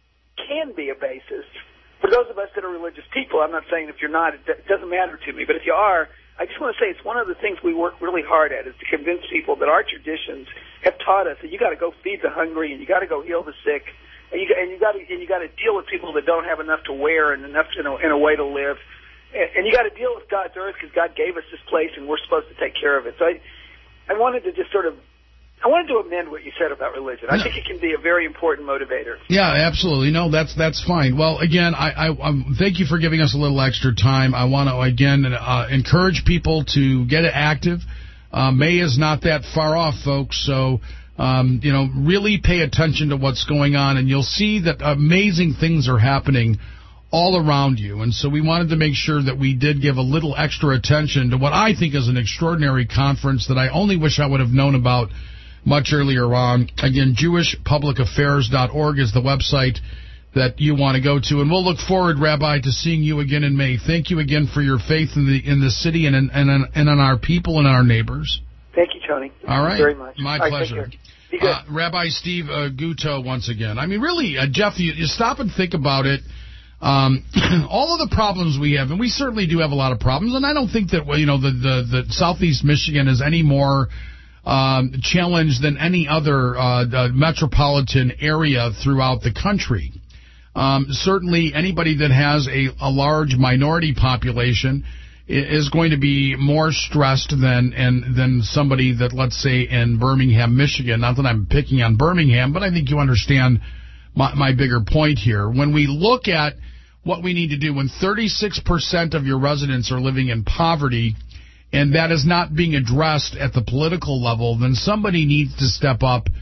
can be a basis for those of us that are religious people. I'm not saying if you're not, it doesn't matter to me, but if you are, I just want to say it's one of the things we work really hard at is to convince people that our traditions have taught us that you got to go feed the hungry and you got to go heal the sick. And you, and you got to and you got to deal with people that don't have enough to wear and enough to, you know, in a way to live, and, and you got to deal with God's earth because God gave us this place and we're supposed to take care of it. So I, I wanted to just sort of, I wanted to amend what you said about religion. I no. think it can be a very important motivator. Yeah, absolutely. No, that's that's fine. Well, again, I, I um, thank you for giving us a little extra time. I want to again uh, encourage people to get active. Uh, May is not that far off, folks. So. Um, you know, really pay attention to what's going on, and you'll see that amazing things are happening all around you. And so we wanted to make sure that we did give a little extra attention to what I think is an extraordinary conference that I only wish I would have known about much earlier on. Again, jewish public affairs dot org is the website that you want to go to. And we'll look forward, Rabbi, to seeing you again in May. Thank you again for your faith in the in the city and in, and in, and in our people and our neighbors. Thank you, Tony. All right. Very much. My All pleasure. Right, Uh, Rabbi Steve uh, Guto once again. I mean, really, uh, Jeff, you, you stop and think about it. Um, all of the problems we have, and we certainly do have a lot of problems, and I don't think that, you know, the, the, the Southeast Michigan is any more um, challenged than any other uh, metropolitan area throughout the country. Um, certainly, anybody that has a, a large minority population is going to be more stressed than and than somebody that, let's say, in Birmingham, Michigan. Not that I'm picking on Birmingham, but I think you understand my, my bigger point here. When we look at what we need to do, when thirty-six percent of your residents are living in poverty, and that is not being addressed at the political level, then somebody needs to step up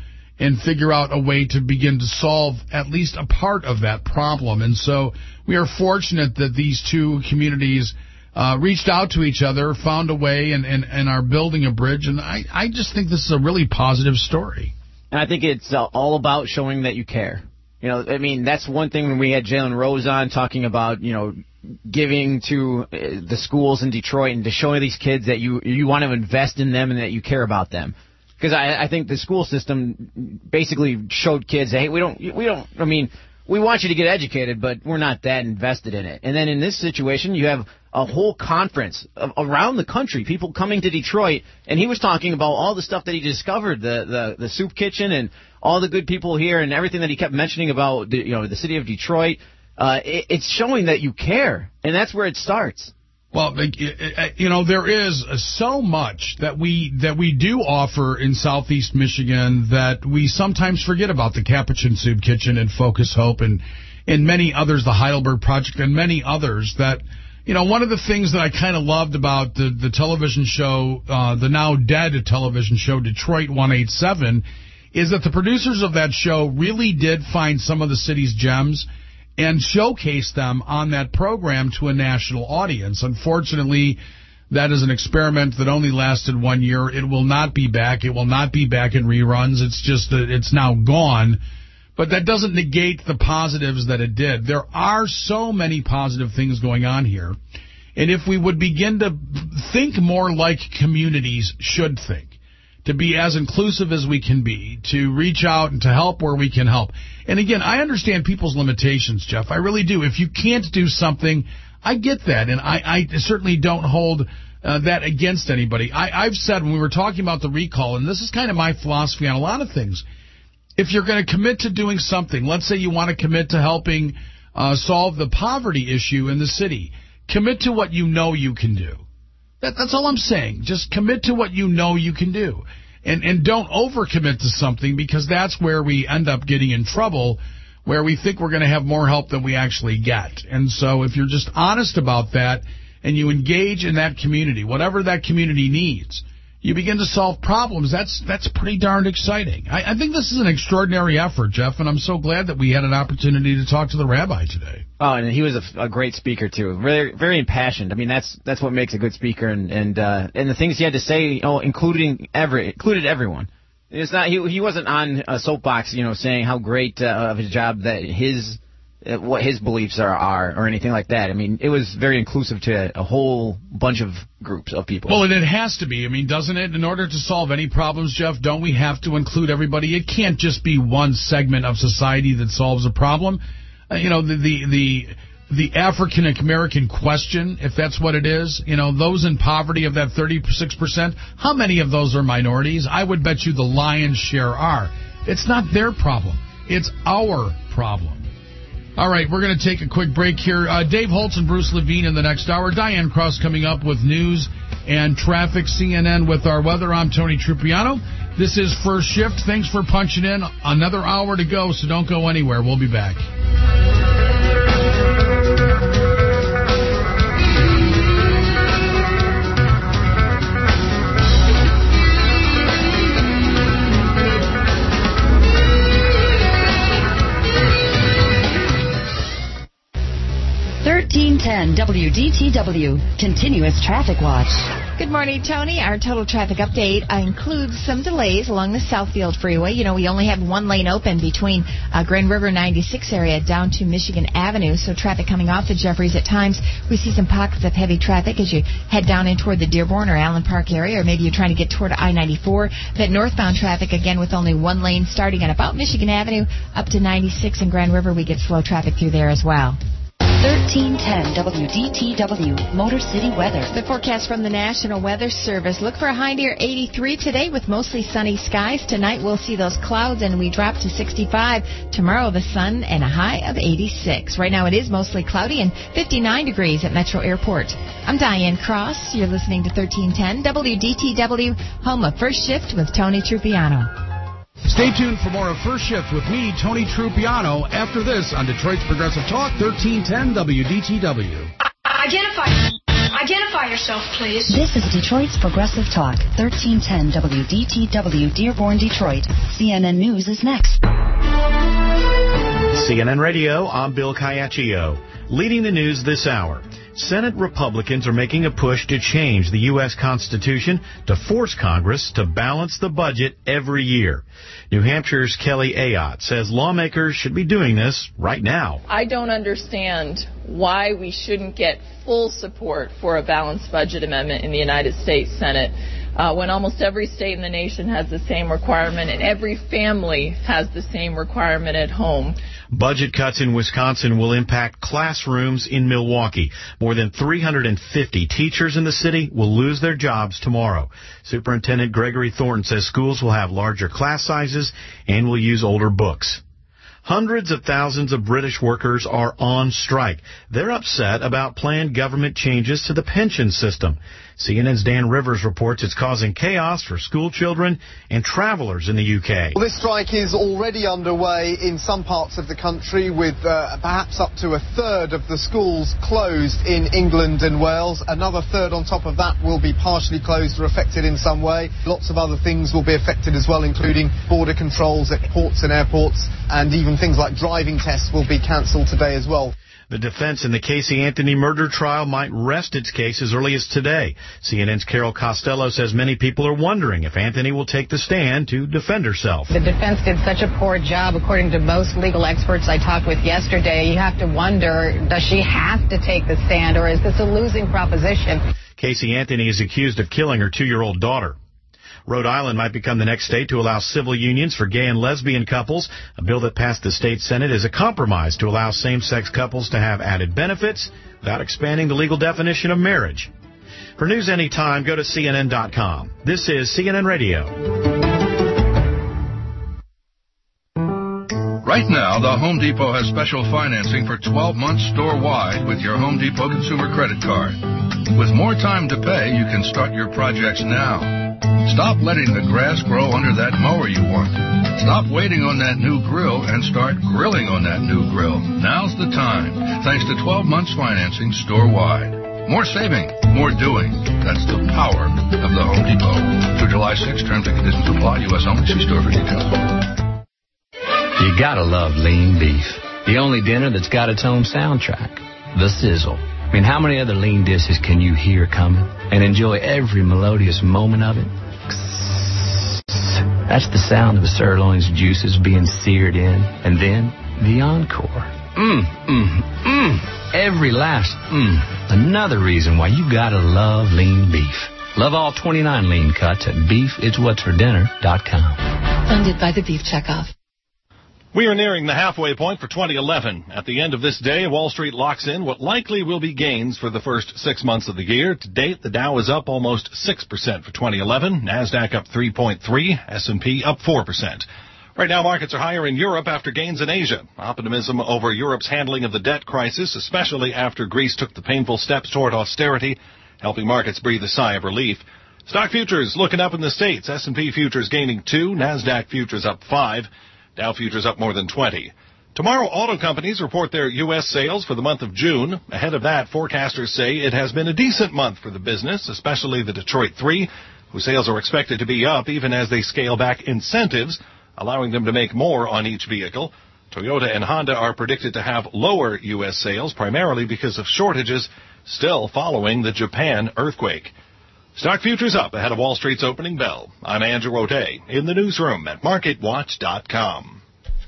and figure out a way to begin to solve at least a part of that problem. And so we are fortunate that these two communities uh, reached out to each other, found a way, and, and, and are building a bridge. And I, I just think this is a really positive story. And I think it's uh, all about showing that you care. You know, I mean, that's one thing when we had Jalen Rose on talking about, you know, giving to uh, the schools in Detroit and to showing these kids that you you want to invest in them and that you care about them. Because I, I think the school system basically showed kids, hey, we don't, we don't, I mean, we want you to get educated, but we're not that invested in it. And then in this situation, you have a whole conference of, around the country, people coming to Detroit, and he was talking about all the stuff that he discovered, the, the, the soup kitchen and all the good people here and everything that he kept mentioning about the, you know, the city of Detroit. Uh, it, it's showing that you care, and that's where it starts. Well, you know, there is so much that we that we do offer in Southeast Michigan that we sometimes forget about. The Capuchin Soup Kitchen and Focus Hope and, and many others, the Heidelberg Project and many others that, you know, one of the things that I kind of loved about the, the television show, uh, the now dead television show Detroit one eighty-seven, is that the producers of that show really did find some of the city's gems and showcase them on that program to a national audience. Unfortunately, that is an experiment that only lasted one year. It will not be back. It will not be back in reruns. It's just that it's now gone. But that doesn't negate the positives that it did. There are so many positive things going on here. And if we would begin to think more like communities should think, to be as inclusive as we can be, to reach out and to help where we can help. And again, I understand people's limitations, Jeff. I really do. If you can't do something, I get that. And I, I certainly don't hold uh, that against anybody. I, I've said when we were talking about the recall, and this is kind of my philosophy on a lot of things, if you're going to commit to doing something, let's say you want to commit to helping uh, solve the poverty issue in the city, commit to what you know you can do. That, that's all I'm saying. Just commit to what you know you can do. And and don't overcommit to something, because that's where we end up getting in trouble, where we think we're going to have more help than we actually get. And so if you're just honest about that and you engage in that community, whatever that community needs, you begin to solve problems. That's that's pretty darn exciting. I, I think this is an extraordinary effort, Jeff, and I'm so glad that we had an opportunity to talk to the rabbi today. Oh, and he was a, a great speaker too, very very impassioned. I mean, that's that's what makes a good speaker, and and uh, and the things he had to say, you know, including every included everyone. It's not he he wasn't on a soapbox, you know, saying how great uh, of a job that his uh, what his beliefs are, are or anything like that. I mean, it was very inclusive to a whole bunch of groups of people. Well, and it has to be. I mean, doesn't it? In order to solve any problems, Jeff, don't we have to include everybody? It can't just be one segment of society that solves a problem. Uh, you know, the the the, the African American question, if that's what it is, you know, those in poverty of that thirty-six percent, how many of those are minorities? I would bet you the lion's share are. It's not their problem. It's our problem. All right, we're going to take a quick break here. Uh, Dave Holtz and Bruce Levine in the next hour. Diane Cross coming up with news and traffic. C N N with our weather. I'm Tony Trupiano. This is First Shift. Thanks for punching in. Another hour to go, so don't go anywhere. We'll be back. thirteen ten W D T W, Continuous Traffic Watch. Good morning, Tony. Our total traffic update uh, includes some delays along the Southfield Freeway. You know, we only have one lane open between uh, Grand River ninety-six area down to Michigan Avenue, so traffic coming off the Jeffries at times. We see some pockets of heavy traffic as you head down in toward the Dearborn or Allen Park area, or maybe you're trying to get toward I ninety-four. That northbound traffic, again, with only one lane starting at about Michigan Avenue up to ninety-six in Grand River. We get slow traffic through there as well. thirteen ten W D T W, Motor City weather. The forecast from the National Weather Service. Look for a high near eighty-three today with mostly sunny skies. Tonight we'll see those clouds and we drop to sixty-five. Tomorrow the sun and a high of eighty-six. Right now it is mostly cloudy and fifty-nine degrees at Metro Airport. I'm Diane Cross. You're listening to thirteen ten W D T W, home of First Shift with Tony Trupiano. Stay tuned for more of First Shift with me, Tony Trupiano, after this on Detroit's Progressive Talk, thirteen ten W D T W. Identify. Identify yourself, please. This is Detroit's Progressive Talk, thirteen ten W D T W, Dearborn, Detroit. C N N News is next. C N N Radio, I'm Bill Caiaccio. Leading the news this hour, Senate Republicans are making a push to change the U S Constitution to force Congress to balance the budget every year. New Hampshire's Kelly Ayotte says lawmakers should be doing this right now. I don't understand why we shouldn't get full support for a balanced budget amendment in the United States Senate uh, when almost every state in the nation has the same requirement and every family has the same requirement at home. Budget cuts in Wisconsin will impact classrooms in Milwaukee. More than three hundred fifty teachers in the city will lose their jobs tomorrow. Superintendent Gregory Thornton says schools will have larger class sizes and will use older books. Hundreds of thousands of British workers are on strike. They're upset about planned government changes to the pension system. C N N's Dan Rivers reports it's causing chaos for school children and travelers in the U K. Well, this strike is already underway in some parts of the country, with uh, perhaps up to a third of the schools closed in England and Wales. Another third on top of that will be partially closed or affected in some way. Lots of other things will be affected as well, including border controls at ports and airports, and even things like driving tests will be cancelled today as well. The defense in the Casey Anthony murder trial might rest its case as early as today. C N N's Carol Costello says many people are wondering if Anthony will take the stand to defend herself. The defense did such a poor job, according to most legal experts I talked with yesterday. You have to wonder, does she have to take the stand, or is this a losing proposition? Casey Anthony is accused of killing her two-year-old daughter. Rhode Island might become the next state to allow civil unions for gay and lesbian couples. A bill that passed the state Senate is a compromise to allow same-sex couples to have added benefits without expanding the legal definition of marriage. For news anytime, go to C N N dot com. This is C N N Radio. Right now, the Home Depot has special financing for twelve months store-wide with your Home Depot Consumer Credit Card. With more time to pay, you can start your projects now. Stop letting the grass grow under that mower you want. Stop waiting on that new grill and start grilling on that new grill. Now's the time, thanks to twelve months financing store-wide. More saving, more doing. That's the power of the Home Depot. Through July sixth, terms and conditions apply. U S only. See store for details. You gotta love lean beef. The only dinner that's got its own soundtrack. The Sizzle. I mean, how many other lean dishes can you hear coming and enjoy every melodious moment of it? That's the sound of a sirloin's juices being seared in. And then the encore. Mmm, mmm, mmm. Every last mmm. Another reason why you gotta love lean beef. Love all twenty-nine lean cuts at beef it's what's for dinner dot com. Funded by the Beef Checkoff. We are nearing the halfway point for twenty eleven. At the end of this day, Wall Street locks in what likely will be gains for the first six months of the year. To date, the Dow is up almost six percent for twenty eleven. NASDAQ up three point three. S and P up four percent. Right now, markets are higher in Europe after gains in Asia. Optimism over Europe's handling of the debt crisis, especially after Greece took the painful steps toward austerity, helping markets breathe a sigh of relief. Stock futures looking up in the States. S and P futures gaining two. NASDAQ futures up five. Dow futures up more than twenty. Tomorrow, auto companies report their U S sales for the month of June. Ahead of that, forecasters say it has been a decent month for the business, especially the Detroit three, whose sales are expected to be up even as they scale back incentives, allowing them to make more on each vehicle. Toyota and Honda are predicted to have lower U S sales, primarily because of shortages still following the Japan earthquake. Stock futures up ahead of Wall Street's opening bell. I'm Andrew O'Day in the newsroom at market watch dot com.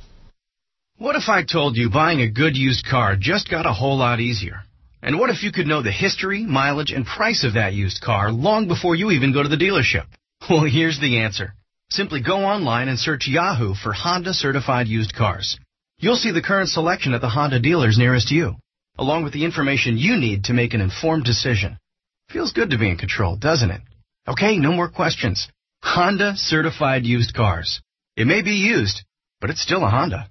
What if I told you buying a good used car just got a whole lot easier? And what if you could know the history, mileage, and price of that used car long before you even go to the dealership? Well, here's the answer. Simply go online and search Yahoo for Honda certified used cars. You'll see the current selection at the Honda dealers nearest you, along with the information you need to make an informed decision. Feels good to be in control, doesn't it? Okay, no more questions. Honda certified used cars. It may be used, but it's still a Honda.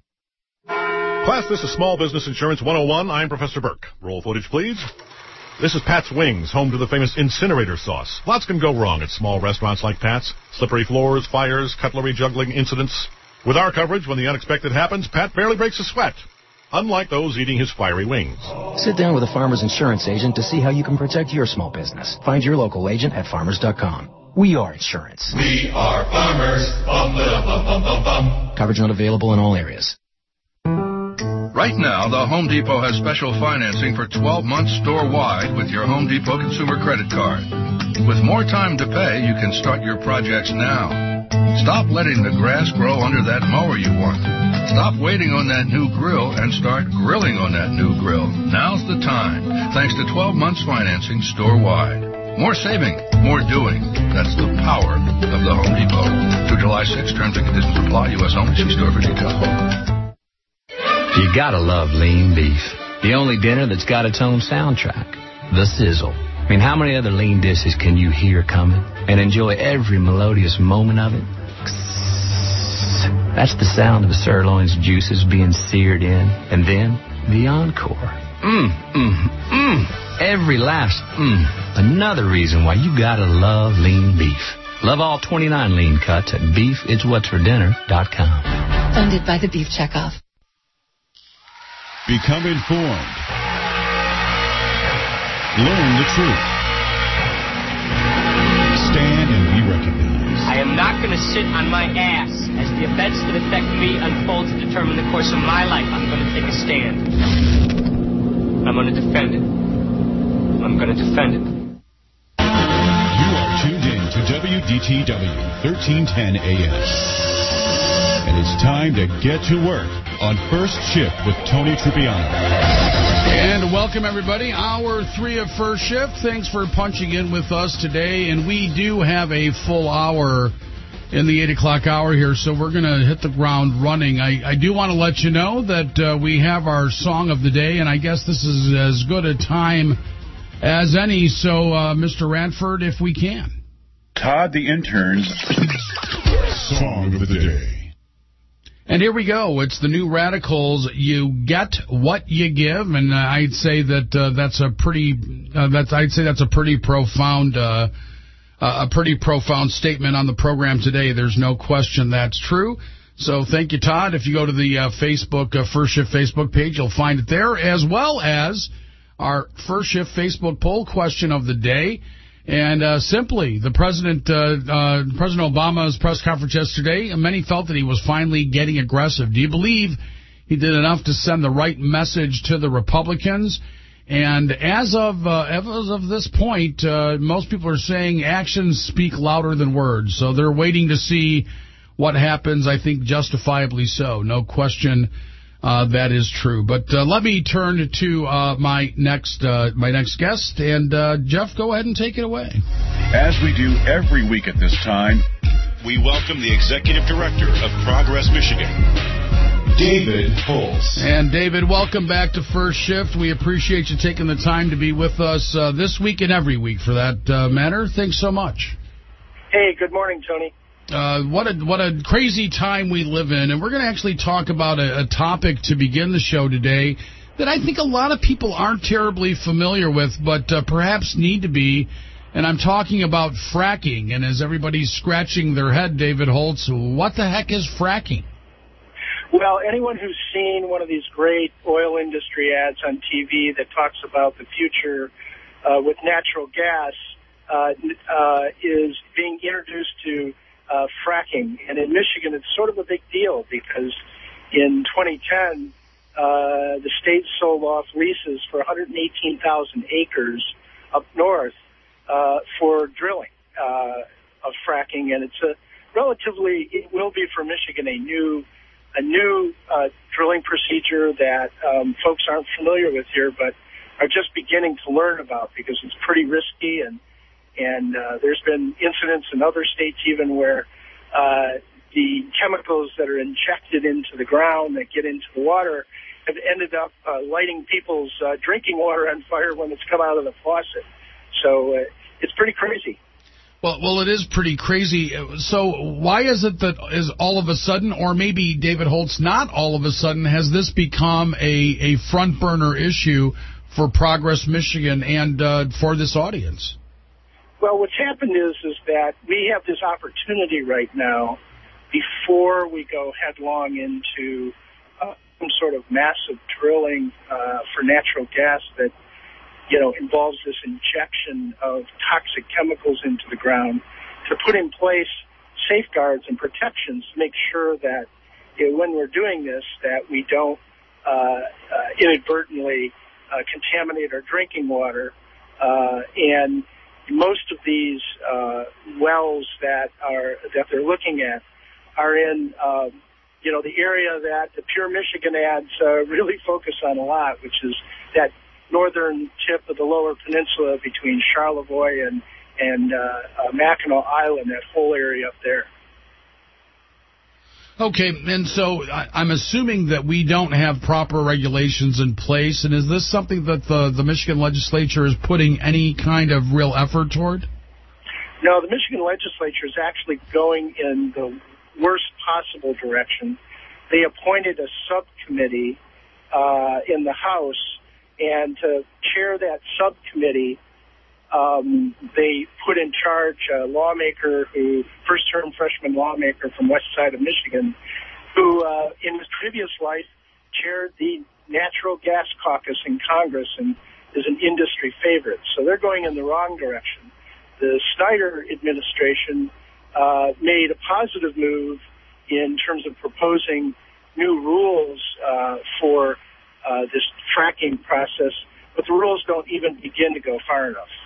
Class, this is Small Business Insurance one oh one. I'm Professor Burke. Roll footage, please. This is Pat's Wings, home to the famous incinerator sauce. Lots can go wrong at small restaurants like Pat's. Slippery floors, fires, cutlery juggling incidents. With our coverage, when the unexpected happens, Pat barely breaks a sweat. unlike those eating his fiery wings. Sit down with a Farmers Insurance agent to see how you can protect your small business. Find your local agent at farmers dot com. We are insurance. We are farmers. Bum, ba, bum, bum, bum, bum. Coverage not available in all areas. Right now, the Home Depot has special financing for twelve months store-wide with your Home Depot consumer credit card. With more time to pay, you can start your projects now. Stop letting the grass grow under that mower you want. Stop waiting on that new grill and start grilling on that new grill. Now's the time, thanks to twelve months financing store-wide. More saving, more doing. That's the power of the Home Depot. Through July sixth, terms and conditions apply. U S only. See store for details. You gotta love lean beef. The only dinner that's got its own soundtrack. The Sizzle. I mean, how many other lean dishes can you hear coming and enjoy every melodious moment of it? That's the sound of a sirloin's juices being seared in. And then the encore. Mmm, mmm, mmm. Every last mmm. Another reason why you gotta love lean beef. Love all twenty-nine lean cuts at beef it's what's for dinner dot com. Funded by the Beef Checkoff. Become informed. Learn the truth. Stand and be recognized. I am not going to sit on my ass as the events that affect me unfold to determine the course of my life. I'm going to take a stand. I'm going to defend it. I'm going to defend it. You are tuned in to W D T W, thirteen ten A M. And it's time to get to work on First Shift with Tony Tripiano. And welcome, everybody. Hour three of First Shift. Thanks for punching in with us today. And we do have a full hour in the eight o'clock hour here, so we're going to hit the ground running. I, I do want to let you know that uh, we have our song of the day, and I guess this is as good a time as any. So, uh, Mister Ranford, if we can. Todd the Intern's Song of the Day. And here we go. It's the New Radicals. You get what you give, and uh, I'd say that uh, that's a pretty uh, that's I'd say that's a pretty profound uh, uh, a pretty profound statement on the program today. There's no question that's true. So thank you, Todd. If you go to the uh, Facebook uh, First Shift Facebook page, you'll find it there, as well as our First Shift Facebook poll question of the day. And uh, simply, the president, uh, uh, President Obama's press conference yesterday, many felt that he was finally getting aggressive. Do you believe he did enough to send the right message to the Republicans? And as of uh, as of this point, uh, most people are saying actions speak louder than words. So they're waiting to see what happens. I think justifiably so. No question. Uh, that is true. But uh, let me turn to uh, my next uh, my next guest. And, uh, Jeff, go ahead and take it away. As we do every week at this time, we welcome the Executive Director of Progress Michigan, David Holtz. And, David, welcome back to First Shift. We appreciate you taking the time to be with us uh, this week and every week, for that uh, matter. Thanks so much. Hey, good morning, Tony. Uh, what a what a crazy time we live in, and we're going to actually talk about a, a topic to begin the show today that I think a lot of people aren't terribly familiar with, but uh, perhaps need to be, and I'm talking about fracking. And as everybody's scratching their head, David Holtz, what the heck is fracking? Well, anyone who's seen one of these great oil industry ads on T V that talks about the future uh, with natural gas uh, uh, is being introduced to Uh, fracking. And in Michigan, it's sort of a big deal because in twenty ten, uh, the state sold off leases for one hundred eighteen thousand acres up north uh, for drilling uh, of fracking. And it's a relatively, it will be for Michigan a new a new uh, drilling procedure that um, folks aren't familiar with here, but are just beginning to learn about because it's pretty risky. And And uh, there's been incidents in other states even where uh, the chemicals that are injected into the ground that get into the water have ended up uh, lighting people's uh, drinking water on fire when it's come out of the faucet. So uh, it's pretty crazy. Well, well, it is pretty crazy. So why is it that is all of a sudden, or maybe David Holtz, not all of a sudden, has this become a, a front burner issue for Progress Michigan and uh, for this audience? Well, what's happened is is that we have this opportunity right now before we go headlong into uh, some sort of massive drilling uh, for natural gas that, you know, involves this injection of toxic chemicals into the ground, to put in place safeguards and protections to make sure that, you know, when we're doing this, that we don't uh, uh, inadvertently uh, contaminate our drinking water. Uh, and most of these uh, wells that are that they're looking at are in, uh, you know, the area that the Pure Michigan ads uh, really focus on a lot, which is that northern tip of the Lower Peninsula between Charlevoix and and uh, uh, Mackinac Island, that whole area up there. Okay, and so I, I'm assuming that we don't have proper regulations in place, and is this something that the, the Michigan legislature is putting any kind of real effort toward? No, the Michigan legislature is actually going in the worst possible direction. They appointed a subcommittee uh, in the House, and to chair that subcommittee, Um, they put in charge a lawmaker who, first-term freshman lawmaker from west side of Michigan, who uh, in his previous life chaired the Natural Gas Caucus in Congress and is an industry favorite. So they're going in the wrong direction. The Snyder administration uh, made a positive move in terms of proposing new rules uh, for uh, this fracking process, but the rules don't even begin to go far enough.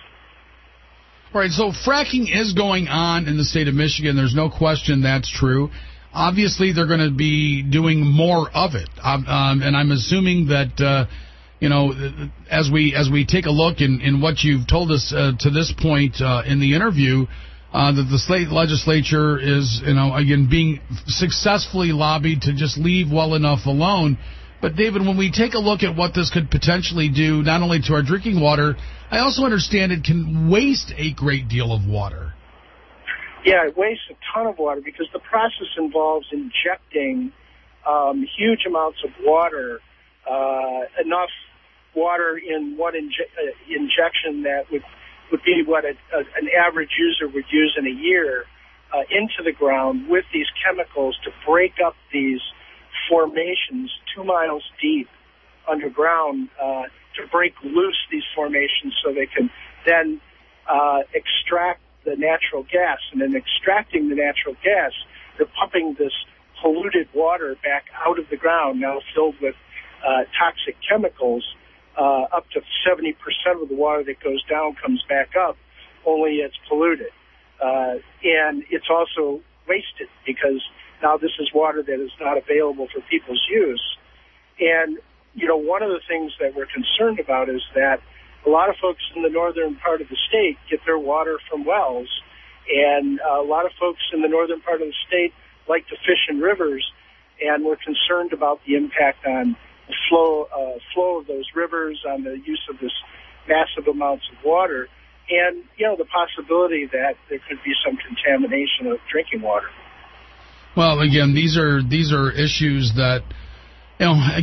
All right, so fracking is going on in the state of Michigan. There's no question that's true. Obviously, they're going to be doing more of it, um, um, and I'm assuming that, uh, you know, as we as we take a look in, in what you've told us uh, to this point uh, in the interview, uh, that the state legislature is, you know, again, being successfully lobbied to just leave well enough alone. But, David, when we take a look at what this could potentially do, not only to our drinking water, I also understand it can waste a great deal of water. Yeah, it wastes a ton of water because the process involves injecting um, huge amounts of water, uh, enough water in one inje- uh, injection that would, would be what a, a, an average user would use in a year uh, into the ground with these chemicals to break up these formations two miles deep underground, uh, to break loose these formations so they can then uh, extract the natural gas. And in extracting the natural gas, they're pumping this polluted water back out of the ground, now filled with uh, toxic chemicals. Uh, up to seventy percent of the water that goes down comes back up, only it's polluted. Uh, and it's also wasted because now this is water that is not available for people's use. And, you know, one of the things that we're concerned about is that a lot of folks in the northern part of the state get their water from wells, and uh, a lot of folks in the northern part of the state like to fish in rivers, and we're concerned about the impact on the flow, uh, flow of those rivers, on the use of this massive amounts of water, and, you know, the possibility that there could be some contamination of drinking water. Well, again, these are these are issues that, you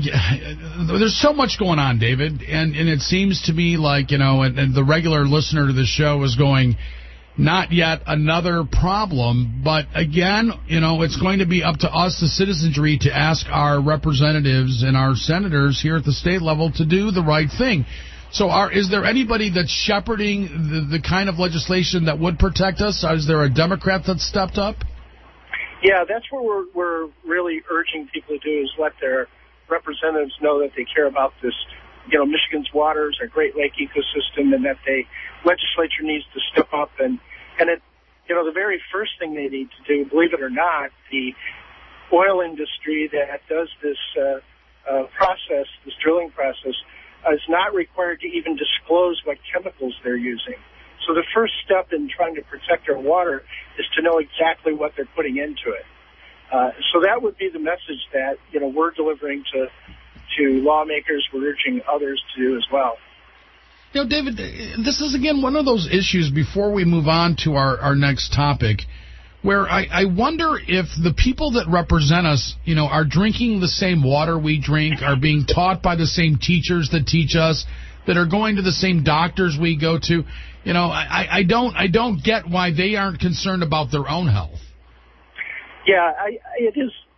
know, there's so much going on, David, and, and it seems to me like, you know, and, and the regular listener to the show is going, not yet another problem, but again, you know, it's going to be up to us, the citizenry, to ask our representatives and our senators here at the state level to do the right thing. So are, is there anybody that's shepherding the, the kind of legislation that would protect us? Is there a Democrat that's stepped up? Yeah, that's what we're, we're really urging people to do, is let their representatives know that they care about this, you know, Michigan's waters, our Great Lake ecosystem, and that the legislature needs to step up. And, and it, you know, the very first thing they need to do, believe it or not, the oil industry that does this uh, uh, process, this drilling process, uh, is not required to even disclose what chemicals they're using. So the first step in trying to protect our water is to know exactly what they're putting into it. Uh, so that would be the message that, you know, we're delivering to to lawmakers. We're urging others to do as well. You know, David, this is, again, one of those issues before we move on to our, our next topic where I, I wonder if the people that represent us, you know, are drinking the same water we drink, are being taught by the same teachers that teach us, that are going to the same doctors we go to. You know, I, I don't I don't get why they aren't concerned about their own health. Yeah, I, it is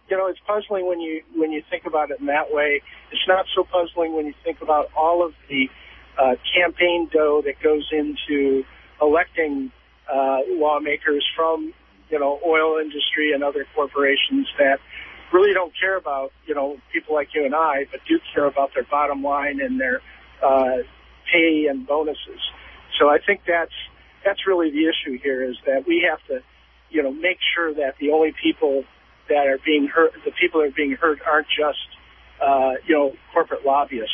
you know, it's puzzling when you when you think about it in that way. It's not so puzzling when you think about all of the uh, campaign dough that goes into electing uh, lawmakers from, you know, oil industry and other corporations that really don't care about, you know, people like you and I, but do care about their bottom line and their uh, pay and bonuses. So I think that's that's really the issue here, is that we have to, you know, make sure that the only people that are being hurt, the people that are being hurt, aren't just, uh, you know, corporate lobbyists.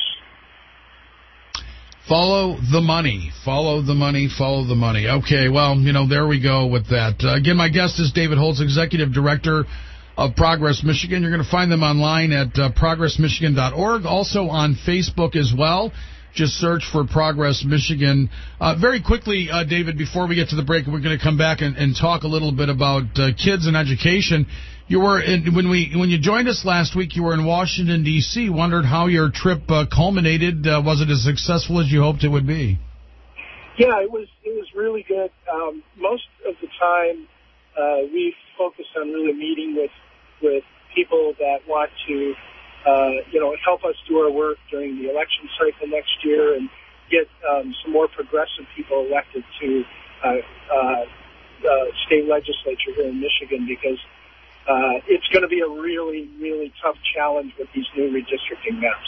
Follow the money. Follow the money. Follow the money. Okay, well, you know, there we go with that. Uh, again, my guest is David Holtz, Executive Director of Progress Michigan. You're going to find them online at uh, progress michigan dot org, also on Facebook as well. Just search for Progress Michigan. Uh, very quickly, uh, David, before we get to the break, we're going to come back and, and talk a little bit about uh, kids and education. You were in, when we when you joined us last week, you were in Washington, D C Wondered how your trip uh, culminated. Uh, was it as successful as you hoped it would be? Yeah, it was. It was really good. Um, most of the time, uh, we focus on really meeting with with people that want to, uh, you know, help us do our work during the election cycle next year and get um, some more progressive people elected to uh, uh, the state legislature here in Michigan, because uh, it's going to be a really, really tough challenge with these new redistricting maps.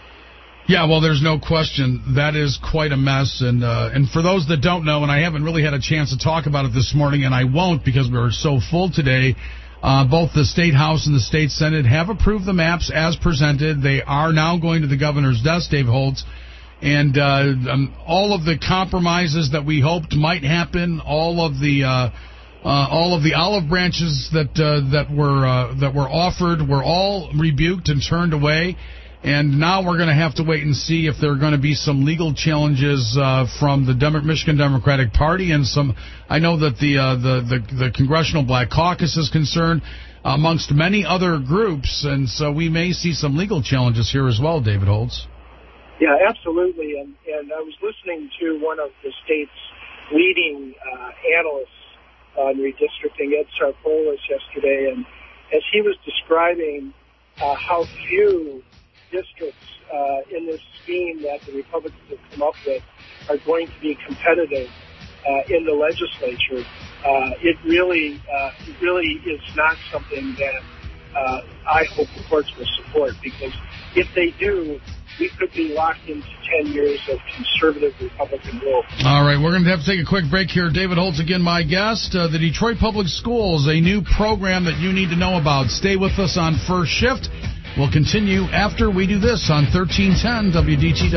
Yeah, well, there's no question. That is quite a mess. And uh, and for those that don't know, and I haven't really had a chance to talk about it this morning, and I won't because we were so full today, uh, both the State House and the State Senate have approved the maps as presented. They are now going to the governor's desk, Dave Holtz. And uh, um, all of the compromises that we hoped might happen, all of the uh, uh, all of the olive branches that uh, that were uh, that were offered were all rebuked and turned away. And now we're going to have to wait and see if there are going to be some legal challenges uh, from the Demo- Michigan Democratic Party and some. I know that the uh, the, the the Congressional Black Caucus is concerned, amongst many other groups, and so we may see some legal challenges here as well, David Holtz. Yeah, absolutely. And and I was listening to one of the state's leading uh, analysts on redistricting, Ed Sarpolis, yesterday, and as he was describing uh, how few districts uh, in this scheme that the Republicans have come up with are going to be competitive uh, in the legislature, uh, it really, uh, it really is not something that uh, I hope the courts will support, because if they do, we could be locked into ten years of conservative Republican rule. All right, we're going to have to take a quick break here. David Holtz, again, my guest. Uh, the Detroit Public Schools, a new program that you need to know about. Stay with us on First Shift. We'll continue after we do this on thirteen ten W D T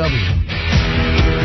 W.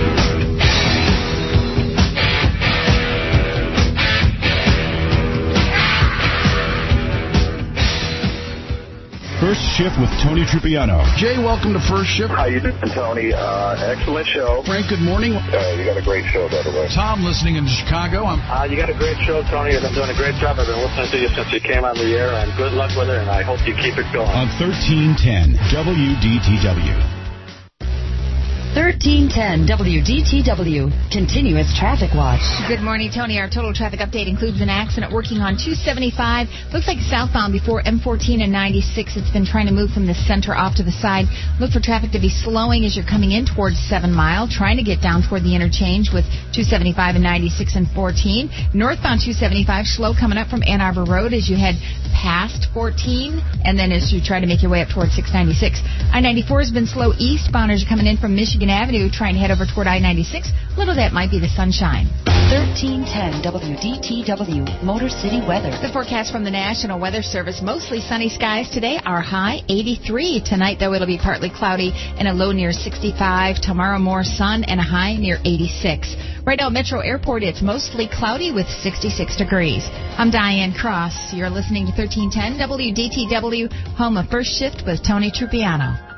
First Shift with Tony Trupiano. Jay, welcome to First Shift. How you doing, Tony? Uh, excellent show. Frank, good morning. Uh, you got a great show, by the way. Tom, listening in Chicago. I'm... Uh, you got a great show, Tony. You've been doing a great job. I've been listening to you since you came on the air, and good luck with it, and I hope you keep it going. On thirteen ten W D T W. thirteen ten W D T W, Continuous Traffic Watch. Good morning, Tony. Our total traffic update includes an accident working on two seventy-five. Looks like southbound before M fourteen and ninety-six. It's been trying to move from the center off to the side. Look for traffic to be slowing as you're coming in towards seven mile, trying to get down toward the interchange with two seventy-five and ninety-six and fourteen. Northbound two seventy-five, slow coming up from Ann Arbor Road as you head past fourteen, and then as you try to make your way up towards six ninety-six. I ninety-four has been slow eastbounders coming in from Michigan Avenue, trying to head over toward I ninety-six. Little that might be the sunshine. thirteen ten W D T W, Motor City weather. The forecast from the National Weather Service: mostly sunny skies today. Our high eighty-three. Tonight, though, it'll be partly cloudy and a low near sixty-five. Tomorrow, more sun and a high near eighty-six. Right now, Metro Airport, it's mostly cloudy with sixty-six degrees. I'm Diane Cross. You're listening to thirteen ten W D T W, home of First Shift with Tony Trupiano.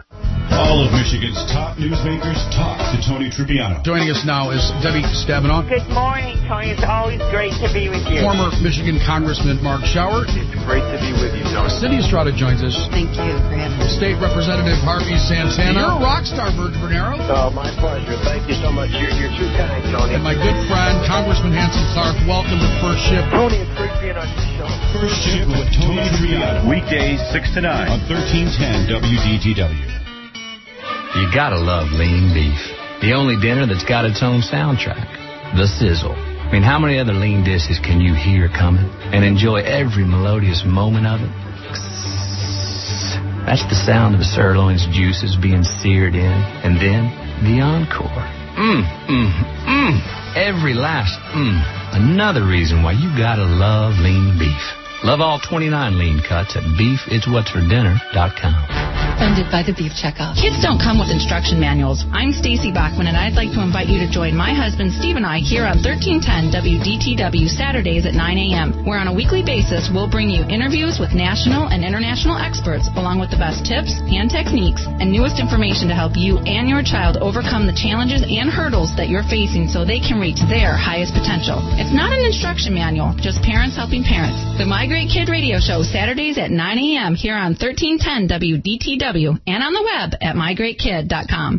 All of Michigan's top newsmakers talk to Tony Trippiano. Joining us now is Debbie Stabenow. Good morning, Tony. It's always great to be with you. Former Michigan Congressman Mark Schauer. It's great to be with you, Tony. Cindy Estrada joins us. Thank you for having me. State Representative Harvey Santana. You're a rock star, Bert Bernero. Oh, my pleasure. Thank you so much. You're, you're too kind, Tony. And my good friend, Congressman Hanson Clark. Welcome to First Shift. Tony, it's great being on your show. First Shift with Tony Trippiano. Weekdays six to nine on thirteen ten W D T W. You gotta love lean beef. The only dinner that's got its own soundtrack. The Sizzle. I mean, how many other lean dishes can you hear coming and enjoy every melodious moment of it? That's the sound of a sirloin's juices being seared in. And then the encore. Mmm, mmm, mmm. Every last mmm. Another reason why you gotta love lean beef. Love all twenty-nine lean cuts at beef it's what's for dinner dot com. Funded by the Beef Checkoff. Kids don't come with instruction manuals. I'm Stacy Bachman, and I'd like to invite you to join my husband Steve and I here on thirteen ten W D T W Saturdays at nine a.m., where on a weekly basis we'll bring you interviews with national and international experts, along with the best tips and techniques and newest information to help you and your child overcome the challenges and hurdles that you're facing so they can reach their highest potential. It's not an instruction manual, just parents helping parents. The My Great Kid Radio Show, Saturdays at nine a.m. here on thirteen ten W D T W and on the web at my great kid dot com.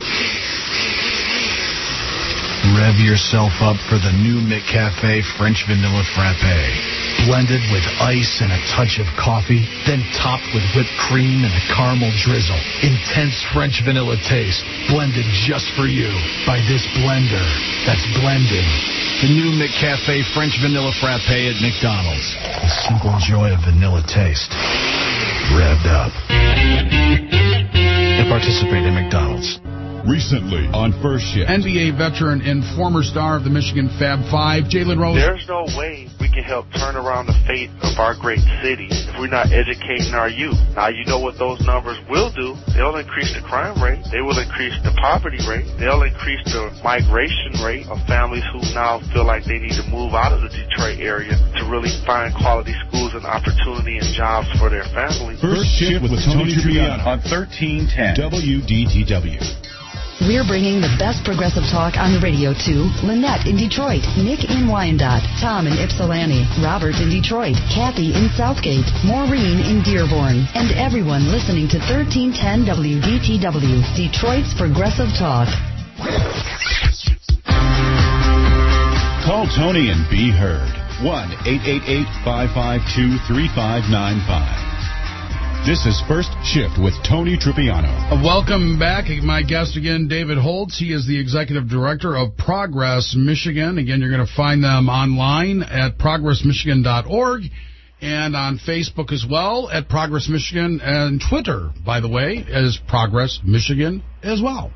Rev yourself up for the new McCafe French Vanilla Frappe. Blended with ice and a touch of coffee, then topped with whipped cream and a caramel drizzle. Intense French vanilla taste, blended just for you by this blender that's blending. The new McCafe French Vanilla Frappe at McDonald's. The simple joy of vanilla taste. Revved up. And participate in McDonald's. Recently on First Shift. N B A veteran and former star of the Michigan Fab Five, Jalen Rose. There's no way we can help turn around the fate of our great city if we're not educating our youth. Now, you know what those numbers will do. They'll increase the crime rate. They will increase the poverty rate. They'll increase the migration rate of families who now feel like they need to move out of the Detroit area to really find quality schools and opportunity and jobs for their families. First Shift with Tony Trippiano on thirteen ten W D T W. We're bringing the best progressive talk on the radio to Lynette in Detroit, Nick in Wyandotte, Tom in Ypsilanti, Robert in Detroit, Kathy in Southgate, Maureen in Dearborn, and everyone listening to thirteen ten W D T W, Detroit's progressive talk. Call Tony and be heard. one eight eight eight, five five two, three five nine five. This is First Shift with Tony Trippiano. Uh, welcome back. My guest again, David Holtz. He is the executive director of Progress Michigan. Again, you're going to find them online at progress michigan dot org and on Facebook as well at Progress Michigan, and Twitter, by the way, as Progress Michigan as well.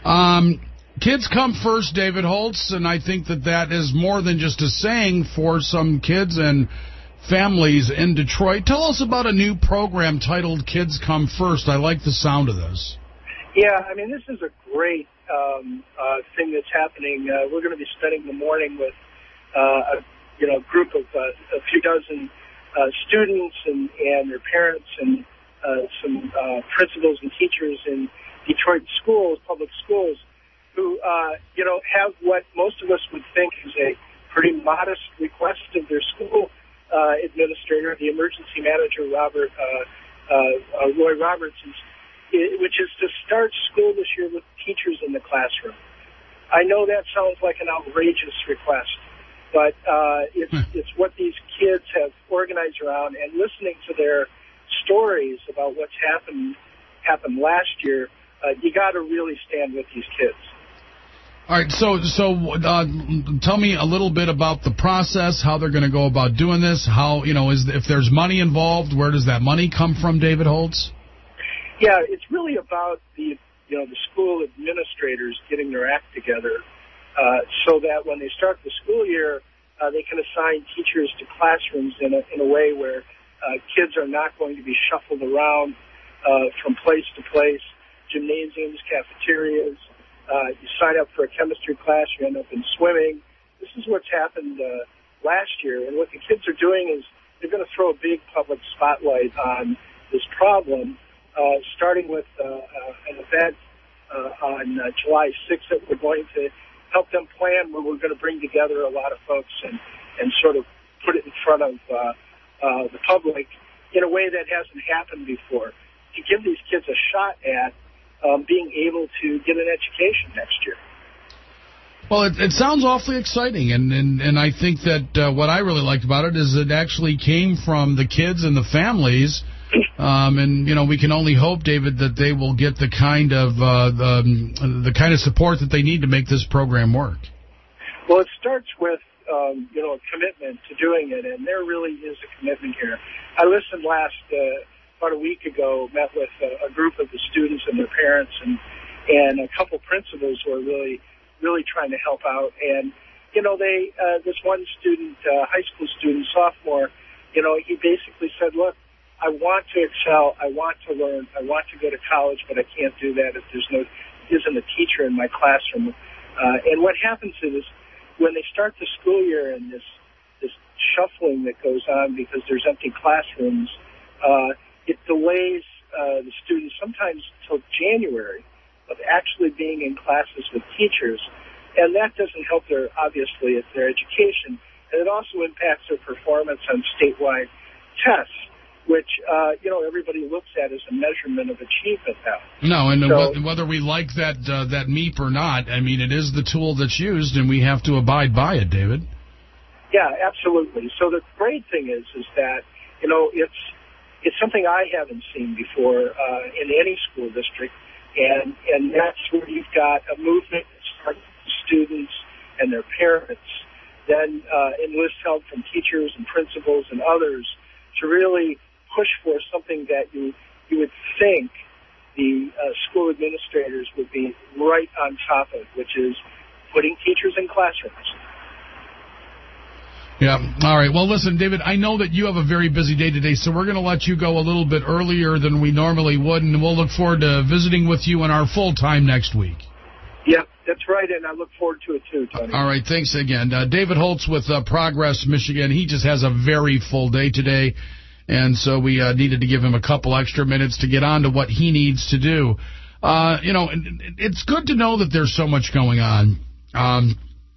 Um, kids come first, David Holtz, and I think that that is more than just a saying for some kids and families in Detroit. Tell us about a new program titled Kids Come First. I like the sound of this. Yeah, I mean, this is a great um, uh, thing that's happening. Uh, we're going to be spending the morning with uh, a you know group of uh, a few dozen uh, students and, and their parents and uh, some uh, principals and teachers in Detroit schools, public schools, who uh, you know have what most of us would think is a pretty modest request of their school Uh, administrator, the emergency manager, Robert uh, uh, uh, Roy Roberts, is, which is to start school this year with teachers in the classroom. I know that sounds like an outrageous request, but uh, it's it's what these kids have organized around, and listening to their stories about what's happened happened last year, uh, you got to really stand with these kids. All right, so so uh, tell me a little bit about the process, how they're going to go about doing this, how, you know, is if there's money involved, where does that money come from, David Holtz? Yeah, it's really about the, you know, the school administrators getting their act together uh, so that when they start the school year, uh, they can assign teachers to classrooms in a, in a way where uh, kids are not going to be shuffled around uh, from place to place, gymnasiums, cafeterias. Uh, you sign up for a chemistry class, you end up in swimming. This is what's happened uh, last year. And what the kids are doing is they're going to throw a big public spotlight on this problem uh, starting with uh, uh, an event uh, on uh, July sixth that we're going to help them plan, where we're going to bring together a lot of folks and, and sort of put it in front of uh, uh, the public in a way that hasn't happened before, to give these kids a shot at um, being able to get an education next year. Well, it, it sounds awfully exciting, and, and, and I think that uh, what I really liked about it is it actually came from the kids and the families, um, and you know we can only hope, David, that they will get the kind of uh, the, the kind of support that they need to make this program work. Well, it starts with um, you know a commitment to doing it, and there really is a commitment here. I listened last uh, about a week ago, met with a, a group of the students and their parents, and and a couple principals who are really. really trying to help out. And, you know, they, uh, this one student, uh, high school student, sophomore, you know, he basically said, look, I want to excel, I want to learn, I want to go to college, but I can't do that if there's no, isn't a teacher in my classroom. Uh, and what happens is, when they start the school year and this, this shuffling that goes on because there's empty classrooms, uh, it delays, uh, the students sometimes till January of actually being in classes with teachers, and that doesn't help their, obviously, their education, and it also impacts their performance on statewide tests, which, uh, you know, everybody looks at as a measurement of achievement now. No, and so, whether we like that uh, that M E P or not, I mean, it is the tool that's used, and we have to abide by it, David. Yeah, absolutely. So the great thing is, is that, you know, it's, it's something I haven't seen before uh, in any school district. And and that's where you've got a movement that starts with students and their parents, then uh, enlist help from teachers and principals and others to really push for something that you you would think the uh, school administrators would be right on top of, which is putting teachers in classrooms. Yeah. All right. Well, listen, David, I know that you have a very busy day today, so we're going to let you go a little bit earlier than we normally would, and we'll look forward to visiting with you in our full time next week. Yeah, that's right, and I look forward to it too, Tony. All right. Thanks again. Uh, David Holtz with uh, Progress Michigan. He just has a very full day today, and so we uh, needed to give him a couple extra minutes to get on to what he needs to do. Uh, you know, it's good to know that there's so much going on. Um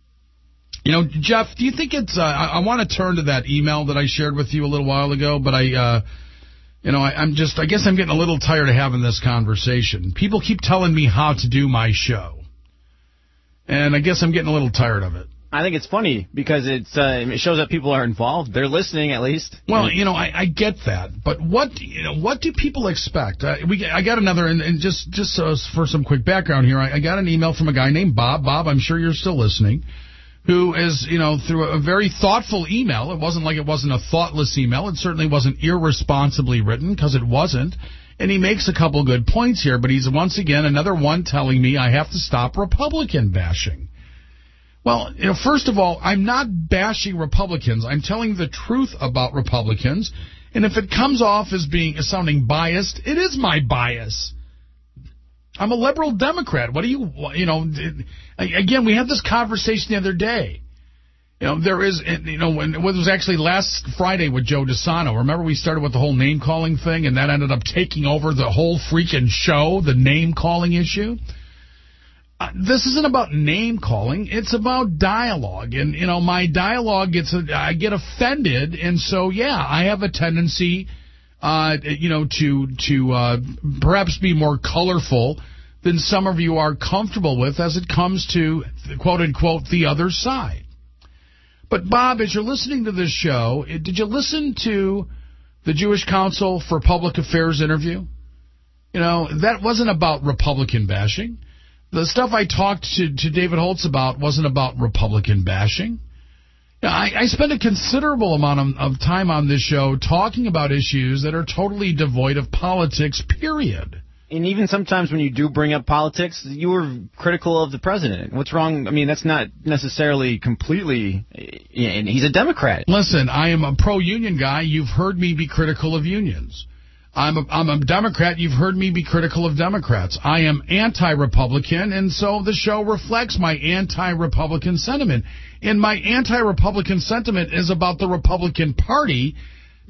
You know, Jeff, do you think it's, uh, I, I want to turn to that email that I shared with you a little while ago, but I, uh, you know, I, I'm just, I guess I'm getting a little tired of having this conversation. People keep telling me how to do my show, and I guess I'm getting a little tired of it. I think it's funny because it's, uh, it shows that people are involved. They're listening, at least. Well, you know, I, I get that, but what, you know, what do people expect? Uh, we, I got another, and, and just, just uh, for some quick background here, I, I got an email from a guy named Bob. Bob, I'm sure you're still listening. Who is, you know, through a very thoughtful email. It wasn't like it wasn't a thoughtless email. It certainly wasn't irresponsibly written, because it wasn't. And he makes a couple good points here, but he's once again another one telling me I have to stop Republican bashing. Well, you know, first of all, I'm not bashing Republicans. I'm telling the truth about Republicans. And if it comes off as being as sounding biased, it is my bias. I'm a liberal Democrat. What do you, you know, again, we had this conversation the other day. You know, there is, you know, when it was actually last Friday with Joe DeSano. Remember we started with the whole name-calling thing, and that ended up taking over the whole freaking show, the name-calling issue? Uh, this isn't about name-calling. It's about dialogue. And, you know, my dialogue gets, I get offended, and so, yeah, I have a tendency Uh, you know, to to uh, perhaps be more colorful than some of you are comfortable with as it comes to, quote-unquote, the other side. But, Bob, as you're listening to this show, did you listen to the Jewish Council for Public Affairs interview? You know, that wasn't about Republican bashing. The stuff I talked to, to David Holtz about wasn't about Republican bashing. I, I spend a considerable amount of, of time on this show talking about issues that are totally devoid of politics, period. And even sometimes when you do bring up politics, you were critical of the president. What's wrong? I mean, that's not necessarily completely, and he's a Democrat. Listen, I am a pro-union guy. You've heard me be critical of unions. I'm a, I'm a Democrat. You've heard me be critical of Democrats. I am anti-Republican, and so the show reflects my anti-Republican sentiment. And my anti-Republican sentiment is about the Republican Party,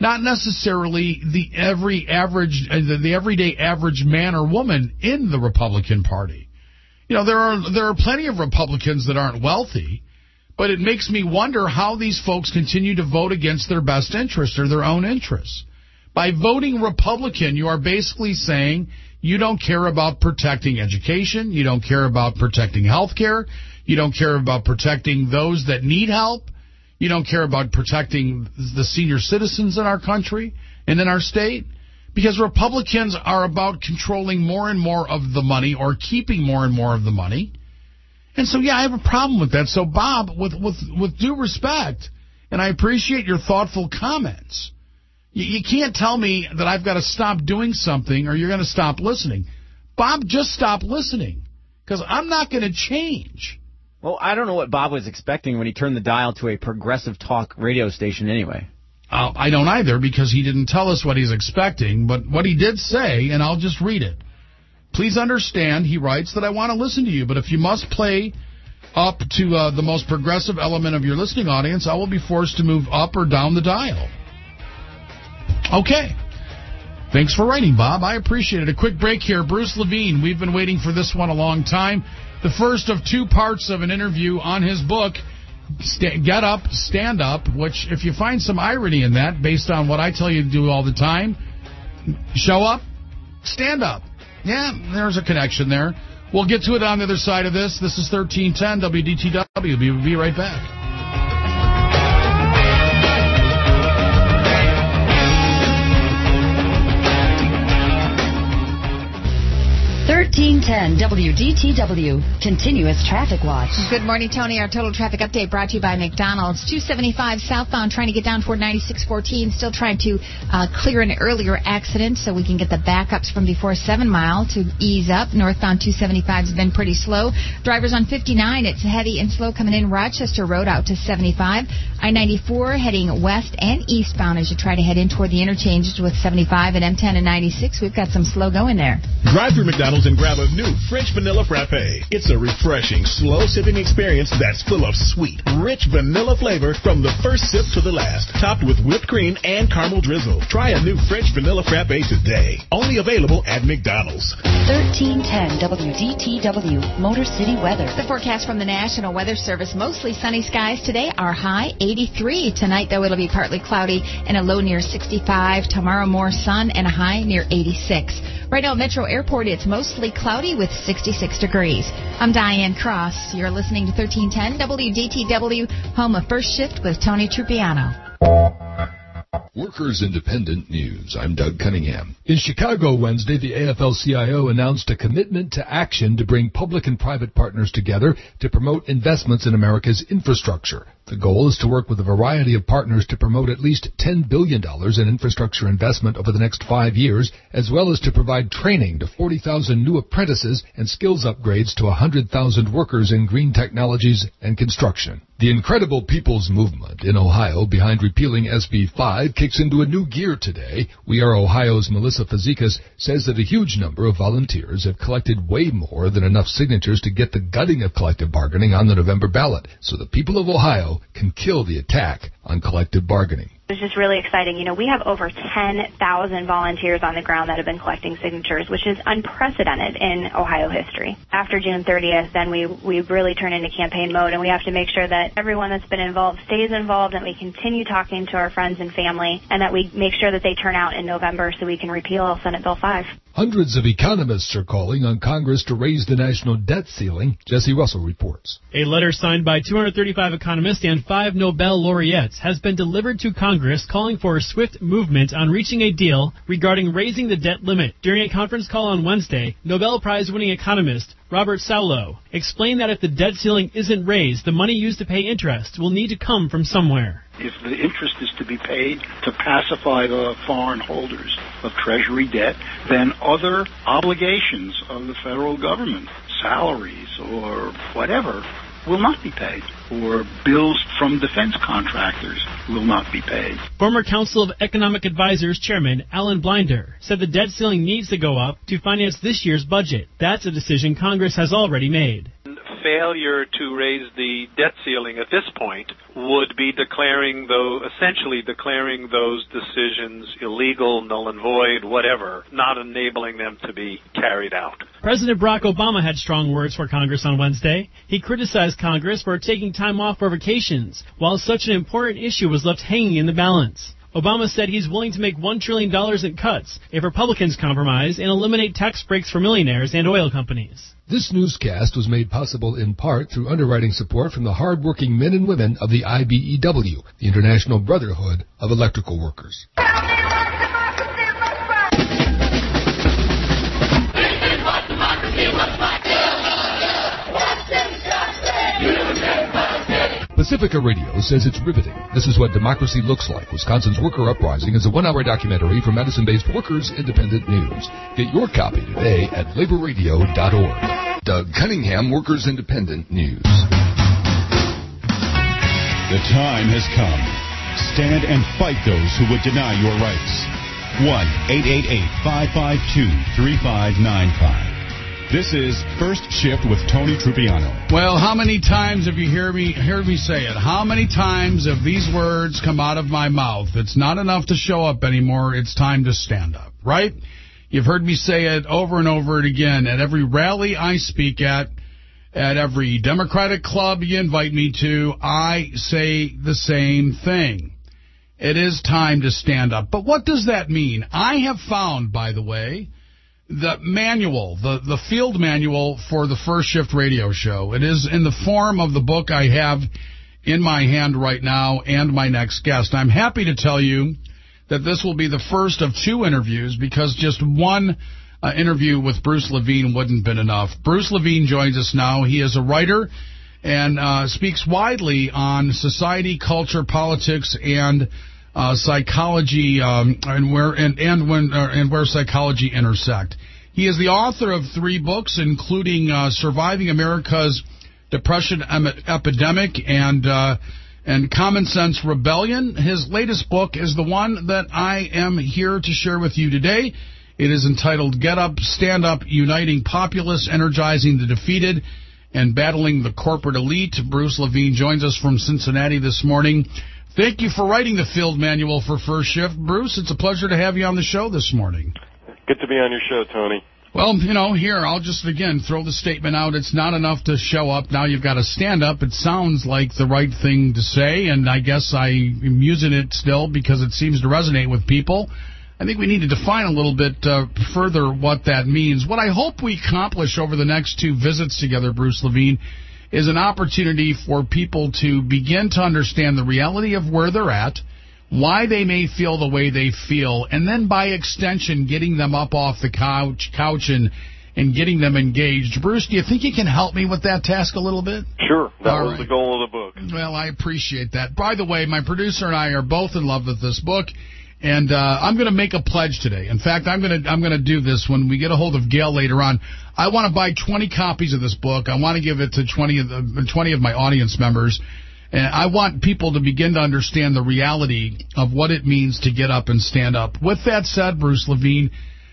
not necessarily the every average, uh, the, the everyday average man or woman in the Republican Party. You know, there are there are plenty of Republicans that aren't wealthy, but it makes me wonder how these folks continue to vote against their best interest or their own interests. By voting Republican, you are basically saying you don't care about protecting education, you don't care about protecting health care, you don't care about protecting those that need help, you don't care about protecting the senior citizens in our country and in our state, because Republicans are about controlling more and more of the money or keeping more and more of the money. And so, yeah, I have a problem with that. So, Bob, with, with, with due respect, and I appreciate your thoughtful comments, you, you can't tell me that I've got to stop doing something or you're going to stop listening. Bob, just stop listening, because I'm not going to change. Well, I don't know what Bob was expecting when he turned the dial to a progressive talk radio station anyway. Uh, I don't either, because he didn't tell us what he's expecting, but what he did say, and I'll just read it. Please understand, he writes, that I want to listen to you, but if you must play up to uh, the most progressive element of your listening audience, I will be forced to move up or down the dial. Okay. Thanks for writing, Bob. I appreciate it. A quick break here. Bruce Levine, we've been waiting for this one a long time. The first of two parts of an interview on his book, St- Get Up, Stand Up, which, if you find some irony in that, based on what I tell you to do all the time, show up, stand up. Yeah, there's a connection there. We'll get to it on the other side of this. This is thirteen ten W D T W. We'll be right back. thirteen ten W D T W, Continuous Traffic Watch. Good morning, Tony. Our total traffic update brought to you by McDonald's. two seventy-five southbound, trying to get down toward ninety-six fourteen. Still trying to uh, clear an earlier accident so we can get the backups from before seven mile to ease up. Northbound two seventy-five has been pretty slow. Drivers on fifty-nine, it's heavy and slow coming in Rochester Road out to seventy-five. I ninety-four heading west and eastbound as you try to head in toward the interchanges with seventy-five and M ten and ninety-six. We've got some slow going there. Drive through McDonald's and grab a new French vanilla frappe. It's a refreshing, slow sipping experience that's full of sweet, rich vanilla flavor from the first sip to the last, topped with whipped cream and caramel drizzle. Try a new French vanilla frappe today. Only available at McDonald's. thirteen ten W D T W, Motor City weather. The forecast from the National Weather Service, mostly sunny skies today. Our high eighty-three. Tonight, though, it'll be partly cloudy and a low near sixty-five. Tomorrow, more sun and a high near eighty-six. Right now, Metro Airport, it's mostly cloudy with sixty-six degrees. I'm Diane Cross. You're listening to thirteen ten W D T W, home of First Shift with Tony Trupiano. Workers Independent News. I'm Doug Cunningham. In Chicago Wednesday, the A F L C I O announced a commitment to action to bring public and private partners together to promote investments in America's infrastructure. The goal is to work with a variety of partners to promote at least ten billion dollars in infrastructure investment over the next five years, as well as to provide training to forty thousand new apprentices and skills upgrades to one hundred thousand workers in green technologies and construction. The incredible people's movement in Ohio behind repealing S B five kicks into a new gear today. We Are Ohio's Melissa Fazekas says that a huge number of volunteers have collected way more than enough signatures to get the gutting of collective bargaining on the November ballot, so the people of Ohio can kill the attack on collective bargaining. It's just really exciting. You know, we have over ten thousand volunteers on the ground that have been collecting signatures, which is unprecedented in Ohio history. After June thirtieth, then we, we really turn into campaign mode, and we have to make sure that everyone that's been involved stays involved, and we continue talking to our friends and family, and that we make sure that they turn out in November so we can repeal Senate Bill five. Hundreds of economists are calling on Congress to raise the national debt ceiling. Jesse Russell reports. A letter signed by two hundred thirty-five economists and five Nobel laureates has been delivered to Congress calling for a swift movement on reaching a deal regarding raising the debt limit. During a conference call on Wednesday, Nobel Prize-winning economist Robert Solow explained that if the debt ceiling isn't raised, the money used to pay interest will need to come from somewhere. If the interest is to be paid to pacify the foreign holders of Treasury debt, then other obligations of the federal government, salaries or whatever, will not be paid, or bills from defense contractors will not be paid. Former Council of Economic Advisors Chairman Alan Blinder said the debt ceiling needs to go up to finance this year's budget. That's a decision Congress has already made. failure to raise the debt ceiling at this point would be declaring, though, essentially declaring those decisions illegal, null and void, whatever, not enabling them to be carried out. President Barack Obama had strong words for Congress on Wednesday. He criticized Congress for taking time off for vacations, while such an important issue was left hanging in the balance. Obama said he's willing to make one trillion dollars in cuts if Republicans compromise and eliminate tax breaks for millionaires and oil companies. This newscast was made possible in part through underwriting support from the hard-working men and women of the I B E W, the International Brotherhood of Electrical Workers. Pacifica Radio says it's riveting. This is what democracy looks like. Wisconsin's Worker Uprising is a one-hour documentary from Madison-based Workers Independent News. Get your copy today at labor radio dot org. Doug Cunningham, Workers Independent News. The time has come. Stand and fight those who would deny your rights. one eight eight eight, five five two, three five nine five. This is First Shift with Tony Trupiano. Well, how many times have you heard me heard me say it? How many times have these words come out of my mouth? It's not enough to show up anymore. It's time to stand up, right? You've heard me say it over and over again at every rally I speak at, at every Democratic club you invite me to. I say the same thing. It is time to stand up. But what does that mean? I have found, by the way, the manual, the, the field manual for the First Shift radio show. It is in the form of the book I have in my hand right now and my next guest. I'm happy to tell you that this will be the first of two interviews because just one uh, interview with Bruce Levine wouldn't have been enough. Bruce Levine joins us now. He is a writer and uh, speaks widely on society, culture, politics, and Uh, psychology, um, and where and and when uh, and where psychology intersect. He is the author of three books, including uh, "Surviving America's Depression em- Epidemic" and uh, and "Common Sense Rebellion." His latest book is the one that I am here to share with you today. It is entitled "Get Up, Stand Up: Uniting Populists, Energizing the Defeated, and Battling the Corporate Elite." Bruce Levine joins us from Cincinnati this morning. Thank you for writing the field manual for First Shift. Bruce, it's a pleasure to have you on the show this morning. Good to be on your show, Tony. Well, you know, here, I'll just, again, throw the statement out. It's not enough to show up. Now you've got to stand up. It sounds like the right thing to say, and I guess I'm using it still because it seems to resonate with people. I think we need to define a little bit uh, further what that means. What I hope we accomplish over the next two visits together, Bruce Levine, is an opportunity for people to begin to understand the reality of where they're at, why they may feel the way they feel, and then by extension getting them up off the couch, couch and, and getting them engaged. Bruce, do you think you can help me with that task a little bit? Sure. That All was right. the goal of the book. Well, I appreciate that. By the way, my producer and I are both in love with this book. And uh, I'm going to make a pledge today. In fact, I'm going to I'm going to do this when we get a hold of Gail later on. I want to buy twenty copies of this book. I want to give it to twenty of the twenty of my audience members, and I want people to begin to understand the reality of what it means to get up and stand up. With that said, Bruce Levine,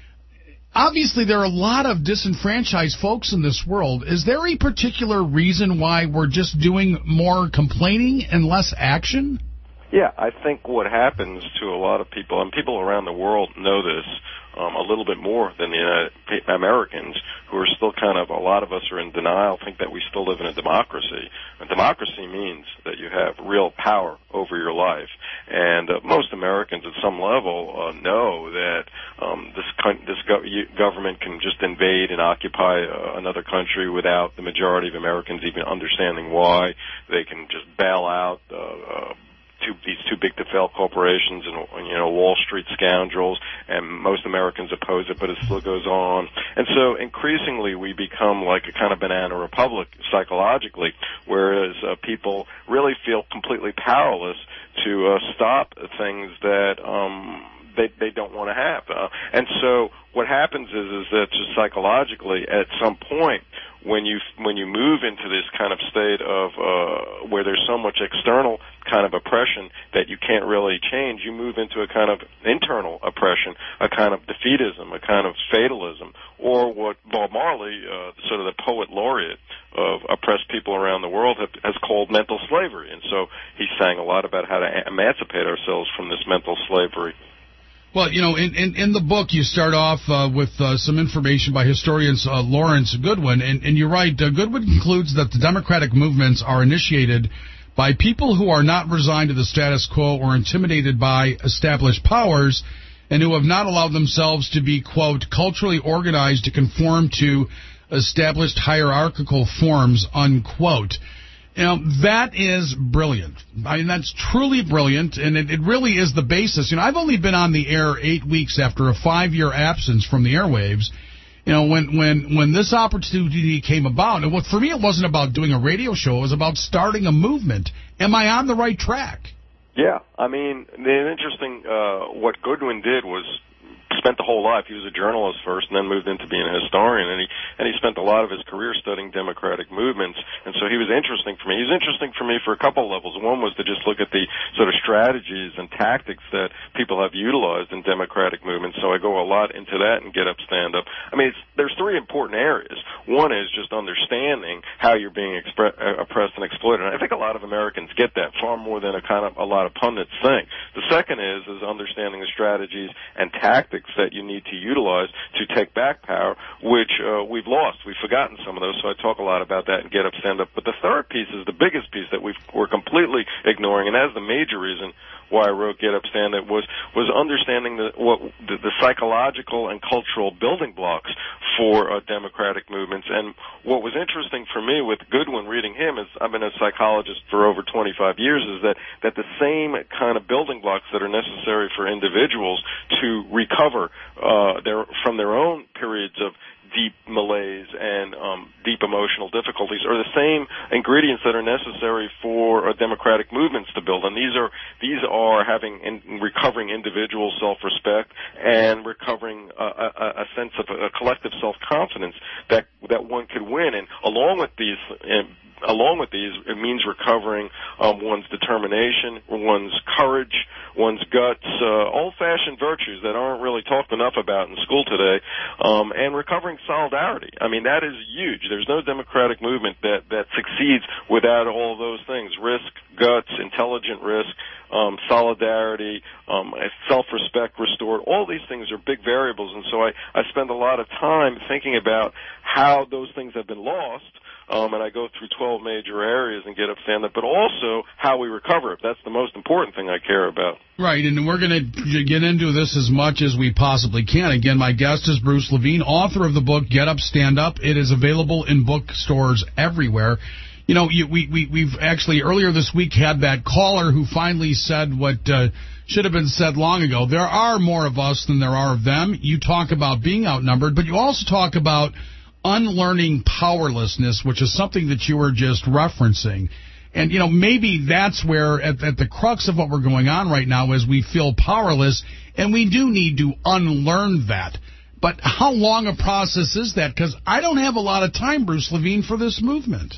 obviously there are a lot of disenfranchised folks in this world. Is there a particular reason why we're just doing more complaining and less action? Yeah, I think what happens to a lot of people, and people around the world know this um, a little bit more than the United Americans, who are still kind of, a lot of us are in denial, think that we still live in a democracy. And democracy means that you have real power over your life. And uh, most Americans at some level uh, know that um, this con- this go- government can just invade and occupy uh, another country without the majority of Americans even understanding why. They can just bail out uh, uh Two, these too big to fail corporations and, you know, Wall Street scoundrels, and most Americans oppose it, but it still goes on. And so increasingly we become like a kind of banana republic psychologically, whereas uh, people really feel completely powerless to uh, stop things that um, they they don't want to have. Uh, and so what happens is is that just psychologically at some point, when you when you move into this kind of state of uh, where there's so much external kind of oppression that you can't really change, you move into a kind of internal oppression, a kind of defeatism, a kind of fatalism, or what Bob Marley, uh, sort of the poet laureate of oppressed people around the world have, has called mental slavery. And so he's saying a lot about how to emancipate ourselves from this mental slavery. Well, you know, in, in, in the book, you start off uh, with uh, some information by historian uh, Lawrence Goodwin, and, and you're right. Uh, Goodwin concludes that the democratic movements are initiated by people who are not resigned to the status quo or intimidated by established powers, and who have not allowed themselves to be, quote, culturally organized to conform to established hierarchical forms, unquote. You know, that is brilliant. I mean, that's truly brilliant, and it, it really is the basis. You know, I've only been on the air eight weeks after a five-year absence from the airwaves. You know, when, when, when this opportunity came about, and what, for me it wasn't about doing a radio show, it was about starting a movement. Am I on the right track? Yeah, I mean, the interesting, uh, what Goodwin did was spent the whole life. He was a journalist first and then moved into being a historian, and he and he spent a lot of his career studying democratic movements, and so he was interesting for me. He was interesting for me for a couple of levels. One was to just look at the sort of strategies and tactics that people have utilized in democratic movements, so I go a lot into that and Get Up, Stand Up. I mean, it's, there's three important areas. One is just understanding how you're being expre- uh, oppressed and exploited, and I think a lot of Americans get that far more than a kind of a lot of pundits think. The second is, is understanding the strategies and tactics that you need to utilize to take back power, which uh, we've lost. We've forgotten some of those, so I talk a lot about that and Get Up, Stand Up. But the third piece is the biggest piece that we've, we're completely ignoring, and that's the major reason why I wrote Get Up, Stand Up, was was understanding the, what, the, the psychological and cultural building blocks for uh, democratic movements. And what was interesting for me with Goodwin, reading him, is I've been a psychologist for over twenty-five years, is that, that the same kind of building blocks that are necessary for individuals to recover uh, their, from their own periods of deep malaise and um, deep emotional difficulties are the same ingredients that are necessary for uh, democratic movements to build. And these are these are having in, recovering individual self-respect and recovering uh, a, a sense of a, a collective self-confidence that that one could win. And along with these. Uh, Along with these, it means recovering um, one's determination, one's courage, one's guts, uh, old-fashioned virtues that aren't really talked enough about in school today, um, and recovering solidarity. I mean, that is huge. There's no democratic movement that, that succeeds without all of those things: risk, guts, intelligent risk, um, solidarity, um, self-respect restored. All these things are big variables, and so I, I spend a lot of time thinking about how those things have been lost. Um, and I go through twelve major areas and Get Up, Stand Up, but also how we recover it. That's the most important thing I care about. Right, and we're going to get into this as much as we possibly can. Again, my guest is Bruce Levine, author of the book Get Up, Stand Up. It is available in bookstores everywhere. You know, you, we, we, we've actually earlier this week had that caller who finally said what uh, should have been said long ago. There are more of us than there are of them. You talk about being outnumbered, but you also talk about unlearning powerlessness, which is something that you were just referencing. And, you know, maybe that's where, at, at the crux of what we're going on right now, is we feel powerless, and we do need to unlearn that. But how long a process is that? Because I don't have a lot of time, Bruce Levine, for this movement.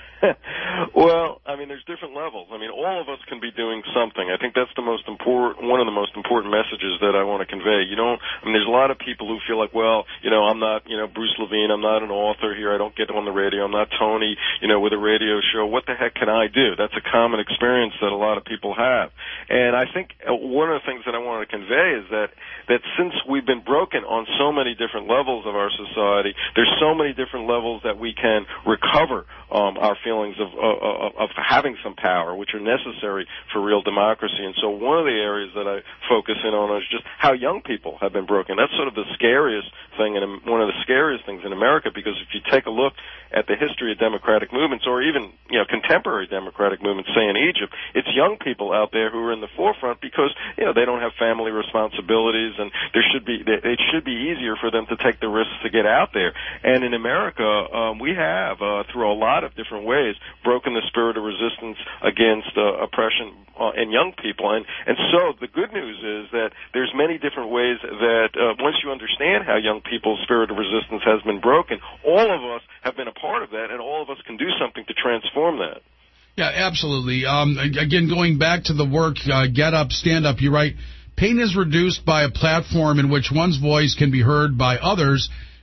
Well, I mean, there's different levels. I mean, all of us can be doing something. I think that's the most important, one of the most important messages that I want to convey. You don't, I mean, there's a lot of people who feel like, well, you know, I'm not, you know, Bruce Levine, I'm not an author here, I don't get on the radio, I'm not Tony, you know, with a radio show. What the heck can I do? That's a common experience that a lot of people have. And I think one of the things that I want to convey is that, that since we've been broken on so many different levels of our society, there's so many different levels that we can recover um, our feelings of, of, of having some power, which are necessary for real democracy. And so one of the areas that I focus in on is just how young people have been broken. That's sort of the scariest thing, and one of the scariest things in America, because if you take a look at the history of democratic movements, or even, you know, contemporary democratic movements, say in Egypt, it's young people out there who are in the forefront because, you know, they don't have family responsibilities, and there should be, it should be easier for them to take the risks to get out there. And in America, um, we have, uh, through a lot of different ways, broken the spirit of resistance against uh, oppression uh, in young people. And, and so the good news is that there's many different ways that uh, once you understand how young people's spirit of resistance has been broken, all of us have been a part of that, and all of us can do something to transform that. Yeah, absolutely. Um, again, going back to the work, uh, Get Up, Stand Up, you write, pain is reduced by a platform in which one's voice can be heard by others.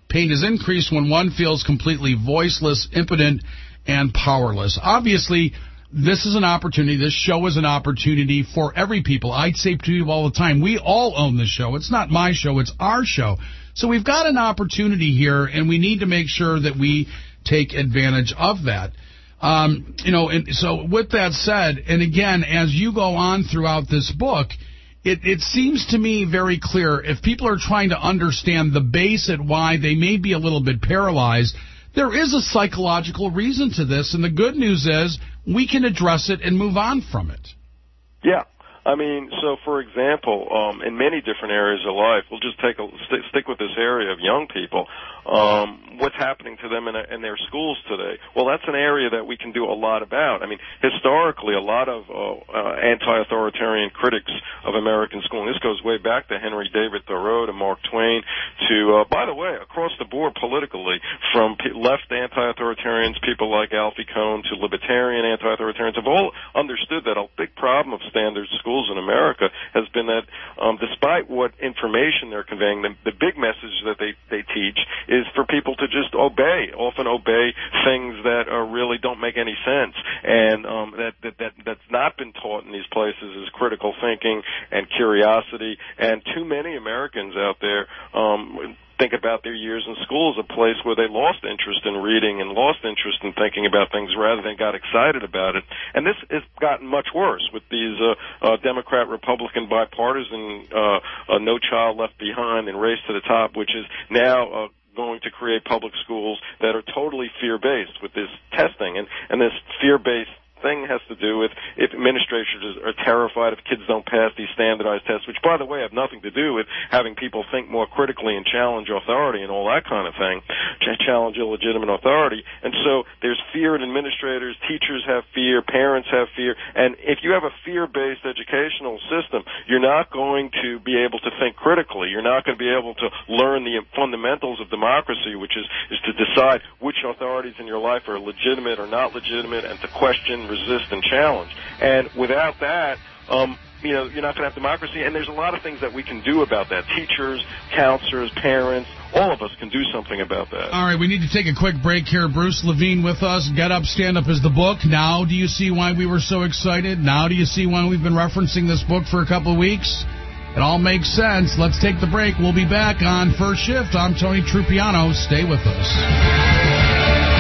Pain is increased when one feels completely voiceless, impotent, and powerless. Obviously, this is an opportunity. This show is an opportunity for every people. I say to you all the time, we all own the show. It's not my show. It's our show. So we've got an opportunity here, and we need to make sure that we take advantage of that. Um, you know, and so with that said, and again, as you go on throughout this book, it, it seems to me very clear if people are trying to understand the base at why they may be a little bit paralyzed, there is a psychological reason to this, and the good news is we can address it and move on from it. Yeah. I mean, so for example, um, in many different areas of life, we'll just take a st- stick with this area of young people. Um, what's happening to them in, a, in their schools today? Well, that's an area that we can do a lot about. I mean, historically, a lot of uh, uh, anti-authoritarian critics of American schooling. This goes way back to Henry David Thoreau, to Mark Twain, to, uh, by the way, across the board politically, from p- left anti-authoritarians, people like Alfie Kohn, to libertarian anti-authoritarians, have all understood that a big problem of standard schools in America has been that um, despite what information they're conveying, the, the big message that they, they teach is for people to just obey, often obey things that are really don't make any sense. And um, that, that, that, that's not been taught in these places is critical thinking and curiosity. And too many Americans out there um, think about their years in school as a place where they lost interest in reading and lost interest in thinking about things rather than got excited about it. And this has gotten much worse with these uh, uh, Democrat-Republican bipartisan uh, uh, No Child Left Behind and Race to the Top, which is now uh, going to create public schools that are totally fear-based with this testing. And, and this fear-based thing has to do with if administrators are terrified if kids don't pass these standardized tests, which, by the way, have nothing to do with having people think more critically and challenge authority and all that kind of thing, ch- challenge illegitimate authority. And so there's fear in administrators, teachers have fear, parents have fear, and if you have a fear-based educational system, you're not going to be able to think critically. You're not going to be able to learn the fundamentals of democracy, which is, is to decide which authorities in your life are legitimate or not legitimate, and to question, resist, and challenge. And without that, um, you know, you're not going to have democracy. And there's a lot of things that we can do about that. Teachers, counselors, parents, all of us can do something about that. All right, we need to take a quick break here. Bruce Levine with us. Get Up, Stand Up is the book. Now do you see why we were so excited? Now do you see why we've been referencing this book for a couple of weeks? It all makes sense. Let's take the break. We'll be back on First Shift. I'm Tony Trupiano. Stay with us.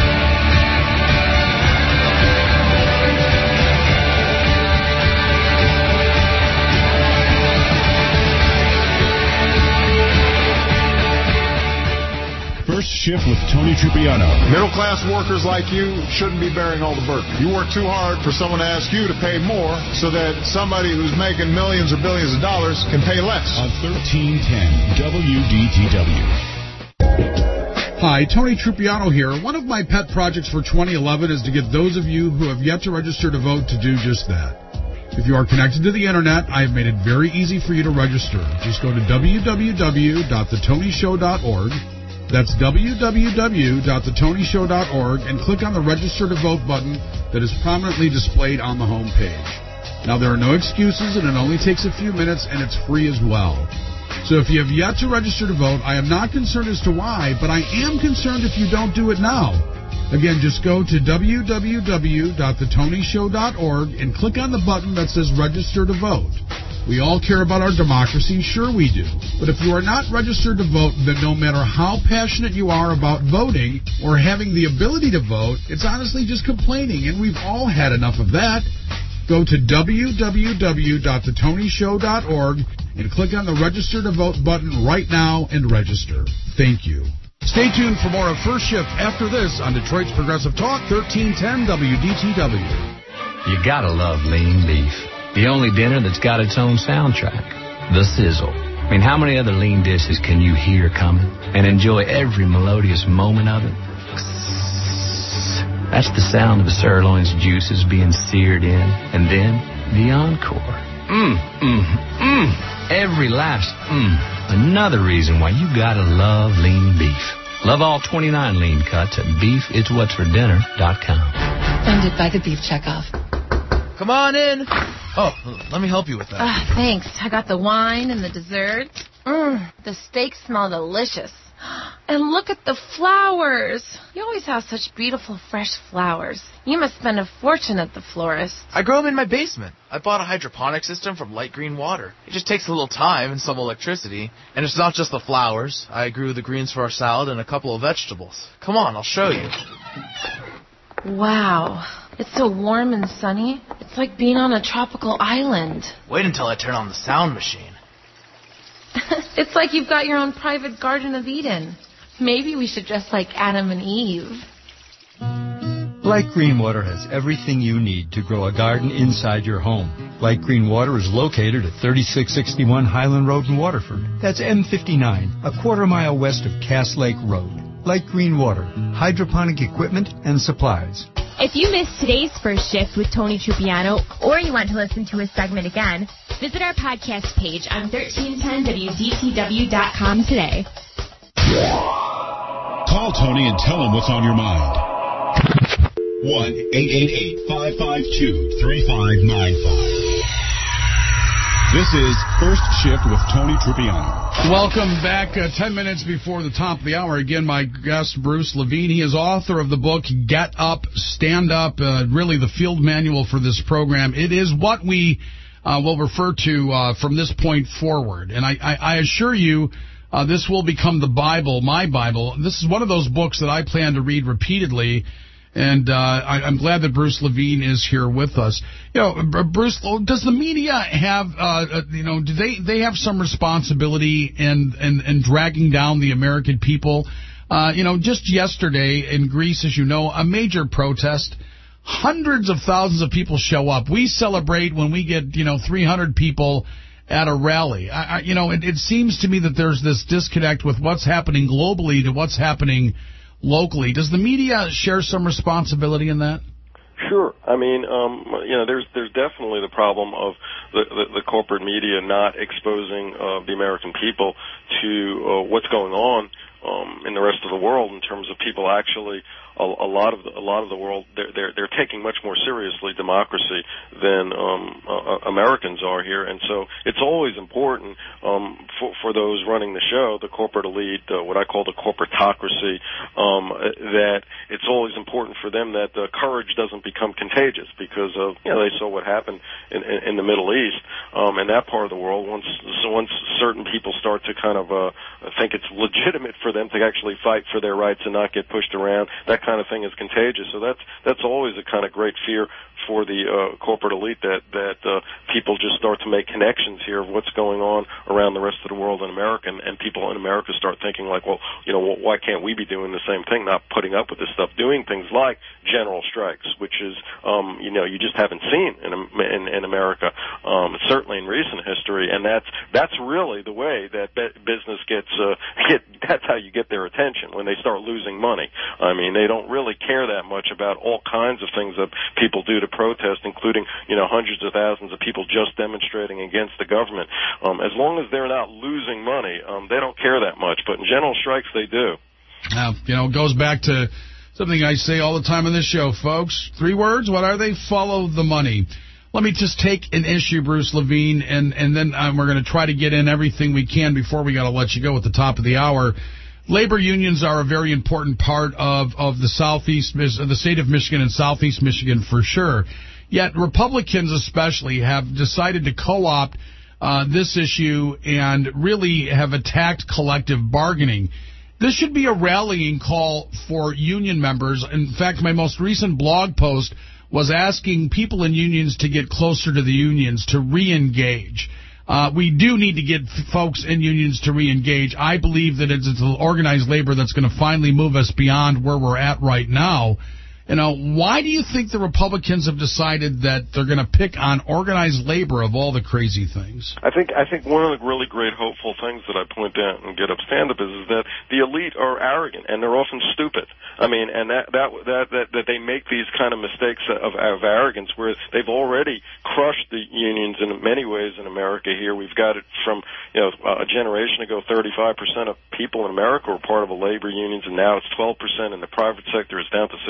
First Shift with Tony Trupiano. Middle-class workers like you shouldn't be bearing all the burden. You work too hard for someone to ask you to pay more so that somebody who's making millions or billions of dollars can pay less. On thirteen ten W D T W. Hi, Tony Trupiano here. One of my pet projects for twenty eleven is to get those of you who have yet to register to vote to do just that. If you are connected to the Internet, I have made it very easy for you to register. Just go to w w w dot the tony show dot org. That's w w w dot the tony show dot org and click on the Register to Vote button that is prominently displayed on the home page. Now, there are no excuses, and it only takes a few minutes, and it's free as well. So if you have yet to register to vote, I am not concerned as to why, but I am concerned if you don't do it now. Again, just go to w w w dot the tony show dot org and click on the button that says Register to Vote. We all care about our democracy, sure we do. But if you are not registered to vote, then no matter how passionate you are about voting or having the ability to vote, it's honestly just complaining, and we've all had enough of that. Go to w w w dot the tony show dot org and click on the Register to Vote button right now and register. Thank you. Stay tuned for more of First Shift after this on Detroit's Progressive Talk, thirteen ten W D T W. You gotta love lean beef. The only dinner that's got its own soundtrack, The Sizzle. I mean, how many other lean dishes can you hear coming and enjoy every melodious moment of it? That's the sound of a sirloin's juices being seared in, and then the encore. Mmm, mmm, mmm. Every last mmm. Another reason why you gotta love lean beef. Love all twenty-nine lean cuts at beef it's what's for dinner dot com. Funded by the Beef Checkoff. Come on in. Oh, let me help you with that. Uh, thanks. I got the wine and the dessert. Mmm, the steaks smell delicious. And look at the flowers. You always have such beautiful, fresh flowers. You must spend a fortune at the florist. I grow them in my basement. I bought a hydroponic system from Light Green Water. It just takes a little time and some electricity. And it's not just the flowers. I grew the greens for our salad and a couple of vegetables. Come on, I'll show you. Wow. It's so warm and sunny. It's like being on a tropical island. Wait until I turn on the sound machine. It's like you've got your own private Garden of Eden. Maybe we should dress like Adam and Eve. Light Green Water has everything you need to grow a garden inside your home. Light Green Water is located at thirty-six sixty-one Highland Road in Waterford. That's M fifty-nine, a quarter mile west of Cass Lake Road. Light Green Water, hydroponic equipment and supplies. If you missed today's First Shift with Tony Trupiano, or you want to listen to his segment again, visit our podcast page on thirteen ten W D T W dot com today. Call Tony and tell him what's on your mind. one eight eight eight, five five two, three five nine five. This is First Shift with Tony Trupiano. Welcome back. Uh, ten minutes before the top of the hour. Again, my guest, Bruce Levine. He is author of the book, Get Up, Stand Up, uh, really the field manual for this program. It is what we uh, will refer to uh, from this point forward. And I, I, I assure you, uh, this will become the Bible, my Bible. This is one of those books that I plan to read repeatedly. And uh, I, I'm glad that Bruce Levine is here with us. You know, Bruce, does the media have, uh, you know, do they, they have some responsibility in, in, in dragging down the American people? Uh, you know, just yesterday in Greece, as you know, a major protest. Hundreds of thousands of people show up. We celebrate when we get, you know, three hundred people at a rally. I, I, you know, it, it seems to me that there's this disconnect with what's happening globally to what's happening locally. Does the media share some responsibility in that? Sure. I mean, um, you know, there's there's definitely the problem of the, the, the corporate media not exposing uh, the American people to uh, what's going on um, in the rest of the world in terms of people actually. A, a lot of the, a lot of the world, they're, they're they're taking much more seriously democracy than um, uh, Americans are here, and so it's always important um, for for those running the show, the corporate elite, uh, what I call the corporatocracy, um, that it's always important for them that uh, courage doesn't become contagious, because of you know they saw what happened in, in, in the Middle East, um, in that part of the world. Once so once certain people start to kind of uh, think it's legitimate for them to actually fight for their rights and not get pushed around, that kind of thing is contagious. So that's that's always a kind of great fear for the uh, corporate elite, that that uh, people just start to make connections here of what's going on around the rest of the world in America, and, and people in America start thinking like, well, you know, why can't we be doing the same thing, not putting up with this stuff, doing things like general strikes, which is, um, you know, you just haven't seen in in, in America, um, certainly in recent history, and that's that's really the way that business gets uh, get. That's how you get their attention, when they start losing money. I mean, they don't really care that much about all kinds of things that people do to protest, including, you know, hundreds of thousands of people just demonstrating against the government. Um, as long as they're not losing money, um, they don't care that much. But in general strikes, they do. Now, you know, it goes back to something I say all the time on this show, folks. Three words, what are they? Follow the money. Let me just take an issue, Bruce Levine, and, and then um, we're going to try to get in everything we can before we got to let you go at the top of the hour. Labor unions are a very important part of, of the southeast, the state of Michigan and southeast Michigan for sure. Yet Republicans especially have decided to co-opt uh, this issue and really have attacked collective bargaining. This should be a rallying call for union members. In fact, my most recent blog post was asking people in unions to get closer to the unions, to re-engage. Uh, we do need to get folks in unions to re-engage. I believe that it's, it's organized labor that's going to finally move us beyond where we're at right now. You know, why do you think the Republicans have decided that they're going to pick on organized labor of all the crazy things? I think I think one of the really great hopeful things that I point out in Get Up Stand Up is, is that the elite are arrogant, and they're often stupid. I mean, and that that that that, that they make these kind of mistakes of, of arrogance, where they've already crushed the unions in many ways in America. Here we've got it from, you know, a generation ago, thirty-five percent of people in America were part of a labor unions, and now it's twelve percent in the private sector. It's down to six or seven.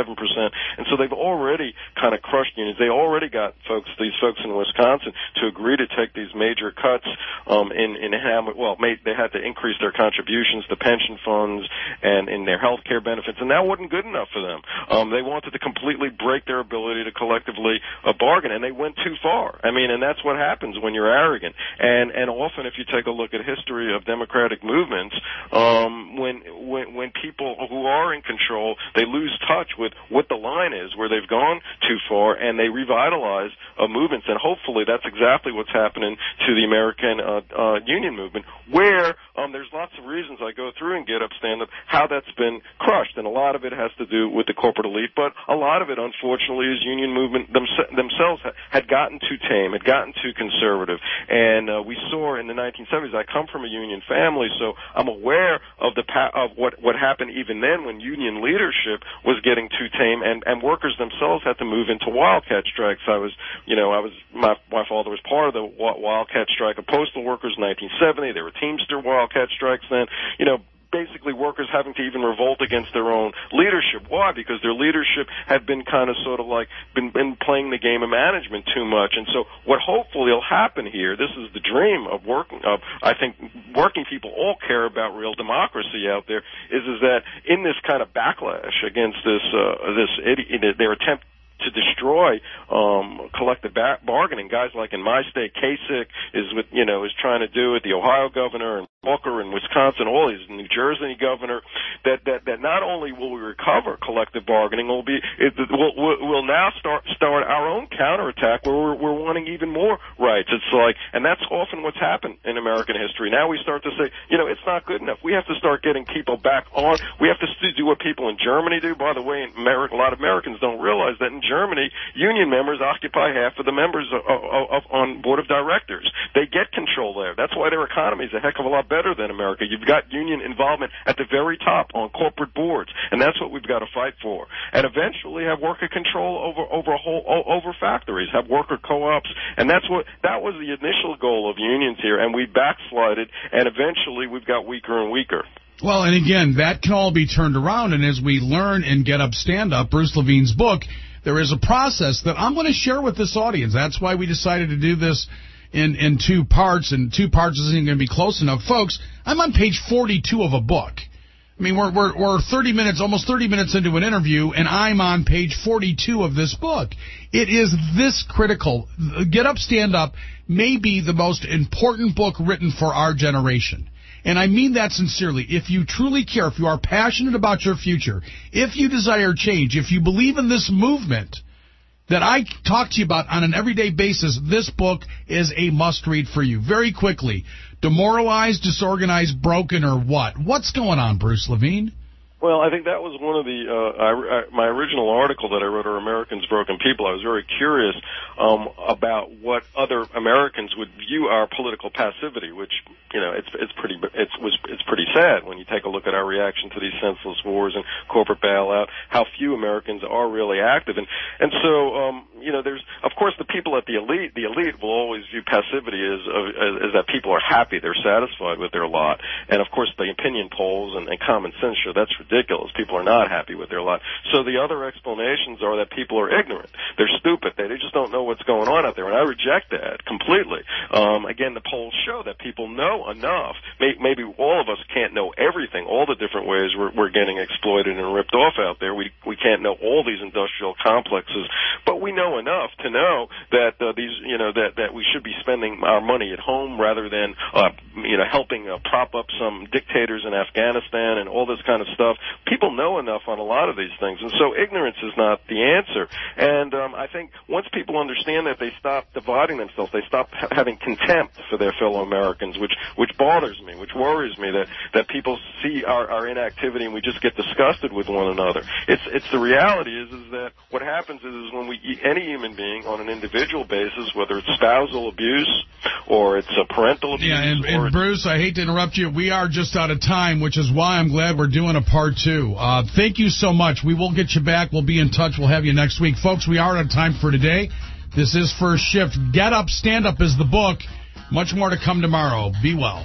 seven percent. And so they've already kind of crushed unions. They already got folks, these folks in Wisconsin, to agree to take these major cuts um, in, in how, well, made, they had to increase their contributions to pension funds and in their health care benefits, and that wasn't good enough for them. Um, they wanted to completely break their ability to collectively uh, bargain, and they went too far. I mean, and that's what happens when you're arrogant. And and often, if you take a look at history of democratic movements, um, when when when people who are in control, they lose touch with what the line is, where they've gone too far, and they revitalize uh, movements. And hopefully, that's exactly what's happening to the American uh, uh, union movement, where um, there's lots of reasons I go through and Get Up, Stand Up, how that's been crushed, and a lot of it has to do with the corporate elite, but a lot of it, unfortunately, is union movement themse- themselves had gotten too tame, had gotten too conservative, and uh, we saw in the nineteen seventies. I come from a union family, so I'm aware of the pa- of what what happened even then when union leadership was getting too tame, and and workers themselves had to move into wildcat strikes. I was, you know, I was my my father was part of the wildcat strike of postal workers in nineteen seventy. There were Teamster wildcat strikes then, you know. Basically workers having to even revolt against their own leadership. Why? Because their leadership had been kind of sort of like been, been playing the game of management too much. And so what hopefully will happen here, this is the dream of working, of, I think working people all care about real democracy out there, is, is that in this kind of backlash against this, uh, this, their attempt to destroy um, collective ba- bargaining. Guys like in my state, Kasich is with, you know, is trying to do it. The Ohio governor and Booker in Wisconsin, all these, New Jersey governor. That that that not only will we recover collective bargaining, will be it, we'll, we'll now start start our own counterattack where we're, we're wanting even more rights. It's like, and that's often what's happened in American history. Now we start to say, you know, it's not good enough. We have to start getting people back on. We have to do what people in Germany do. By the way, in America, a lot of Americans don't realize that in Germany, union members occupy half of the members of, of, of, on board of directors. They get control there. That's why their economy is a heck of a lot better than America. You've got union involvement at the very top on corporate boards, and that's what we've got to fight for. And eventually have worker control over over whole over factories, have worker co-ops, and that's what that was the initial goal of unions here. And we backslided, and eventually we've got weaker and weaker. Well, and again, that can all be turned around, and as we learn in Get Up, Stand Up, Bruce Levine's book, there is a process that I'm going to share with this audience. That's why we decided to do this in, in two parts, and two parts isn't going to be close enough. Folks, I'm on page forty-two of a book. I mean, we're, we're, we're thirty minutes, almost thirty minutes into an interview, and I'm on page forty-two of this book. It is this critical. Get Up, Stand Up may be the most important book written for our generation. And I mean that sincerely. If you truly care, if you are passionate about your future, if you desire change, if you believe in this movement that I talk to you about on an everyday basis, this book is a must-read for you. Very quickly, demoralized, disorganized, broken, or what? What's going on, Bruce Levine? Well, I think that was one of the, uh, I, I, my original article that I wrote, Are Americans Broken People? I was very curious um, about what other Americans would view our political passivity, which, you know, it's it's pretty it's was it's pretty sad when you take a look at our reaction to these senseless wars and corporate bailout, how few Americans are really active. And, and so, um, you know, there's, of course, the people at the elite, the elite will always view passivity as, as, as that people are happy, they're satisfied with their lot. And, of course, the opinion polls and, and common sense show that's ridiculous. People are not happy with their lot. So the other explanations are that people are ignorant. They're stupid. They, they just don't know what's going on out there. And I reject that completely. Um, again, the polls show that people know enough. May, maybe all of us can't know everything, all the different ways we're, we're getting exploited and ripped off out there. We, we can't know all these industrial complexes, but we know enough to know that uh, these, you know, that, that we should be spending our money at home rather than, uh, you know, helping uh, prop up some dictators in Afghanistan and all this kind of stuff. People know enough on a lot of these things, and so ignorance is not the answer. And um, I think once people understand that, they stop dividing themselves. They stop ha- having contempt for their fellow Americans, which which bothers me, which worries me, that, that people see our, our inactivity and we just get disgusted with one another. It's it's the reality is is that what happens is, is when we any human being on an individual basis, whether it's spousal abuse or it's a parental abuse. Yeah, and, and Bruce, I hate to interrupt you. We are just out of time, which is why I'm glad we're doing a part two. Uh, thank you so much. We will get you back. We'll be in touch. We'll have you next week. Folks, we are out of time for today. This is First Shift. Get Up, Stand Up is the book. Much more to come tomorrow. Be well.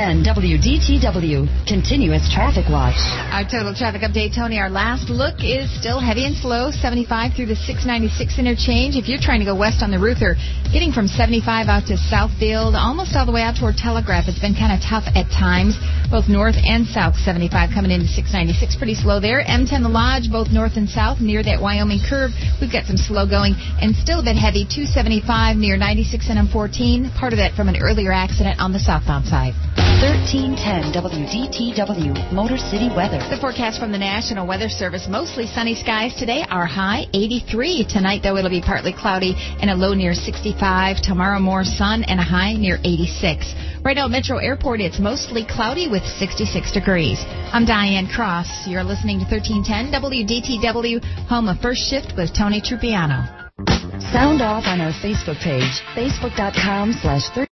ten W D T W. Continuous Traffic Watch. Our total traffic update, Tony. Our last look is still heavy and slow, seventy-five through the six ninety-six interchange. If you're trying to go west on the Ruther, getting from seventy-five out to Southfield, almost all the way out toward Telegraph, it's been kind of tough at times. Both north and south, seventy-five coming into six ninety-six, pretty slow there. M ten The Lodge, both north and south, near that Wyoming curve, we've got some slow going, and still a bit heavy, two seventy-five near ninety-six and M fourteen, part of that from an earlier accident on the southbound side. thirteen ten W D T W, Motor City weather. The forecast from the National Weather Service, mostly sunny skies today, our high eighty-three. Tonight, though, it'll be partly cloudy and a low near sixty-five. Tomorrow, more sun and a high near eighty-six. Right now at Metro Airport, it's mostly cloudy with sixty-six degrees. I'm Diane Cross. You're listening to thirteen ten W D T W, home of First Shift with Tony Trupiano. Sound off on our Facebook page, facebook dot com slash